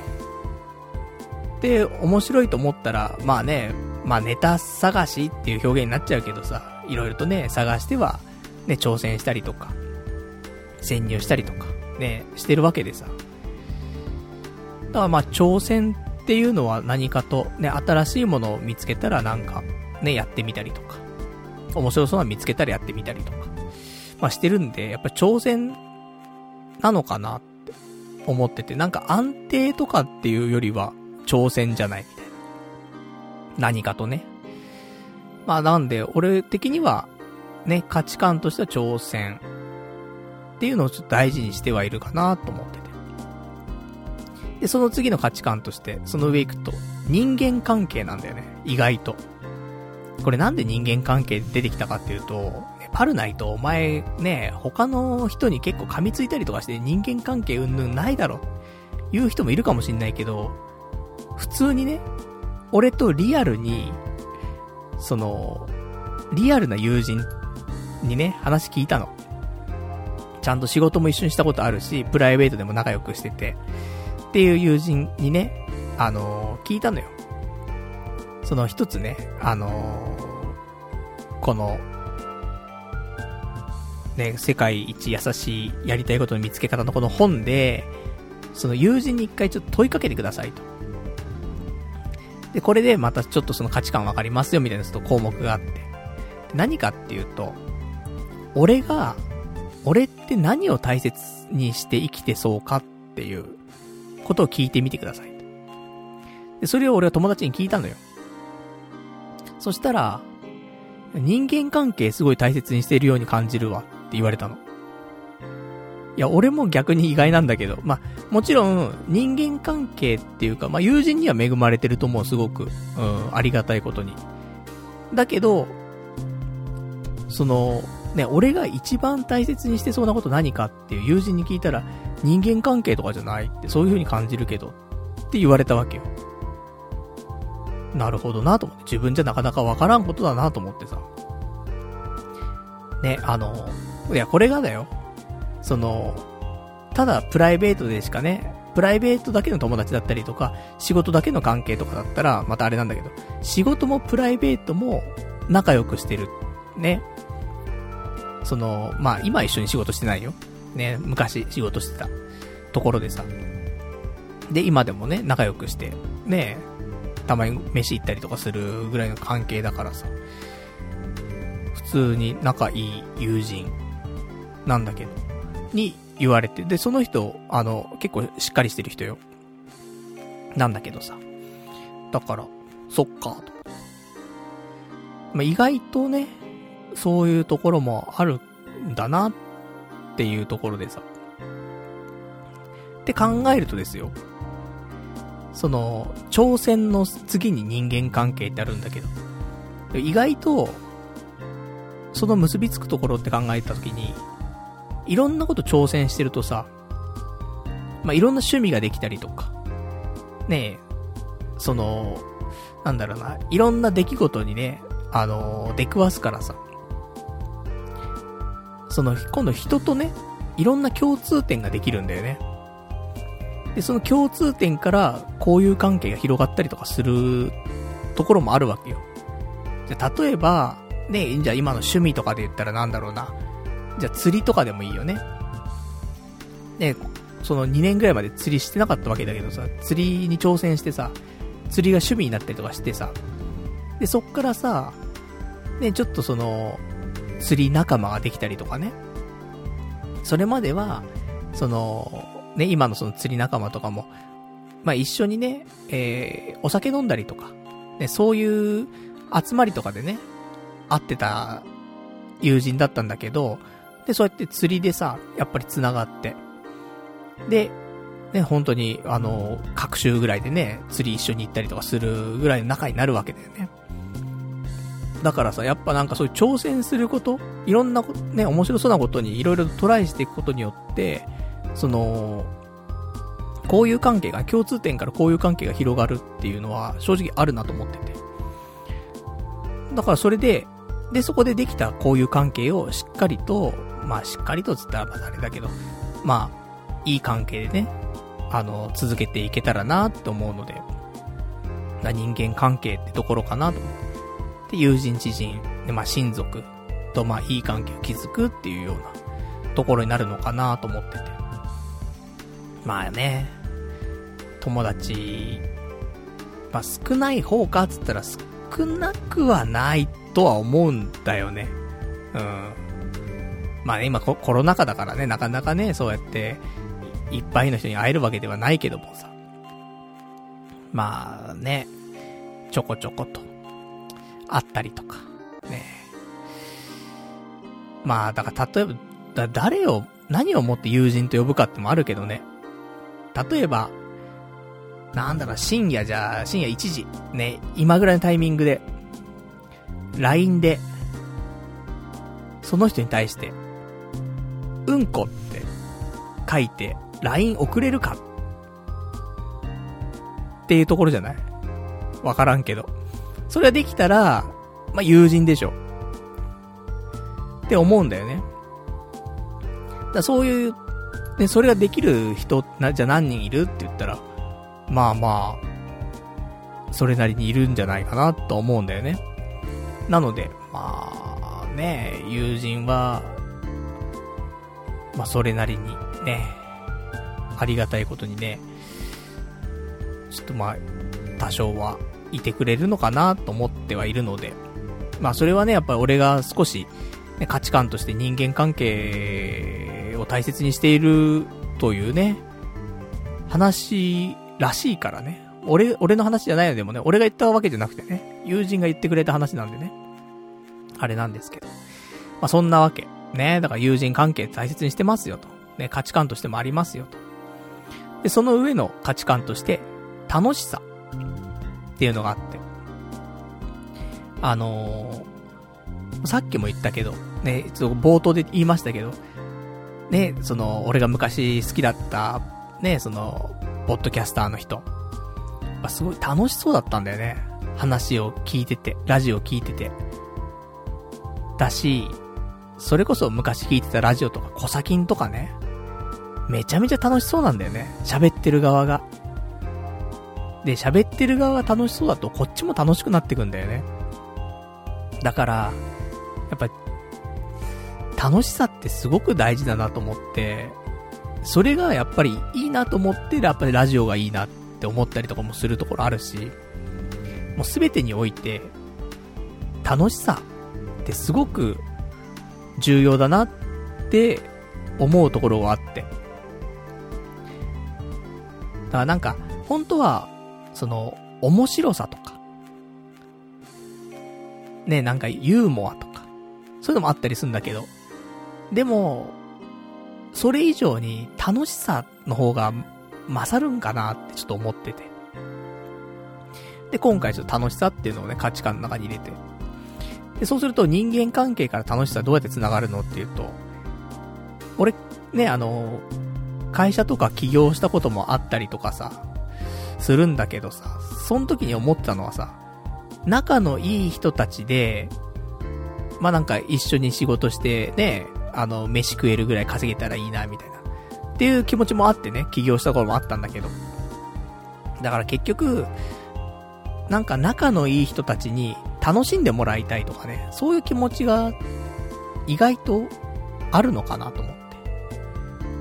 で、面白いと思ったら、まあね、まあネタ探しっていう表現になっちゃうけどさ、いろいろとね、探しては、ね、挑戦したりとか、潜入したりとか、ね、してるわけでさ。だからまあ挑戦っていうのは何かと、ね、新しいものを見つけたらなんか、ね、やってみたりとか、面白そうなの見つけたらやってみたりとか、まあしてるんで、やっぱ挑戦なのかなって思ってて、なんか安定とかっていうよりは挑戦じゃないみたいな。何かとね。まあなんで、俺的には、ね、価値観としては挑戦っていうのをちょっと大事にしてはいるかなと思ってて。で、その次の価値観として、その上行くと、人間関係なんだよね。意外と。これなんで人間関係出てきたかっていうと、パルナイトお前ね、他の人に結構噛みついたりとかして人間関係うんぬんないだろ。言う人もいるかもしんないけど、普通にね、俺とリアルに、その、リアルな友人にね、話聞いたの。ちゃんと仕事も一緒にしたことあるし、プライベートでも仲良くしてて、っていう友人にね、あのー、聞いたのよ。その一つね、あのー、この、ね、世界一優しいやりたいことの見つけ方のこの本で、その友人に一回ちょっと問いかけてくださいと。で、これでまたちょっとその価値観わかりますよみたいなちょっと項目があって。何かっていうと、俺が、俺って何を大切にして生きてそうかっていうことを聞いてみてください。で、それを俺は友達に聞いたのよ。そしたら、人間関係すごい大切にしているように感じるわって言われたの。いや、俺も逆に意外なんだけど、まあ、もちろん人間関係っていうか、まあ、友人には恵まれてると思う、すごく。うん、ありがたいことに。だけど、その、ね、俺が一番大切にしてそうなこと何かっていう友人に聞いたら、人間関係とかじゃないって、そういう風に感じるけど、って言われたわけよ。なるほどなと思って、自分じゃなかなかわからんことだなと思ってさ。ね、あの、いや、これがだよ。その、ただプライベートでしかね、プライベートだけの友達だったりとか、仕事だけの関係とかだったら、またあれなんだけど、仕事もプライベートも仲良くしてる。ね。その、まあ、今一緒に仕事してないよ。 ね、昔仕事してたところでさ。で、今でもね、仲良くして、ね、たまに飯行ったりとかするぐらいの関係だからさ。普通に仲いい友人なんだけど、に言われて、で、その人、あの、結構しっかりしてる人よ。なんだけどさ。だから、そっか、と。まあ、意外とね、そういうところもあるんだなっていうところでさ。って考えるとですよ。その、挑戦の次に人間関係ってあるんだけど、意外と、その結びつくところって考えたときに、いろんなこと挑戦してるとさ、まあ、いろんな趣味ができたりとか、ねえ、その、なんだろうな、いろんな出来事にね、あの、出くわすからさ、その、今度人とね、いろんな共通点ができるんだよね。で、その共通点から交友関係が広がったりとかするところもあるわけよ。じゃ、例えば、ね、じゃあ今の趣味とかで言ったらなんだろうな。じゃあ釣りとかでもいいよね。ね、そのにねんぐらいまで釣りしてなかったわけだけどさ、釣りに挑戦してさ、釣りが趣味になったりとかしてさ、で、そっからさ、ね、ちょっとその、釣り仲間ができたりとかね。それまでは、その、ね、今のその釣り仲間とかも、まあ一緒にね、えー、お酒飲んだりとか、ね、そういう集まりとかでね、会ってた友人だったんだけど、で、そうやって釣りでさ、やっぱり繋がって、で、ね、本当に、あの、各週ぐらいでね、釣り一緒に行ったりとかするぐらいの仲になるわけだよね。だからさ、やっぱなんかそういう挑戦すること、いろんなね、面白そうなことにいろいろトライしていくことによって、その、交友関係が、共通点から交友関係が広がるっていうのは正直あるなと思ってて。だからそれで、で、そこでできた交友関係をしっかりと、まあしっかりとつったらまああれだけど、まあ、いい関係でね、あの、続けていけたらなって思うので、人間関係ってところかなと思って。で、友人知人、で、まあ親族とまあいい関係を築くっていうようなところになるのかなと思ってて。まあね、友達、まあ少ない方かっつったら少なくはないとは思うんだよね。うん。まあね、今コロナ禍だからね、なかなかね、そうやって、いっぱいの人に会えるわけではないけどもさ。まあね、ちょこちょこと、会ったりとか、ね。まあ、だから例えば、だ誰を、何をもって友人と呼ぶかってもあるけどね。例えば、なんだろう、深夜じゃあ、深夜いちじ、ね、今ぐらいのタイミングで、ライン で、その人に対して、うんこって書いて、ライン 送れるかっていうところじゃない？わからんけど。それができたら、まあ、友人でしょ。って思うんだよね。だそういう、ね、それができる人、な、じゃあ何人いるって言ったら、まあまあ、それなりにいるんじゃないかなと思うんだよね。なので、まあね、友人は、まあそれなりにね、ありがたいことにね、ちょっとまあ、多少はいてくれるのかなと思ってはいるので、まあそれはね、やっぱり俺が少し、ね、価値観として人間関係を大切にしているというね、話らしいからね。俺、俺の話じゃないのでもね、俺が言ったわけじゃなくてね、友人が言ってくれた話なんでね。あれなんですけど。まあそんなわけ。ね、だから友人関係大切にしてますよと。ね、価値観としてもありますよと。で、その上の価値観として、楽しさっていうのがあって。あのー、さっきも言ったけど、ね、ちょっと冒頭で言いましたけど、ね、その、俺が昔好きだった、ね、その、ポッドキャスターの人。すごい楽しそうだったんだよね。話を聞いてて、ラジオ聞いてて。だし、それこそ昔聞いてたラジオとか、コサキンとかね。めちゃめちゃ楽しそうなんだよね。喋ってる側が。で、喋ってる側が楽しそうだと、こっちも楽しくなってくんだよね。だから、やっぱ、 楽しさってすごく大事だなと思って、それがやっぱりいいなと思って、やっぱりラジオがいいなって思ったりとかもするところあるし、もうすべてにおいて、楽しさってすごく重要だなって思うところがあって。だからなんか、本当は、その、面白さとか、ね、なんかユーモアとか、そういうのもあったりするんだけど、でも、それ以上に楽しさの方が勝るんかなってちょっと思ってて。で、今回ちょっと楽しさっていうのをね、価値観の中に入れて。で、そうすると人間関係から楽しさどうやって繋がるのっていうと、俺、ね、あの、会社とか起業したこともあったりとかさ、するんだけどさ、その時に思ったのはさ、仲のいい人たちで、まあ、なんか一緒に仕事してね、あの、飯食えるぐらい稼げたらいいな、みたいな。っていう気持ちもあってね、起業した頃もあったんだけど。だから結局、なんか仲のいい人たちに楽しんでもらいたいとかね、そういう気持ちが意外とあるのかなと思って。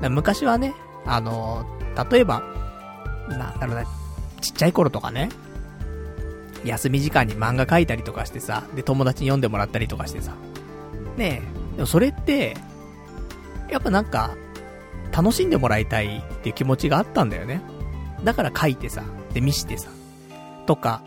昔はね、あの、例えば、なんだろうな、ちっちゃい頃とかね、休み時間に漫画描いたりとかしてさ、で、友達に読んでもらったりとかしてさ、ねえ、でもそれって、やっぱなんか、楽しんでもらいたいっていう気持ちがあったんだよね。だから書いてさ、で、見してさ、とか、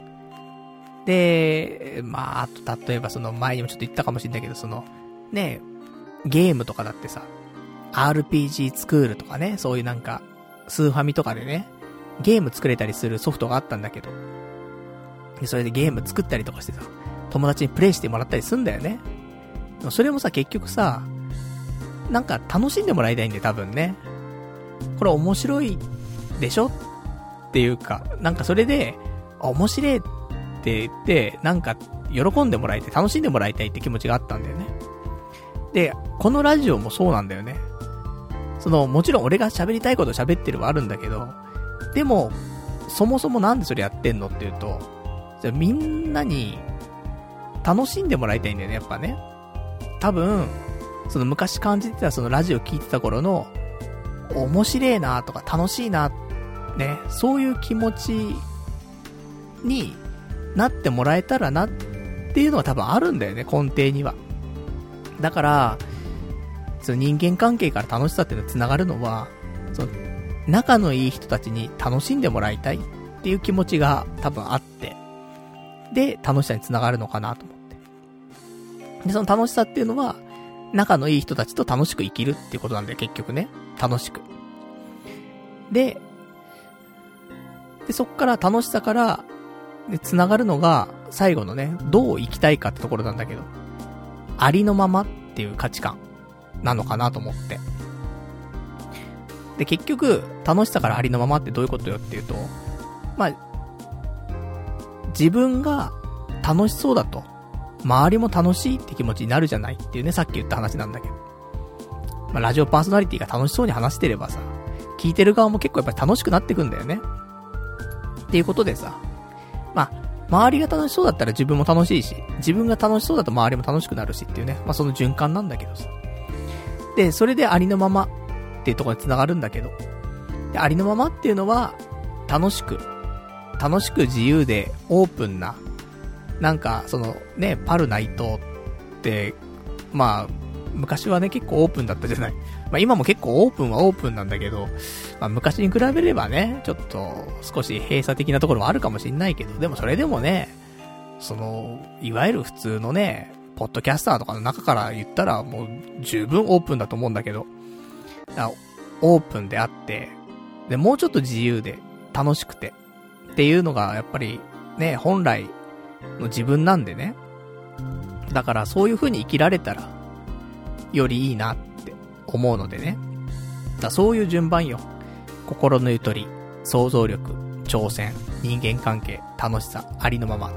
で、まあ、あと、例えばその前にもちょっと言ったかもしれないけど、その、ねえ、ゲームとかだってさ、アールピージー スクールとかね、そういうなんか、スーファミとかでね、ゲーム作れたりするソフトがあったんだけど、でそれでゲーム作ったりとかしてさ、友達にプレイしてもらったりすんだよね。でもそれもさ、結局さ、なんか楽しんでもらいたいんで多分ね。これ面白いでしょっていうか、なんかそれで、面白いって言って、なんか喜んでもらいたい、楽しんでもらいたいって気持ちがあったんだよね。で、このラジオもそうなんだよね。その、もちろん俺が喋りたいこと喋ってるはあるんだけど、でも、そもそもなんでそれやってんのっていうと、みんなに楽しんでもらいたいんだよね、やっぱね。多分、その昔感じてたそのラジオ聞いてた頃の、面白いなとか楽しいな、ね、そういう気持ちになってもらえたらなっていうのは多分あるんだよね、根底には。だから、その人間関係から楽しさっていうのが繋がるのは、その仲のいい人たちに楽しんでもらいたいっていう気持ちが多分あって、で、楽しさに繋がるのかなと思って。で、その楽しさっていうのは、仲のいい人たちと楽しく生きるっていうことなんだよ、結局ね。楽しく。で、で、そっから楽しさから、で、繋がるのが、最後のね、どう生きたいかってところなんだけど、ありのままっていう価値観なのかなと思って。で、結局、楽しさからありのままってどういうことよっていうと、まあ、自分が楽しそうだと、周りも楽しいって気持ちになるじゃないっていうね、さっき言った話なんだけど。まあ、ラジオパーソナリティが楽しそうに話してればさ、聞いてる側も結構やっぱり楽しくなってくんだよね。っていうことでさ、まあ、周りが楽しそうだったら自分も楽しいし、自分が楽しそうだと周りも楽しくなるしっていうね、まあその循環なんだけどさ。で、それでありのままっていうところに繋がるんだけど、で、ありのままっていうのは、楽しく、楽しく自由でオープンな、なんか、そのね、パルナイトって、まあ、昔はね、結構オープンだったじゃない。まあ今も結構オープンはオープンなんだけど、まあ昔に比べればね、ちょっと少し閉鎖的なところはあるかもしんないけど、でもそれでもね、その、いわゆる普通のね、ポッドキャスターとかの中から言ったらもう十分オープンだと思うんだけど、だオープンであって、で、もうちょっと自由で楽しくてっていうのがやっぱりね、本来の自分なんでね。だからそういう風に生きられたらよりいいなって思うのでね。だそういう順番よ。心のゆとり、想像力、挑戦、人間関係、楽しさ、ありのまま。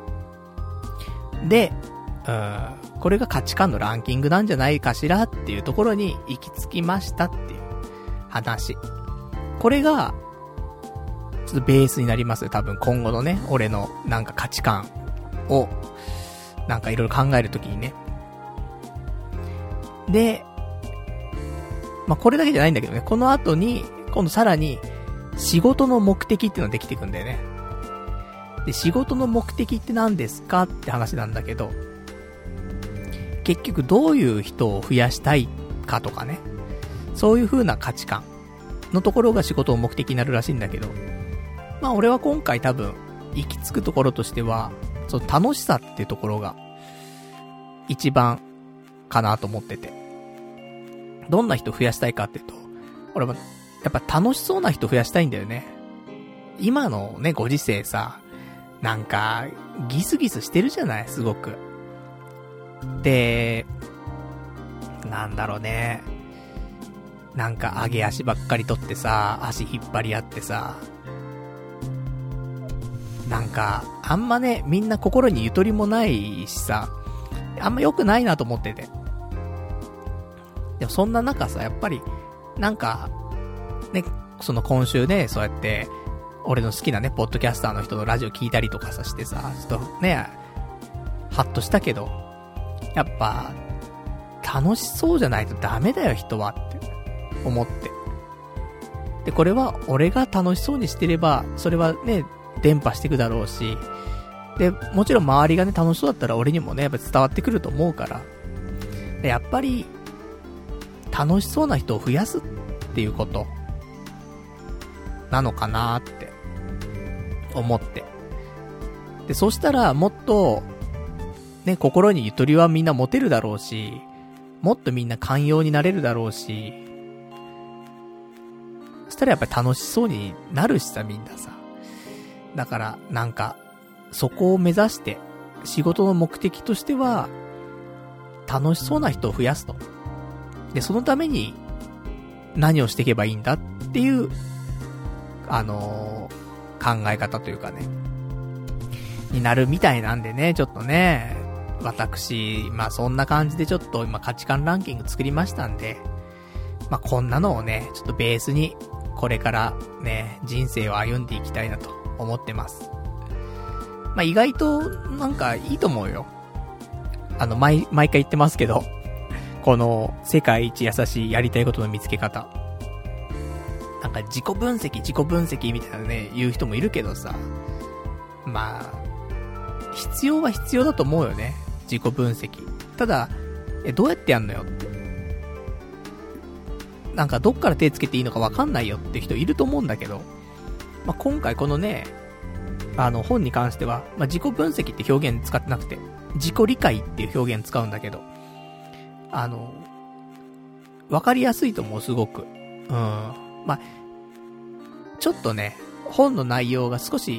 で、うーん、これが価値観のランキングなんじゃないかしらっていうところに行き着きましたっていう話。これが、ちょっとベースになりますよ。多分今後のね、俺のなんか価値観を、なんかいろいろ考えるときにね。 で、まあ、これだけじゃないんだけどね、この後に、今度さらに、仕事の目的っていうのができてくんだよね。で、仕事の目的って何ですかって話なんだけど、結局どういう人を増やしたいかとかね、そういう風な価値観のところが仕事の目的になるらしいんだけど、まあ俺は今回多分、行き着くところとしては、その楽しさっていうところが、一番かなと思ってて。どんな人増やしたいかっていうと、俺はやっぱ楽しそうな人増やしたいんだよね。今のね、ご時世さ、なんか、ギスギスしてるじゃない、すごく。で、なんだろうね。なんか上げ足ばっかり取ってさ、足引っ張り合ってさ、なんか、あんまね、みんな心にゆとりもないしさ、あんま良くないなと思ってて。でもそんな中さ、やっぱり、なんか、ね、その今週ね、そうやって、俺の好きなね、ポッドキャスターの人のラジオ聞いたりとかさしてさ、ちょっとね、ハッとしたけど、やっぱ、楽しそうじゃないとダメだよ、人はって、思って。で、これは、俺が楽しそうにしてれば、それはね、伝播していくだろうし、で、もちろん周りがね、楽しそうだったら俺にもね、やっぱ伝わってくると思うから、で、やっぱり、楽しそうな人を増やすっていうこと、なのかなーって、思って。で、そしたら、もっと、ね、心にゆとりはみんな持てるだろうし、もっとみんな寛容になれるだろうし、そしたらやっぱり楽しそうになるしさ、みんなさ。だから、なんか、そこを目指して、仕事の目的としては、楽しそうな人を増やすと。で、そのために、何をしていけばいいんだっていう、あのー、考え方というかね、になるみたいなんでね、ちょっとね、私、まあそんな感じでちょっと今価値観ランキング作りましたんで、まあこんなのをね、ちょっとベースに、これからね、人生を歩んでいきたいなと思ってます。まあ意外となんかいいと思うよ。あの、毎、毎回言ってますけど、この世界一優しいやりたいことの見つけ方。なんか自己分析、自己分析みたいなね、言う人もいるけどさ、まあ、必要は必要だと思うよね。自己分析。ただ、え、どうやってやんのよって。なんかどっから手つけていいのかわかんないよって人いると思うんだけど、まあ、今回このね、あの本に関しては、まあ、自己分析って表現使ってなくて、自己理解っていう表現使うんだけど、あの、わかりやすいと思う、すごく。うん。まあ、ちょっとね、本の内容が少し、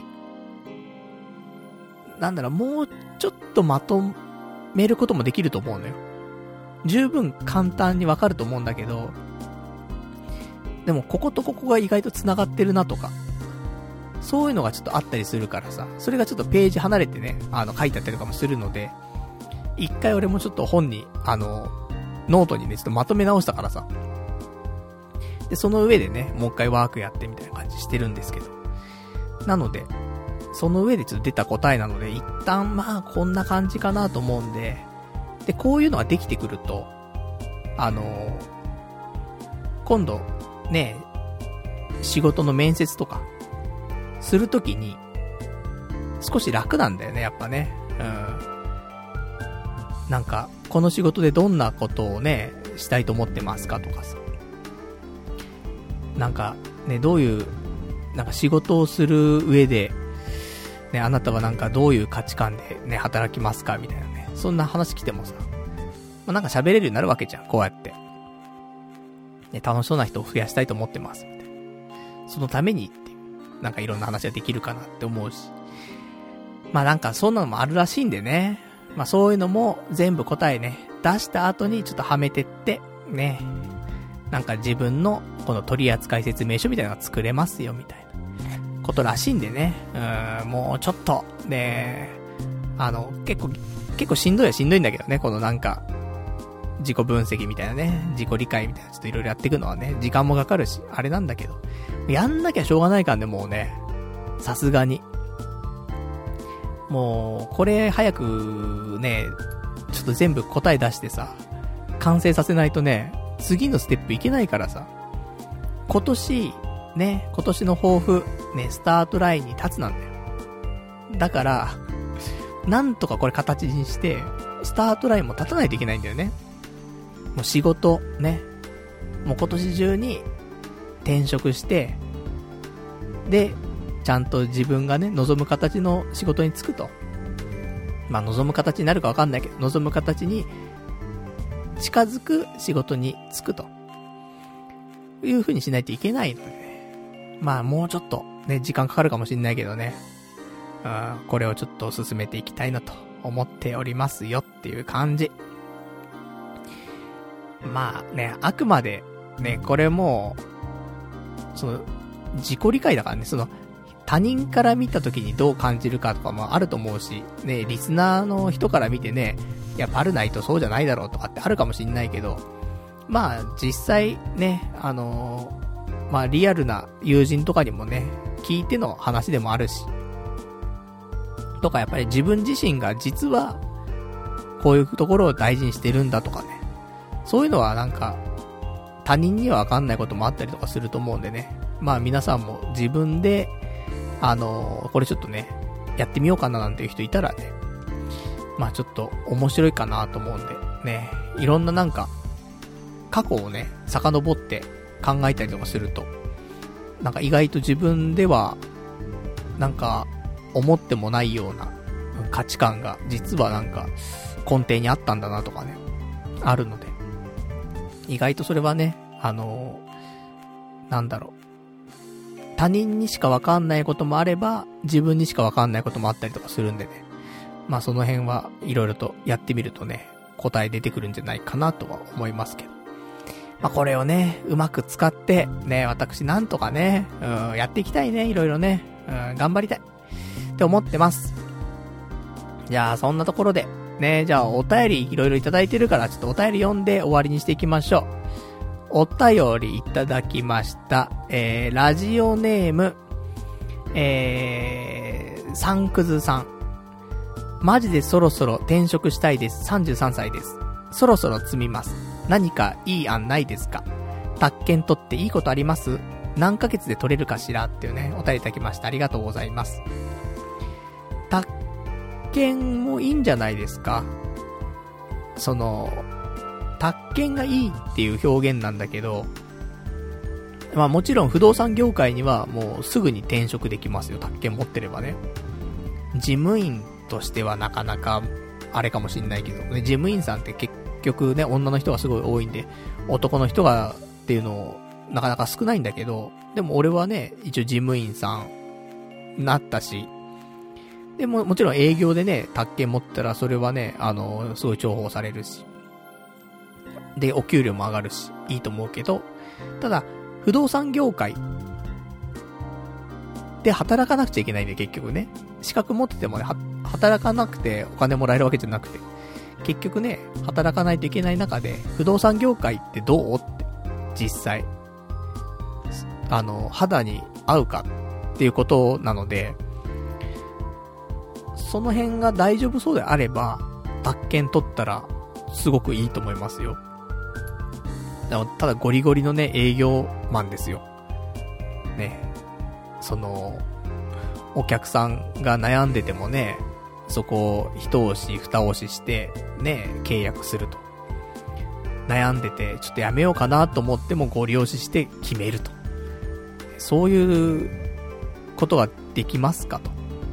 なんだろう、もうちょっとまとめることもできると思うのよ。十分簡単にわかると思うんだけど、でもこことここが意外と繋がってるなとか、そういうのがちょっとあったりするからさ、それがちょっとページ離れてね、あの書いてあったりとかもするので、一回俺もちょっと本に、あの、ノートにね、ちょっとまとめ直したからさ。で、その上でね、もう一回ワークやってみたいな感じしてるんですけど。なので、その上でちょっと出た答えなので、一旦まあこんな感じかなと思うんで、で、こういうのができてくると、あのー、今度、ね、仕事の面接とか、するときに、少し楽なんだよね、やっぱね。うん。なんか、この仕事でどんなことをね、したいと思ってますかとかさ。なんか、ね、どういう、なんか仕事をする上で、ね、あなたはなんかどういう価値観でね、働きますかみたいなね。そんな話来てもさ、まあ、なんか喋れるようになるわけじゃん、こうやって。ね、楽しそうな人を増やしたいと思ってます、みたいな。そのためにって、なんかいろんな話ができるかなって思うし。まあなんかそんなのもあるらしいんでね。まあそういうのも全部答えね、出した後にちょっとはめてって、ね。なんか自分のこの取扱説明書みたいなのが作れますよ、みたいなことらしいんでね。うーん、もうちょっと、ね、あの、結構、結構しんどいはしんどいんだけどね、このなんか、自己分析みたいなね、自己理解みたいなちょっといろいろやっていくのはね、時間もかかるし、あれなんだけど、やんなきゃしょうがないからね、もうね、さすがに。もう、これ早くね、ちょっと全部答え出してさ、 完成させないとね、次のステップいけないからさ。今年、ね、今年の抱負、ね、スタートラインに立つなんだよ。だから、なんとかこれ形にして、スタートラインも立たないといけないんだよね。もう仕事、ね。もう今年中に転職して、で、ちゃんと自分がね、望む形の仕事に就くと。まあ、望む形になるかわかんないけど、望む形に近づく仕事に就くと。いう風にしないといけないのでね。まあ、もうちょっとね、時間かかるかもしれないけどね。うん、これをちょっと進めていきたいなと思っておりますよっていう感じ。まあね、あくまでね、これもその自己理解だからね、その他人から見た時にどう感じるかとかもあると思うし、ね、リスナーの人から見てね、いやパルナイトそうじゃないだろうとかってあるかもしんないけど、まあ実際ね、あのー、まあリアルな友人とかにもね、聞いての話でもあるし、とかやっぱり自分自身が実はこういうところを大事にしてるんだとかね、そういうのはなんか他人にはわかんないこともあったりとかすると思うんでね、まあ皆さんも自分であのー、これちょっとねやってみようかななんていう人いたらね、まあちょっと面白いかなと思うんでね、いろんななんか過去をね遡って考えたりとかすると、なんか意外と自分ではなんか思ってもないような価値観が実はなんか根底にあったんだなとかね、あるので、意外とそれはね、あのー、なんだろう、他人にしかわかんないこともあれば自分にしかわかんないこともあったりとかするんでね、まあその辺はいろいろとやってみるとね、答え出てくるんじゃないかなとは思いますけど、まあこれをねうまく使ってね、私なんとかね、うん、やっていきたいね、いろいろね、うん、頑張りたいって思ってます。じゃあそんなところでね、じゃあお便りいろいろいただいてるから、ちょっとお便り読んで終わりにしていきましょう。お便りいただきました。えー、ラジオネーム、えー、サンクズさん。マジでそろそろ転職したいです。さんじゅうさんさいです。そろそろ積みます。何かいい案ないですか？宅建取っていいことあります？何ヶ月で取れるかしらっていうね、お便りいただきました。ありがとうございます。宅建もいいんじゃないですか？その、宅建がいいっていう表現なんだけど、まあもちろん不動産業界にはもうすぐに転職できますよ。宅建持ってればね。事務員としてはなかなかあれかもしんないけど、ね、事務員さんって結局ね、女の人がすごい多いんで、男の人がっていうのなかなか少ないんだけど、でも俺はね、一応事務員さんなったし、でももちろん営業でね、宅建持ったらそれはね、あのすごい重宝されるし、でお給料も上がるしいいと思うけど、ただ不動産業界で働かなくちゃいけないんで、結局ね、資格持っててもね、働かなくてお金もらえるわけじゃなくて、結局ね、働かないといけない中で、不動産業界ってどうって、実際あの肌に合うかっていうことなので、その辺が大丈夫そうであれば宅建取ったらすごくいいと思いますよ。ただゴリゴリのね営業マンですよね。そのお客さんが悩んでてもね、そこを一押し二押ししてね契約すると。悩んでてちょっとやめようかなと思ってもご利用しして決めると。そういうことができますかと。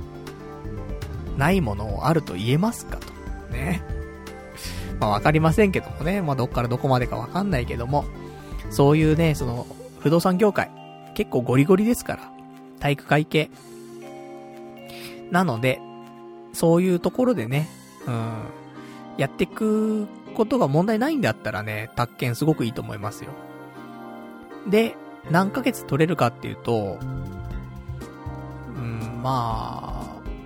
ないものをあると言えますかとね。まあわかりませんけどもね、まあどっからどこまでかわかんないけども、そういうね、その不動産業界結構ゴリゴリですから、体育会系なので、そういうところでね、うん、やっていくことが問題ないんだったらね、宅建すごくいいと思いますよ。で、何ヶ月取れるかっていうと、うん、まあ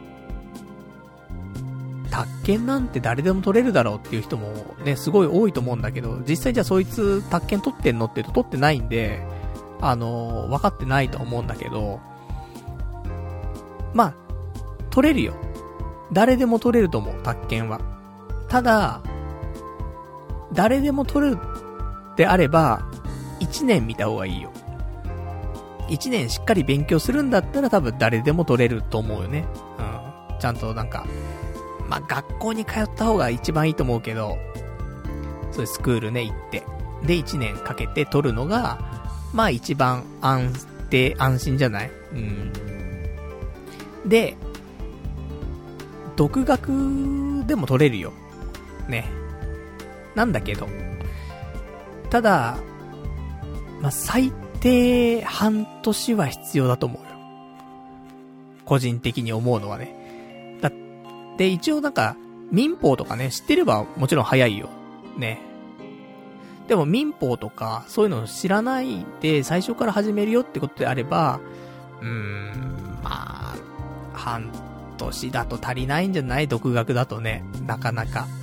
宅建なんて誰でも取れるだろうっていう人もね、すごい多いと思うんだけど、実際じゃあそいつ宅建取ってんのって言うと取ってないんで、あのー、分かってないと思うんだけど、まあ、取れるよ。誰でも取れると思う、宅建は。ただ、 誰でも取れるであれば、いちねん見た方がいいよ。いちねんしっかり勉強するんだったら多分誰でも取れると思うよね。うん。ちゃんとなんか、まあ、学校に通った方が一番いいと思うけど、そういうスクールね、行って。で、いちねんかけて取るのが、まあ一番安定、安心じゃない？うん。で、独学でも取れるよ。ね。なんだけど。ただ、まあ、最低半年は必要だと思うよ。個人的に思うのはね。だって一応なんか、民法とかね、知ってればもちろん早いよ。ね。でも民法とか、そういうのを知らないで最初から始めるよってことであれば、うーん、まあ、半年だと足りないんじゃない？独学だとね、なかなか。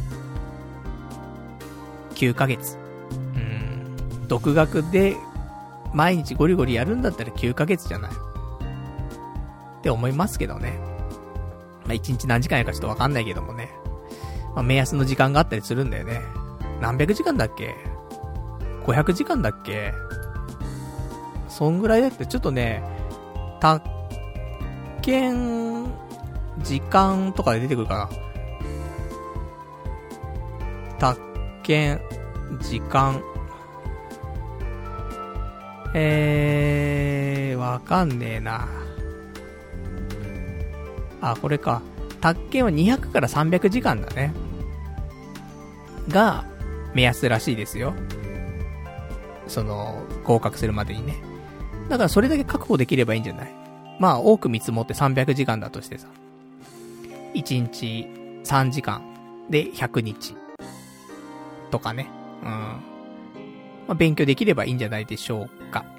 きゅうかげつ。うーん、独学で毎日ゴリゴリやるんだったらきゅうかげつじゃないって思いますけどね。まあいちにち何時間やかちょっとわかんないけどもね。まあ目安の時間があったりするんだよね。何百時間だっけ？ごひゃくじかんだっけ？そんぐらいだってちょっとね、宅建時間とかで出てくるかな。宅建時間。えー、わかんねえな。あ、これか。宅建はにひゃくからさんびゃくじかんだね。が、目安らしいですよ。その、合格するまでにね。だからそれだけ確保できればいいんじゃない？まあ、多く見積もってさんびゃくじかんだとしてさ。いちにちさんじかんでひゃくにち。とかね。うん。まあ、勉強できればいいんじゃないでしょうか。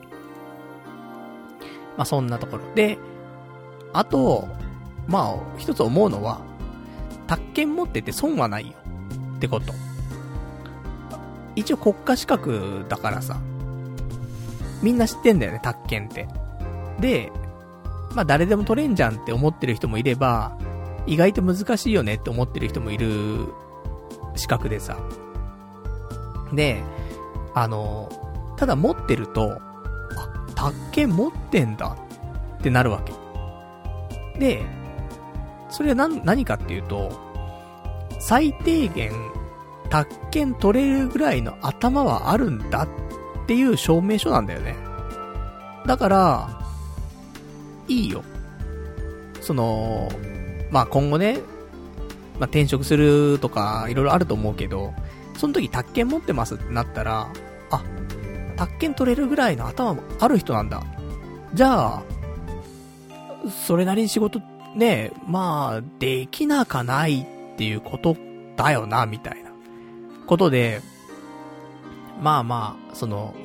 まあ、そんなところ。で、あと、まあ、一つ思うのは、宅建持ってて損はないよ。ってこと。一応国家資格だからさ。みんな知ってんだよね、宅建って。で、まあ誰でも取れんじゃんって思ってる人もいれば、意外と難しいよねって思ってる人もいる資格でさ。で、あの、ただ持ってると、あ、宅建持ってんだってなるわけ。で、それは何、何かっていうと、最低限、宅建取れるぐらいの頭はあるんだっていう証明書なんだよね。だから、いいよ。その、まあ、今後ね、まあ、転職するとか、いろいろあると思うけど、その時宅建持ってますってなったら、あ、宅建取れるぐらいの頭もある人なんだ。じゃあ、それなりに仕事ね、まあ、できなかないっていうことだよな、みたいなことで、まあまあ、その、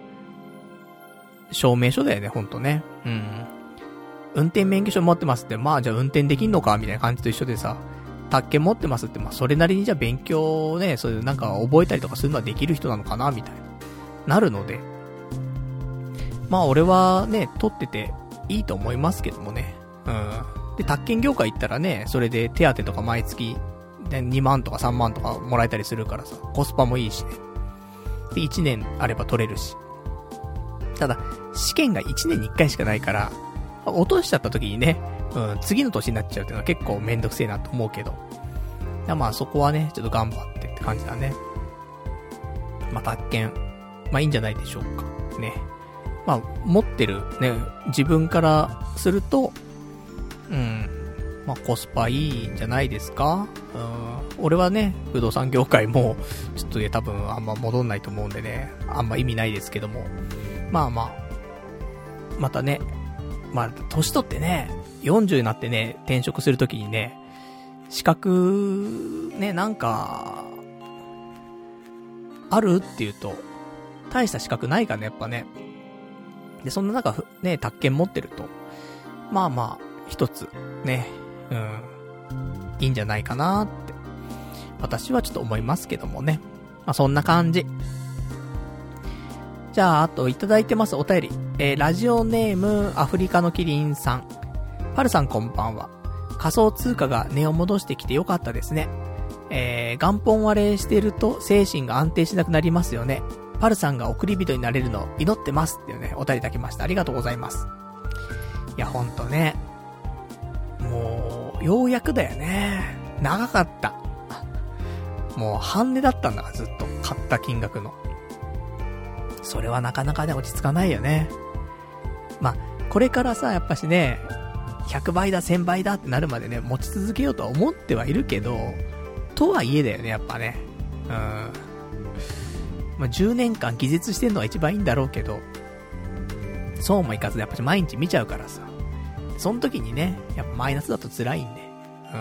証明書だよね、ほんとね。うん。運転免許証持ってますって、まあじゃあ運転できんのかみたいな感じと一緒でさ、宅建持ってますって、まあそれなりにじゃあ勉強ね、そういうなんか覚えたりとかするのはできる人なのかなみたいな、なるので、まあ俺はね、取ってていいと思いますけどもね。うん。で、宅建業界行ったらね、それで手当とか毎月、にまんとかさんまんとかもらえたりするからさ、コスパもいいしね。で、いちねんあれば取れるし。ただ、試験がいちねんにいっかいしかないから、落としちゃった時にね、うん、次の年になっちゃうっていうのは結構めんどくせえなと思うけど。まあそこはね、ちょっと頑張ってって感じだね。まあ宅建、まあいいんじゃないでしょうか。ね。まあ持ってるね、自分からすると、うん、まあコスパいいんじゃないですか。うん、俺はね、不動産業界も、ちょっとね、多分あんま戻んないと思うんでね、あんま意味ないですけども。まあまあ、またね、まあ、年取ってね、よんじゅうになってね、転職するときにね、資格、ね、なんか、あるっていうと、大した資格ないからね、やっぱね。で、そんな中、ね、宅建持ってると、まあまあ、一つ、ね、うん、いいんじゃないかなって、私はちょっと思いますけどもね。まあ、そんな感じ。じゃあ、あといただいてますお便り。えー、ラジオネーム、アフリカのキリンさん。パルさんこんばんは。仮想通貨が値を戻してきてよかったですね。 えー、元本割れしてると精神が安定しなくなりますよね。パルさんが送り人になれるのを祈ってますっていうね、お便りいただきました。ありがとうございます。いや、ほんとね。もう、ようやくだよね。長かった。もう半値だったんだから、ずっと。買った金額の。それはなかなかね、落ち着かないよね。まあ、これからさ、やっぱしね、ひゃくばいだ、せんばいだってなるまでね、持ち続けようとは思ってはいるけど、とはいえだよね、やっぱね。うん。まあ、じゅうねんかん気絶してんのが一番いいんだろうけど、そうもいかずやっぱり毎日見ちゃうからさ、その時にね、やっぱマイナスだと辛いんで、うん。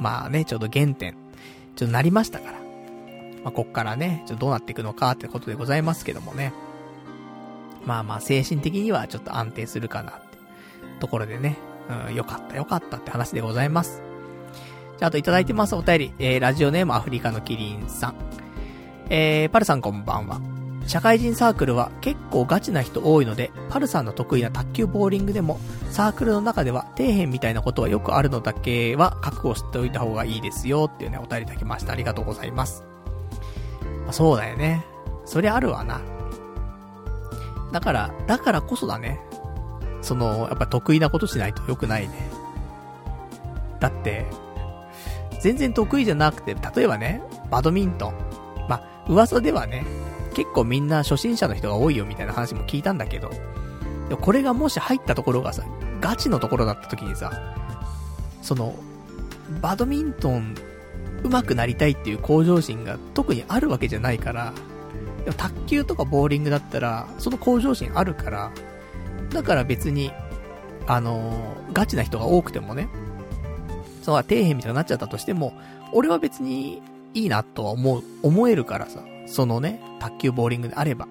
まあね、ちょうど原点、ちょっとなりましたから、まあ、こっからね、ちょっとどうなっていくのかってことでございますけどもね。まあまあ精神的にはちょっと安定するかなってところでね、うん、よかったよかったって話でございます。じゃあ、あといただいてますお便り、えー、ラジオネームアフリカのキリンさん。えー、パルさんこんばんは。社会人サークルは結構ガチな人多いので、パルさんの得意な卓球ボーリングでも、サークルの中では底辺みたいなことはよくあるのだけは覚悟しておいた方がいいですよっていうね、お便りいただきました。ありがとうございます。まあ、そうだよね。そりゃあるわな。だから、だからこそだね。その、やっぱ得意なことしないと良くないね。だって、全然得意じゃなくて、例えばね、バドミントン。まあ、噂ではね、結構みんな初心者の人が多いよみたいな話も聞いたんだけど、でもこれがもし入ったところがさ、ガチのところだった時にさ、その、バドミントン上手くなりたいっていう向上心が特にあるわけじゃないから、でも卓球とかボーリングだったら、その向上心あるから、だから別に、あのー、ガチな人が多くてもね、そう、底辺みたいになっちゃったとしても、俺は別にいいなとは思う、思えるからさ、そのね、卓球ボーリングであれば。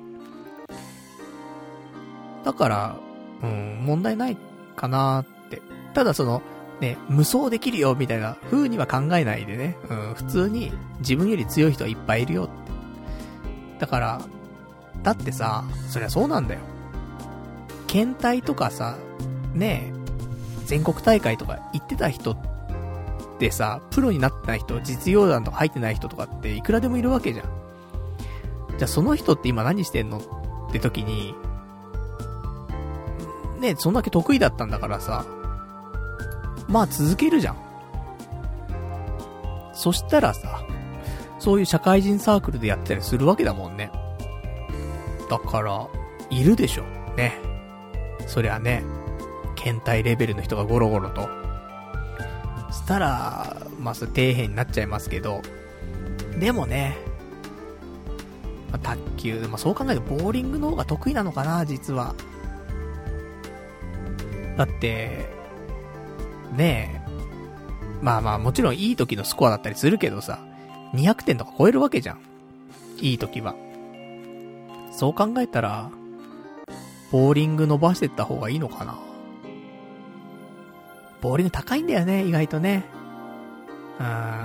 だから、うん、問題ないかなって。ただその、ね、無双できるよみたいな風には考えないでね、うん、普通に自分より強い人はいっぱいいるよって。だから、だってさ、そりゃそうなんだよ。県大とかさ、ねえ、全国大会とか行ってた人ってさ、プロになってない人、実業団とか入ってない人とかっていくらでもいるわけじゃん。じゃあその人って今何してんのって時に、ねえ、そんだけ得意だったんだからさ、まあ続けるじゃん。そしたらさ、そういう社会人サークルでやってたりするわけだもんね。だから、いるでしょ。ね。そりゃね、県大レベルの人がゴロゴロと。そしたら、まあそれ底辺になっちゃいますけど、でもね、まあ、卓球、まあそう考えるとボーリングの方が得意なのかな、実は。だって、ねえ、まあまあもちろんいい時のスコアだったりするけどさ、にひゃくてんとか超えるわけじゃん。いい時は。そう考えたら、ボーリング伸ばしてった方がいいのかな。ボーリング高いんだよね、意外とね。うん。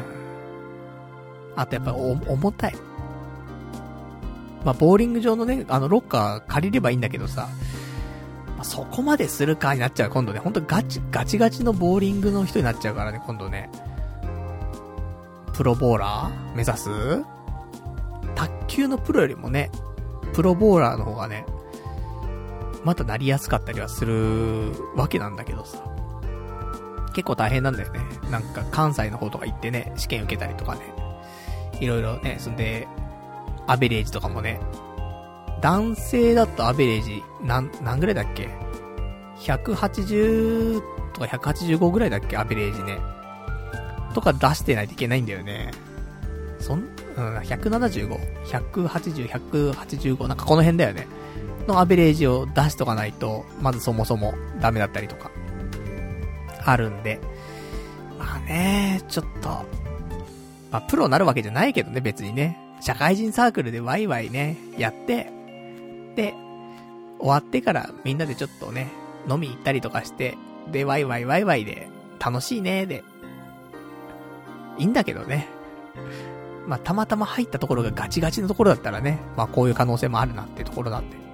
あとやっぱお重たい。まあボーリング場のね、あのロッカー借りればいいんだけどさ、まあ、そこまでするかになっちゃう今度ね。ほんとガチガチガチのボーリングの人になっちゃうからね、今度ね。プロボーラー目指す？卓球のプロよりもね、プロボーラーの方がね、またなりやすかったりはするわけなんだけどさ。結構大変なんだよね。なんか関西の方とか行ってね、試験受けたりとかね。いろいろね、そんで、アベレージとかもね。男性だとアベレージ、なん、なんぐらいだっけ ?ひゃくはちじゅう とかひゃくはちじゅうごぐらいだっけアベレージね。とか出してないといけないんだよね。そん、うん、ひゃくななじゅうご、ひゃくはちじゅう、ひゃくはちじゅうご、なんかこの辺だよね。のアベレージを出しとかないと、まずそもそもダメだったりとか、あるんで。まあね、ちょっと、まあプロになるわけじゃないけどね、別にね。社会人サークルでワイワイね、やって、で、終わってからみんなでちょっとね、飲み行ったりとかして、で、ワイワイワイワイで、楽しいね、で、いいんだけどね。まあ、たまたま入ったところがガチガチのところだったらね、まあ、こういう可能性もあるなっていうところなんで。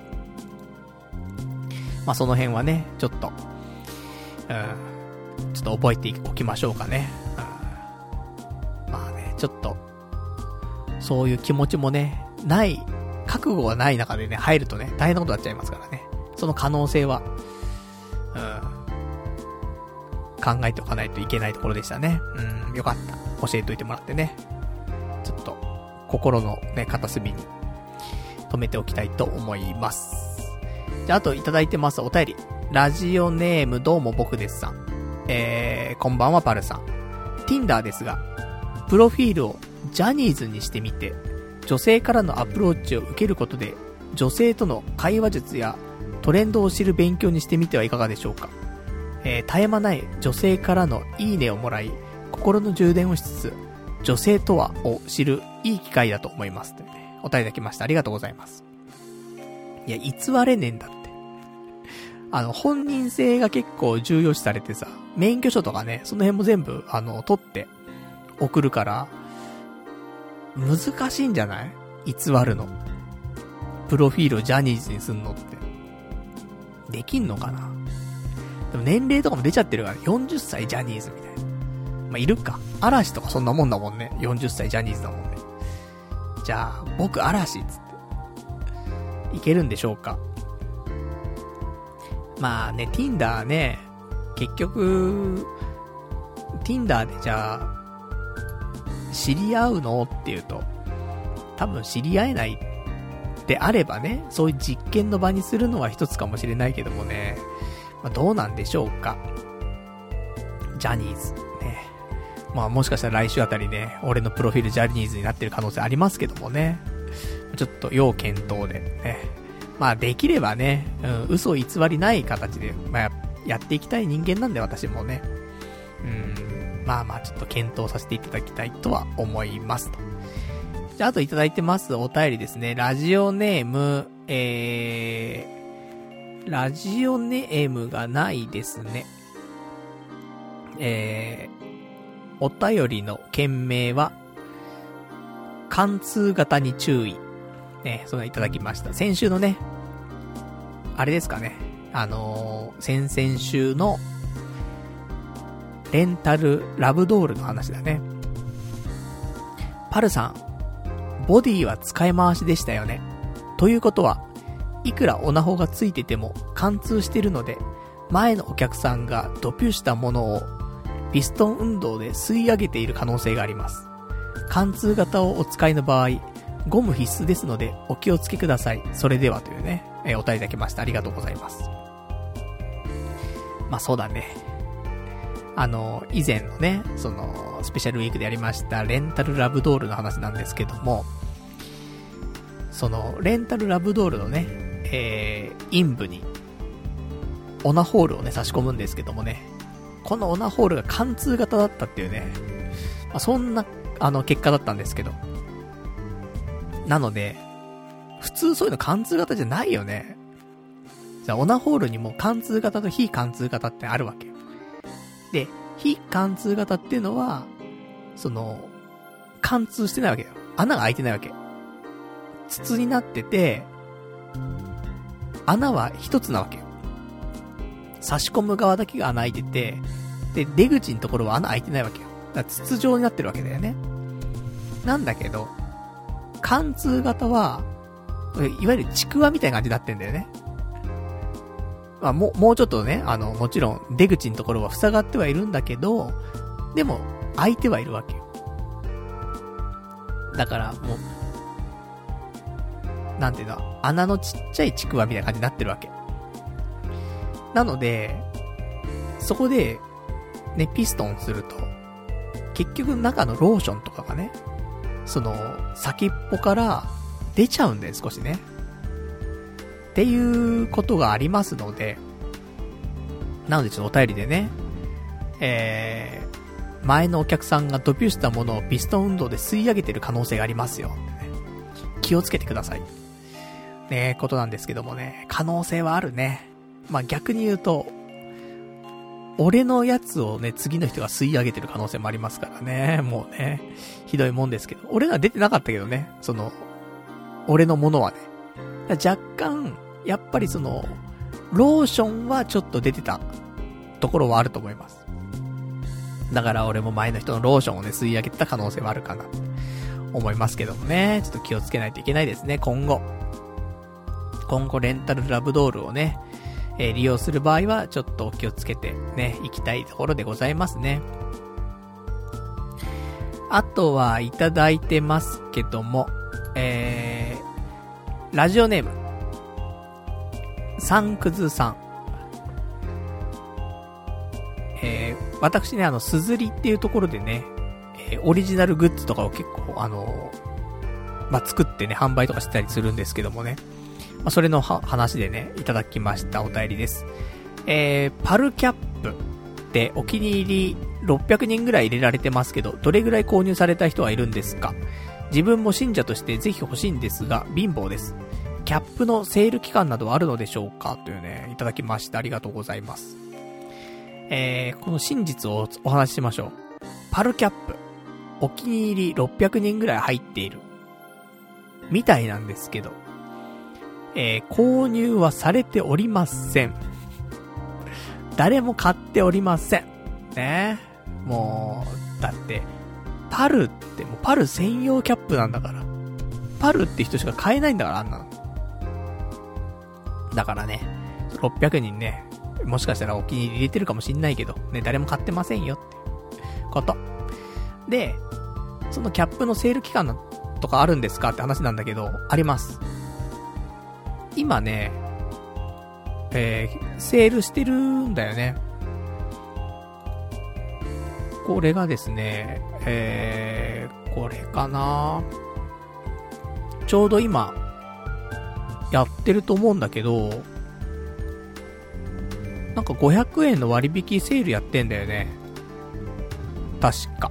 まあ、その辺はね、ちょっと、うん、ちょっと覚えておきましょうかね。うん、まあね、 ちょっと、そういう気持ちもね、ない、覚悟がない中でね、入るとね、大変なことになっちゃいますからね。その可能性は、うん、考えておかないといけないところでしたね。うん、よかった。教えておいてもらってね。ちょっと、心のね、片隅に留めておきたいと思います。じゃあ、あといただいてますお便り。ラジオネームどうも僕ですさん。えー、こんばんはパルさん。Tinder ですが、プロフィールをジャニーズにしてみて、女性からのアプローチを受けることで、女性との会話術やトレンドを知る勉強にしてみてはいかがでしょうか。えー、絶え間ない女性からのいいねをもらい、心の充電をしつつ、女性とはを知るいい機会だと思います。というね、お便りいただきました。ありがとうございます。いや、偽れねえんだって。あの、本人性が結構重要視されてさ、免許証とかね、その辺も全部、あの、取って送るから、難しいんじゃない？偽るの。プロフィールをジャニーズにすんのって。できんのかな？でも年齢とかも出ちゃってるから、よんじゅっさいジャニーズみたいな。まあ、いるか。嵐とかそんなもんだもんね。よんじゅっさいジャニーズだもんね。じゃあ、僕嵐っつって。いけるんでしょうか。まあね、Tinder ね、結局、Tinder でじゃあ、知り合うのっていうと、多分知り合えないであればね、そういう実験の場にするのは一つかもしれないけどもね、まあ、どうなんでしょうか。ジャニーズ。ね。まあもしかしたら来週あたりね、俺のプロフィールジャニーズになってる可能性ありますけどもね。ちょっと要検討でね。まあできればね、うん、嘘偽りない形で、まあ、やっていきたい人間なんで私もね。うん、まあまあちょっと検討させていただきたいとは思いますと。じゃああといただいてますお便りですね。ラジオネーム、えー、ラジオネームがないですね。えー、お便りの件名は、貫通型に注意。ね、そんないただきました。先週のね、あれですかね。あのー、先々週の、レンタルラブドールの話だね。パルさん、ボディは使い回しでしたよね。ということは、いくらオナホがついてても貫通してるので、前のお客さんがドピュしたものをピストン運動で吸い上げている可能性があります。貫通型をお使いの場合、ゴム必須ですのでお気をつけください。それではというね、えー、お便りいただきました。ありがとうございます。まあそうだね。あの、以前のね、その、スペシャルウィークでやりましたレンタルラブドールの話なんですけども、その、レンタルラブドールのね、えー、陰部に、オナホールをね、差し込むんですけどもね、このオナホールが貫通型だったっていうね、まあ、そんな、あの、結果だったんですけど、なので、普通そういうの貫通型じゃないよね。じゃあ、オナホールにも貫通型と非貫通型ってあるわけ。で、非貫通型っていうのは、その、貫通してないわけよ。穴が開いてないわけ。筒になってて、穴は一つなわけよ。差し込む側だけが穴開いてて、で、出口のところは穴開いてないわけよ。だから筒状になってるわけだよね。なんだけど、貫通型は、いわゆるちくわみたいな感じになってんだよね。まあ、もう、もうちょっとね、あの、もちろん出口のところは塞がってはいるんだけど、でも、開いてはいるわけよ。だから、もう、なんていうの、穴のちっちゃいちくわみたいな感じになってるわけ。なので、そこで、ね、ピストンすると、結局中のローションとかがね、その、先っぽから出ちゃうんだよ、少しね。っていうことがありますので、なのでちょっとお便りでね、えー、前のお客さんがドピュしたものをピストン運動で吸い上げてる可能性がありますよ。気をつけてください。ね、ことなんですけどもね、可能性はあるね。まあ、逆に言うと、俺のやつをね、次の人が吸い上げてる可能性もありますからね。もうね、ひどいもんですけど。俺が出てなかったけどね、その、俺のものはね。若干、やっぱりその、ローションはちょっと出てたところはあると思います。 だから俺も前の人のローションをね、吸い上げてた可能性はあるかなと思いますけどもね。ちょっと気をつけないといけないですね、今後。今後レンタルラブドールをね、えー、利用する場合はちょっと気をつけてね、行きたいところでございますね。あとはいただいてますけども、えー、ラジオネーム、サンクズさん。えー、私ね、あの、すずりっていうところでね、えー、オリジナルグッズとかを結構、あのー、まあ、作ってね、販売とかしてたりするんですけどもね。まあ、それのは話でね、いただきましたお便りです。えー、パルキャップってお気に入りろっぴゃくにんぐらい入れられてますけど、どれぐらい購入された人はいるんですか？自分も信者としてぜひ欲しいんですが、貧乏です。キャップのセール期間などはあるのでしょうか？というね、いただきました。ありがとうございます。えー、この真実をお話ししましょう。パルキャップ、お気に入りろっぴゃくにんぐらい入っている。みたいなんですけど、えー、購入はされておりません。誰も買っておりません。ね。もう、だって、パルってもうパル専用キャップなんだから。パルって人しか買えないんだから、あんなの。だからね、ろっぴゃくにんね、もしかしたらお気に入り入れてるかもしんないけど、ね、誰も買ってませんよってこと。で、そのキャップのセール期間とかあるんですかって話なんだけど、あります。今ね、えー、セールしてるんだよね。これがですね、えー、これかな。ちょうど今、やってると思うんだけど、なんかごひゃくえんの割引セールやってんだよね。確か。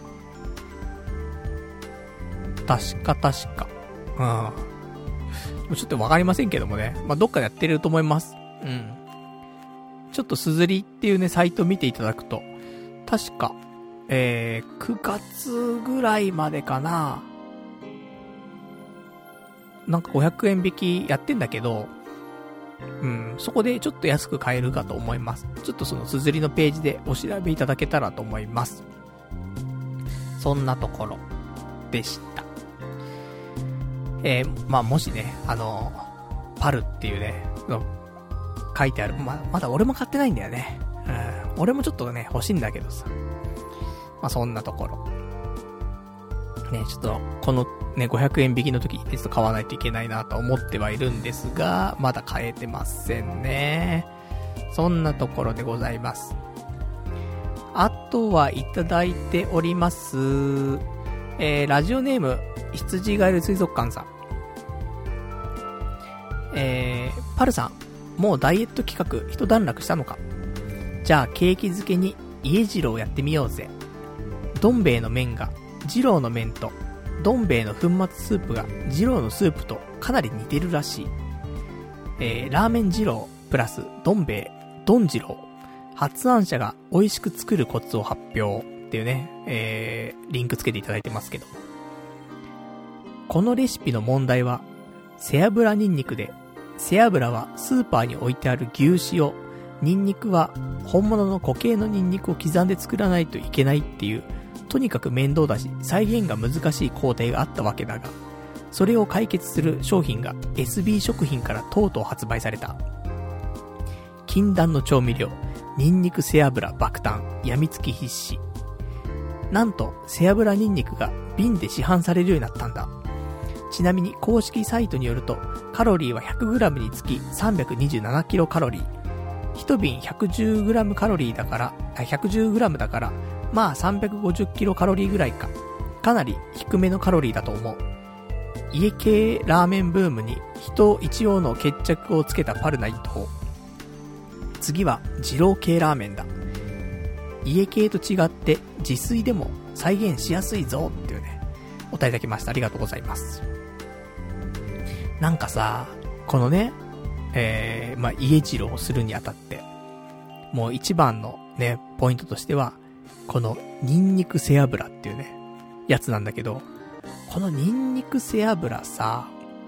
確か確か。うん。ちょっとわかりませんけどもね。まあ、どっかでやってると思います。うん。ちょっとすずりっていうね、サイト見ていただくと、確か、えー、くがつぐらいまでかな。なんかごひゃくえん引きやってんだけど、うん、そこでちょっと安く買えるかと思います。ちょっとそのすずりのページでお調べいただけたらと思います。そんなところでした。えー、まあもしね、あのー、パルっていうね、書いてある。ま、まだ俺も買ってないんだよね。うん。俺もちょっとね、欲しいんだけどさ。まあそんなところ。ね、ちょっと、このね、ごひゃくえん引きの時にちょっと買わないといけないなと思ってはいるんですが、まだ買えてませんね。そんなところでございます。あとはいただいております。えー、ラジオネーム、羊ガエル水族館さん。えー、パルさん、もうダイエット企画一段落したのか？じゃあケーキ漬けに家次郎やってみようぜ。どん兵衛の麺が次郎の麺と、どん兵衛の粉末スープが次郎のスープとかなり似てるらしい。えー、ラーメン次郎プラスどん兵衛、どん次郎。発案者が美味しく作るコツを発表っていうね、えー、リンクつけていただいてますけど。このレシピの問題は、背脂ニンニクで、背脂はスーパーに置いてある牛脂を、ニンニクは本物の固形のニンニクを刻んで作らないといけないっていう、とにかく面倒だし再現が難しい工程があったわけだが、それを解決する商品が エスビー 食品からとうとう発売された。禁断の調味料、ニンニク背脂爆誕、やみつき必至。なんと背脂ニンニクが瓶で市販されるようになったんだ。ちなみに公式サイトによると、カロリーは ひゃくグラム につきさんびゃくにじゅうななキロカロリー。いち瓶 ひゃくじゅうグラム カロリーだから、ひゃくじゅうグラム だから、まあさんびゃくごじゅうキロカロリーぐらいか。かなり低めのカロリーだと思う。家系ラーメンブームに人一応の決着をつけたパルナ一頭。次は二郎系ラーメンだ。家系と違って自炊でも再現しやすいぞっていうね、お答えいただきました。ありがとうございます。なんかさ、このね、えー、まあ、家次郎をするにあたって、もう一番のね、ポイントとしては、このニンニク背脂っていうね、やつなんだけど、このニンニク背脂さ、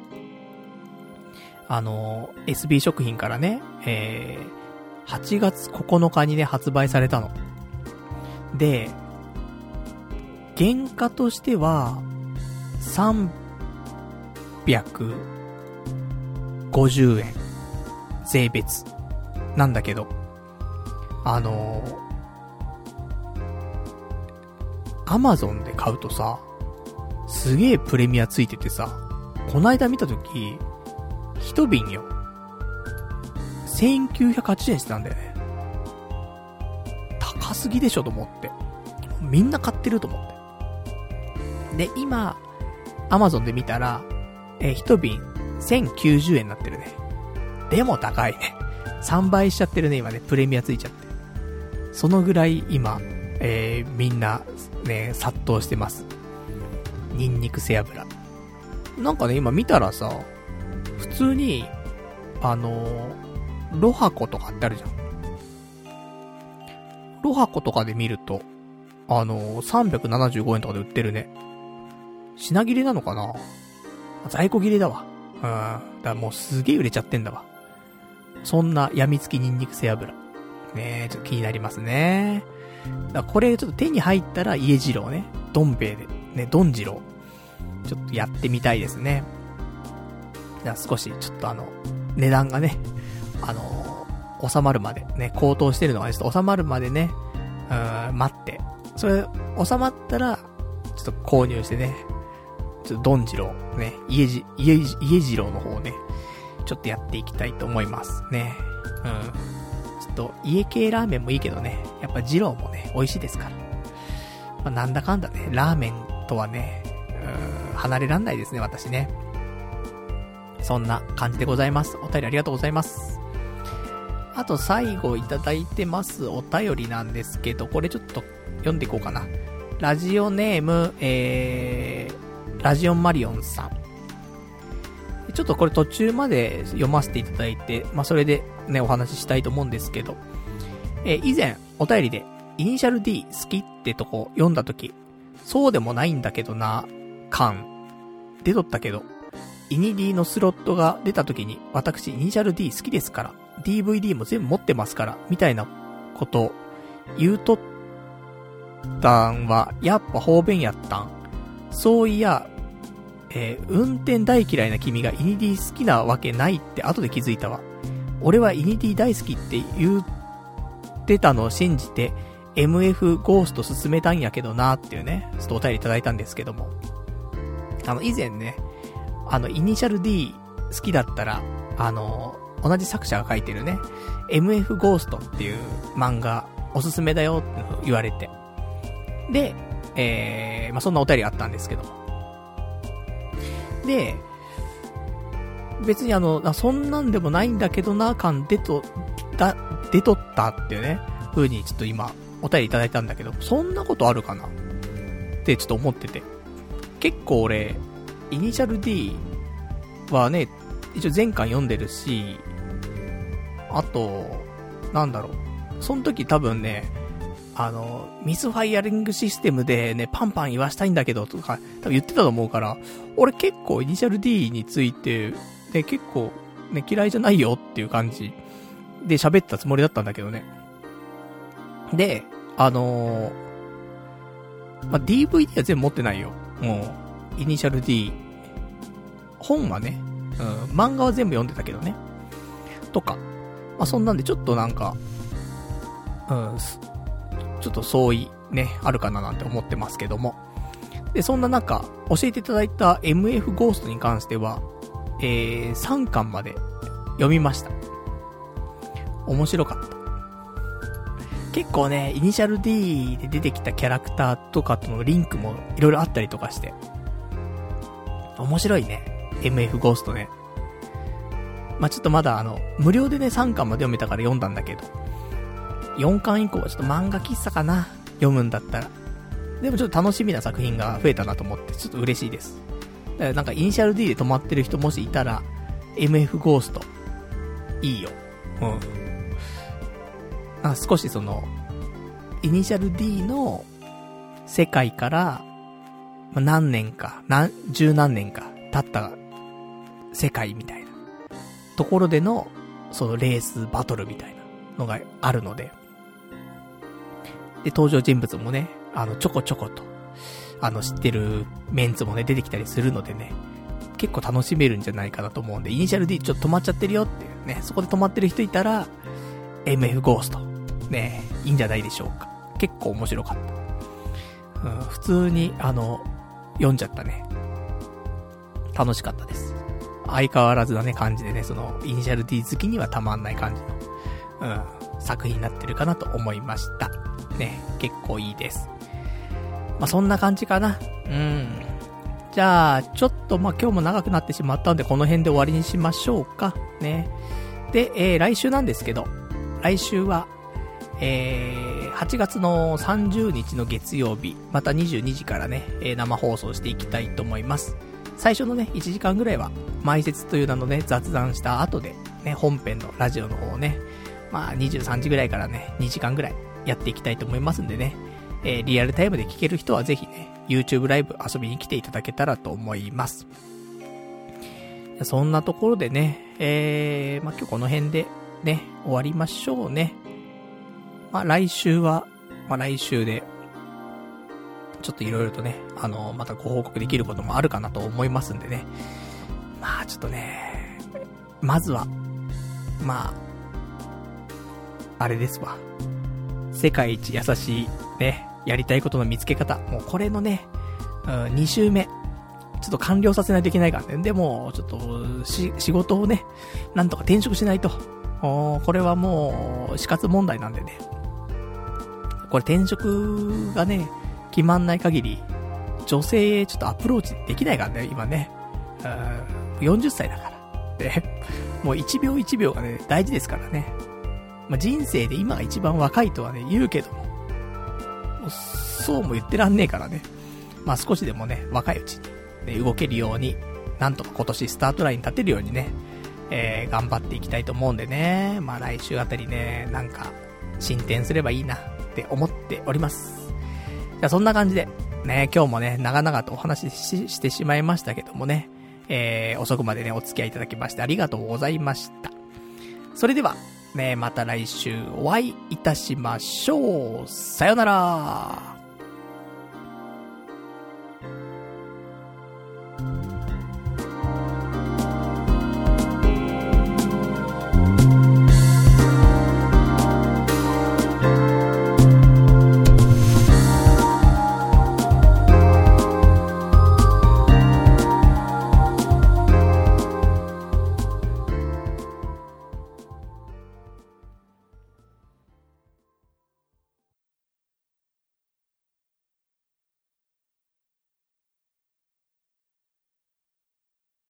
あの、エスビー 食品からね、えー、はちがつここのかにね、発売されたの。 で、原価としては、さんびゃくごじゅうえん。税別。なんだけど、あのー、アマゾンで買うとさ、すげえプレミアついててさ、こないだ見たとき、一瓶よ。せんきゅうひゃくはちじゅうえんしてたんだよね。高すぎでしょと思って。みんな買ってると思って。で、今、アマゾンで見たら、えー、一瓶せんきゅうじゅうえんになってるね。でも高いね。さんばいしちゃってるね、今ね。プレミアついちゃって。そのぐらい今、えー、みんな、ね、殺到してます。ニンニク背脂。なんかね、今見たらさ、普通に、あのー、ロハコとかってあるじゃん。ロハコとかで見ると、あのー、さんびゃくななじゅうごえんとかで売ってるね。品切れなのかな？在庫切れだわ。うん。だからもうすげえ売れちゃってんだわ。そんな病みつきニンニク背脂。ねえ、ちょっと気になりますね。だからこれちょっと手に入ったら家次郎ね。どん兵衛で。ね、どん次郎。ちょっとやってみたいですね。だから少し、ちょっとあの、値段がね、あのー、収まるまで、ね、高騰してるのがちょっと収まるまでね、うーん、待って。それ、収まったら、ちょっと購入してね、ちょっとどん次郎、ね、家じ、家、家次郎の方をね、ちょっとやっていきたいと思いますね。うん。ちょっと家系ラーメンもいいけどね、やっぱ次郎もね、美味しいですから。まあ、なんだかんだね、ラーメンとはね、うーん、離れらんないですね、私ね。そんな感じでございます。お便りありがとうございます。あと最後いただいてますお便りなんですけど、これちょっと読んでいこうかな。ラジオネーム、えー、ラジオンマリオンさん。ちょっとこれ途中まで読ませていただいて、まあ、それでね、お話ししたいと思うんですけど、えー、以前、お便りで、イニシャル D 好きってとこ読んだとき、そうでもないんだけどな、感、出とったけど、イニ D のスロットが出たときに、私、イニシャル D 好きですから、ディーブイディー も全部持ってますから、みたいなことを言うとったんは、やっぱ方便やったん。そういや、えー、運転大嫌いな君がイニディ好きなわけないって後で気づいたわ。俺はイニディ大好きって言ってたのを信じて エムエフ ゴースト進めたんやけどなーっていうね、ちょっとお便りいただいたんですけども、あの以前ね、あのイニシャル D 好きだったら、あの同じ作者が書いてるね エムエフ ゴーストっていう漫画おすすめだよって言われて、で、えー、まあ、そんなお便りあったんですけども、で、別にあの、そんなんでもないんだけどな、感出と、だ、出とったっていうね、風にちょっと今、お便りいただいたんだけど、そんなことあるかなってちょっと思ってて。結構俺、イニシャル D はね、一応前巻読んでるし、あと、なんだろう、その時多分ね、あの、ミスファイアリングシステムでね、パンパン言わしたいんだけど、とか、多分言ってたと思うから、俺結構イニシャル D について、ね、結構、ね、嫌いじゃないよっていう感じで喋ったつもりだったんだけどね。で、あのー、まあ、ディーブイディー は全部持ってないよ。もう、イニシャル D。本はね、うん、漫画は全部読んでたけどね。とか、まあ、そんなんでちょっとなんか、うん、ちょっと相違ね、あるかななんて思ってますけども。で、そんな中、教えていただいた エムエフ ゴーストに関しては、えー、さんかんまで読みました。面白かった。結構ね、イニシャル D で出てきたキャラクターとかとのリンクもいろいろあったりとかして。面白いね。エムエフ ゴーストね。まあ、ちょっとまだあの、無料でね、さんかんまで読めたから読んだんだけど、よんかん以降はちょっと漫画喫茶かな、読むんだったら。でもちょっと楽しみな作品が増えたなと思って、ちょっと嬉しいです。だからなんかイニシャル D で止まってる人もしいたら、エムエフ ゴースト、いいよ。うん。あ、少しその、イニシャル D の世界から、まあ、何年か、何、十何年か経った世界みたいなところでの、そのレースバトルみたいなのがあるので、 で、登場人物もね、あの、ちょこちょこと、あの、知ってるメンツもね、出てきたりするのでね、結構楽しめるんじゃないかなと思うんで、イニシャル D ちょっと止まっちゃってるよっていうね、そこで止まってる人いたら、エムエフ ゴースト、ね、いいんじゃないでしょうか。結構面白かった。うん、普通に、あの、読んじゃったね。楽しかったです。相変わらずなね、感じでね、その、イニシャル D 好きにはたまんない感じの、うん、作品になってるかなと思いました。ね、結構いいです。まあ、そんな感じかな。うん。じゃあ、ちょっと、まあ、今日も長くなってしまったんで、この辺で終わりにしましょうか。ね。で、えー、来週なんですけど、来週は、えー、はちがつのさんじゅうにちの月曜日、またにじゅうにじからね、えー、生放送していきたいと思います。最初のね、いちじかんぐらいは、前説という名のね、雑談した後で、ね、本編のラジオの方をね、まあ、にじゅうさんじぐらいからね、にじかんぐらいやっていきたいと思いますんでね、えー、リアルタイムで聞ける人はぜひね、YouTube ライブ遊びに来ていただけたらと思います。そんなところでね、えー、まあ、今日この辺でね、終わりましょうね。まあ、来週は、まあ、来週で、ちょっといろいろとね、あの、またご報告できることもあるかなと思いますんでね。まあ、ちょっとね、まずは、まあ、あれですわ。世界一優しい、ね、やりたいことの見つけ方。もうこれのね、うん、に週目。ちょっと完了させないといけないからね。でも、ちょっと、し、仕事をね、なんとか転職しないと。おこれはもう、死活問題なんでね。これ転職がね、決まんない限り、女性へちょっとアプローチできないからね、今ね。うん、よんじゅっさいだから。で、もういちびょういちびょうがね、大事ですからね。まあ、人生で今が一番若いとはね、言うけども、もうそうも言ってらんねえからね。まあ、少しでもね、若いうちに、ね、動けるように、なんとか今年スタートライン立てるようにね、えー、頑張っていきたいと思うんでね。まあ、来週あたりね、なんか、進展すればいいなって思っております。じゃあそんな感じで、ね、今日もね、長々とお話し し, してしまいましたけどもね、えー、遅くまでね、お付き合いいただきましてありがとうございました。それでは、ね、また来週お会いいたしましょう。さよなら。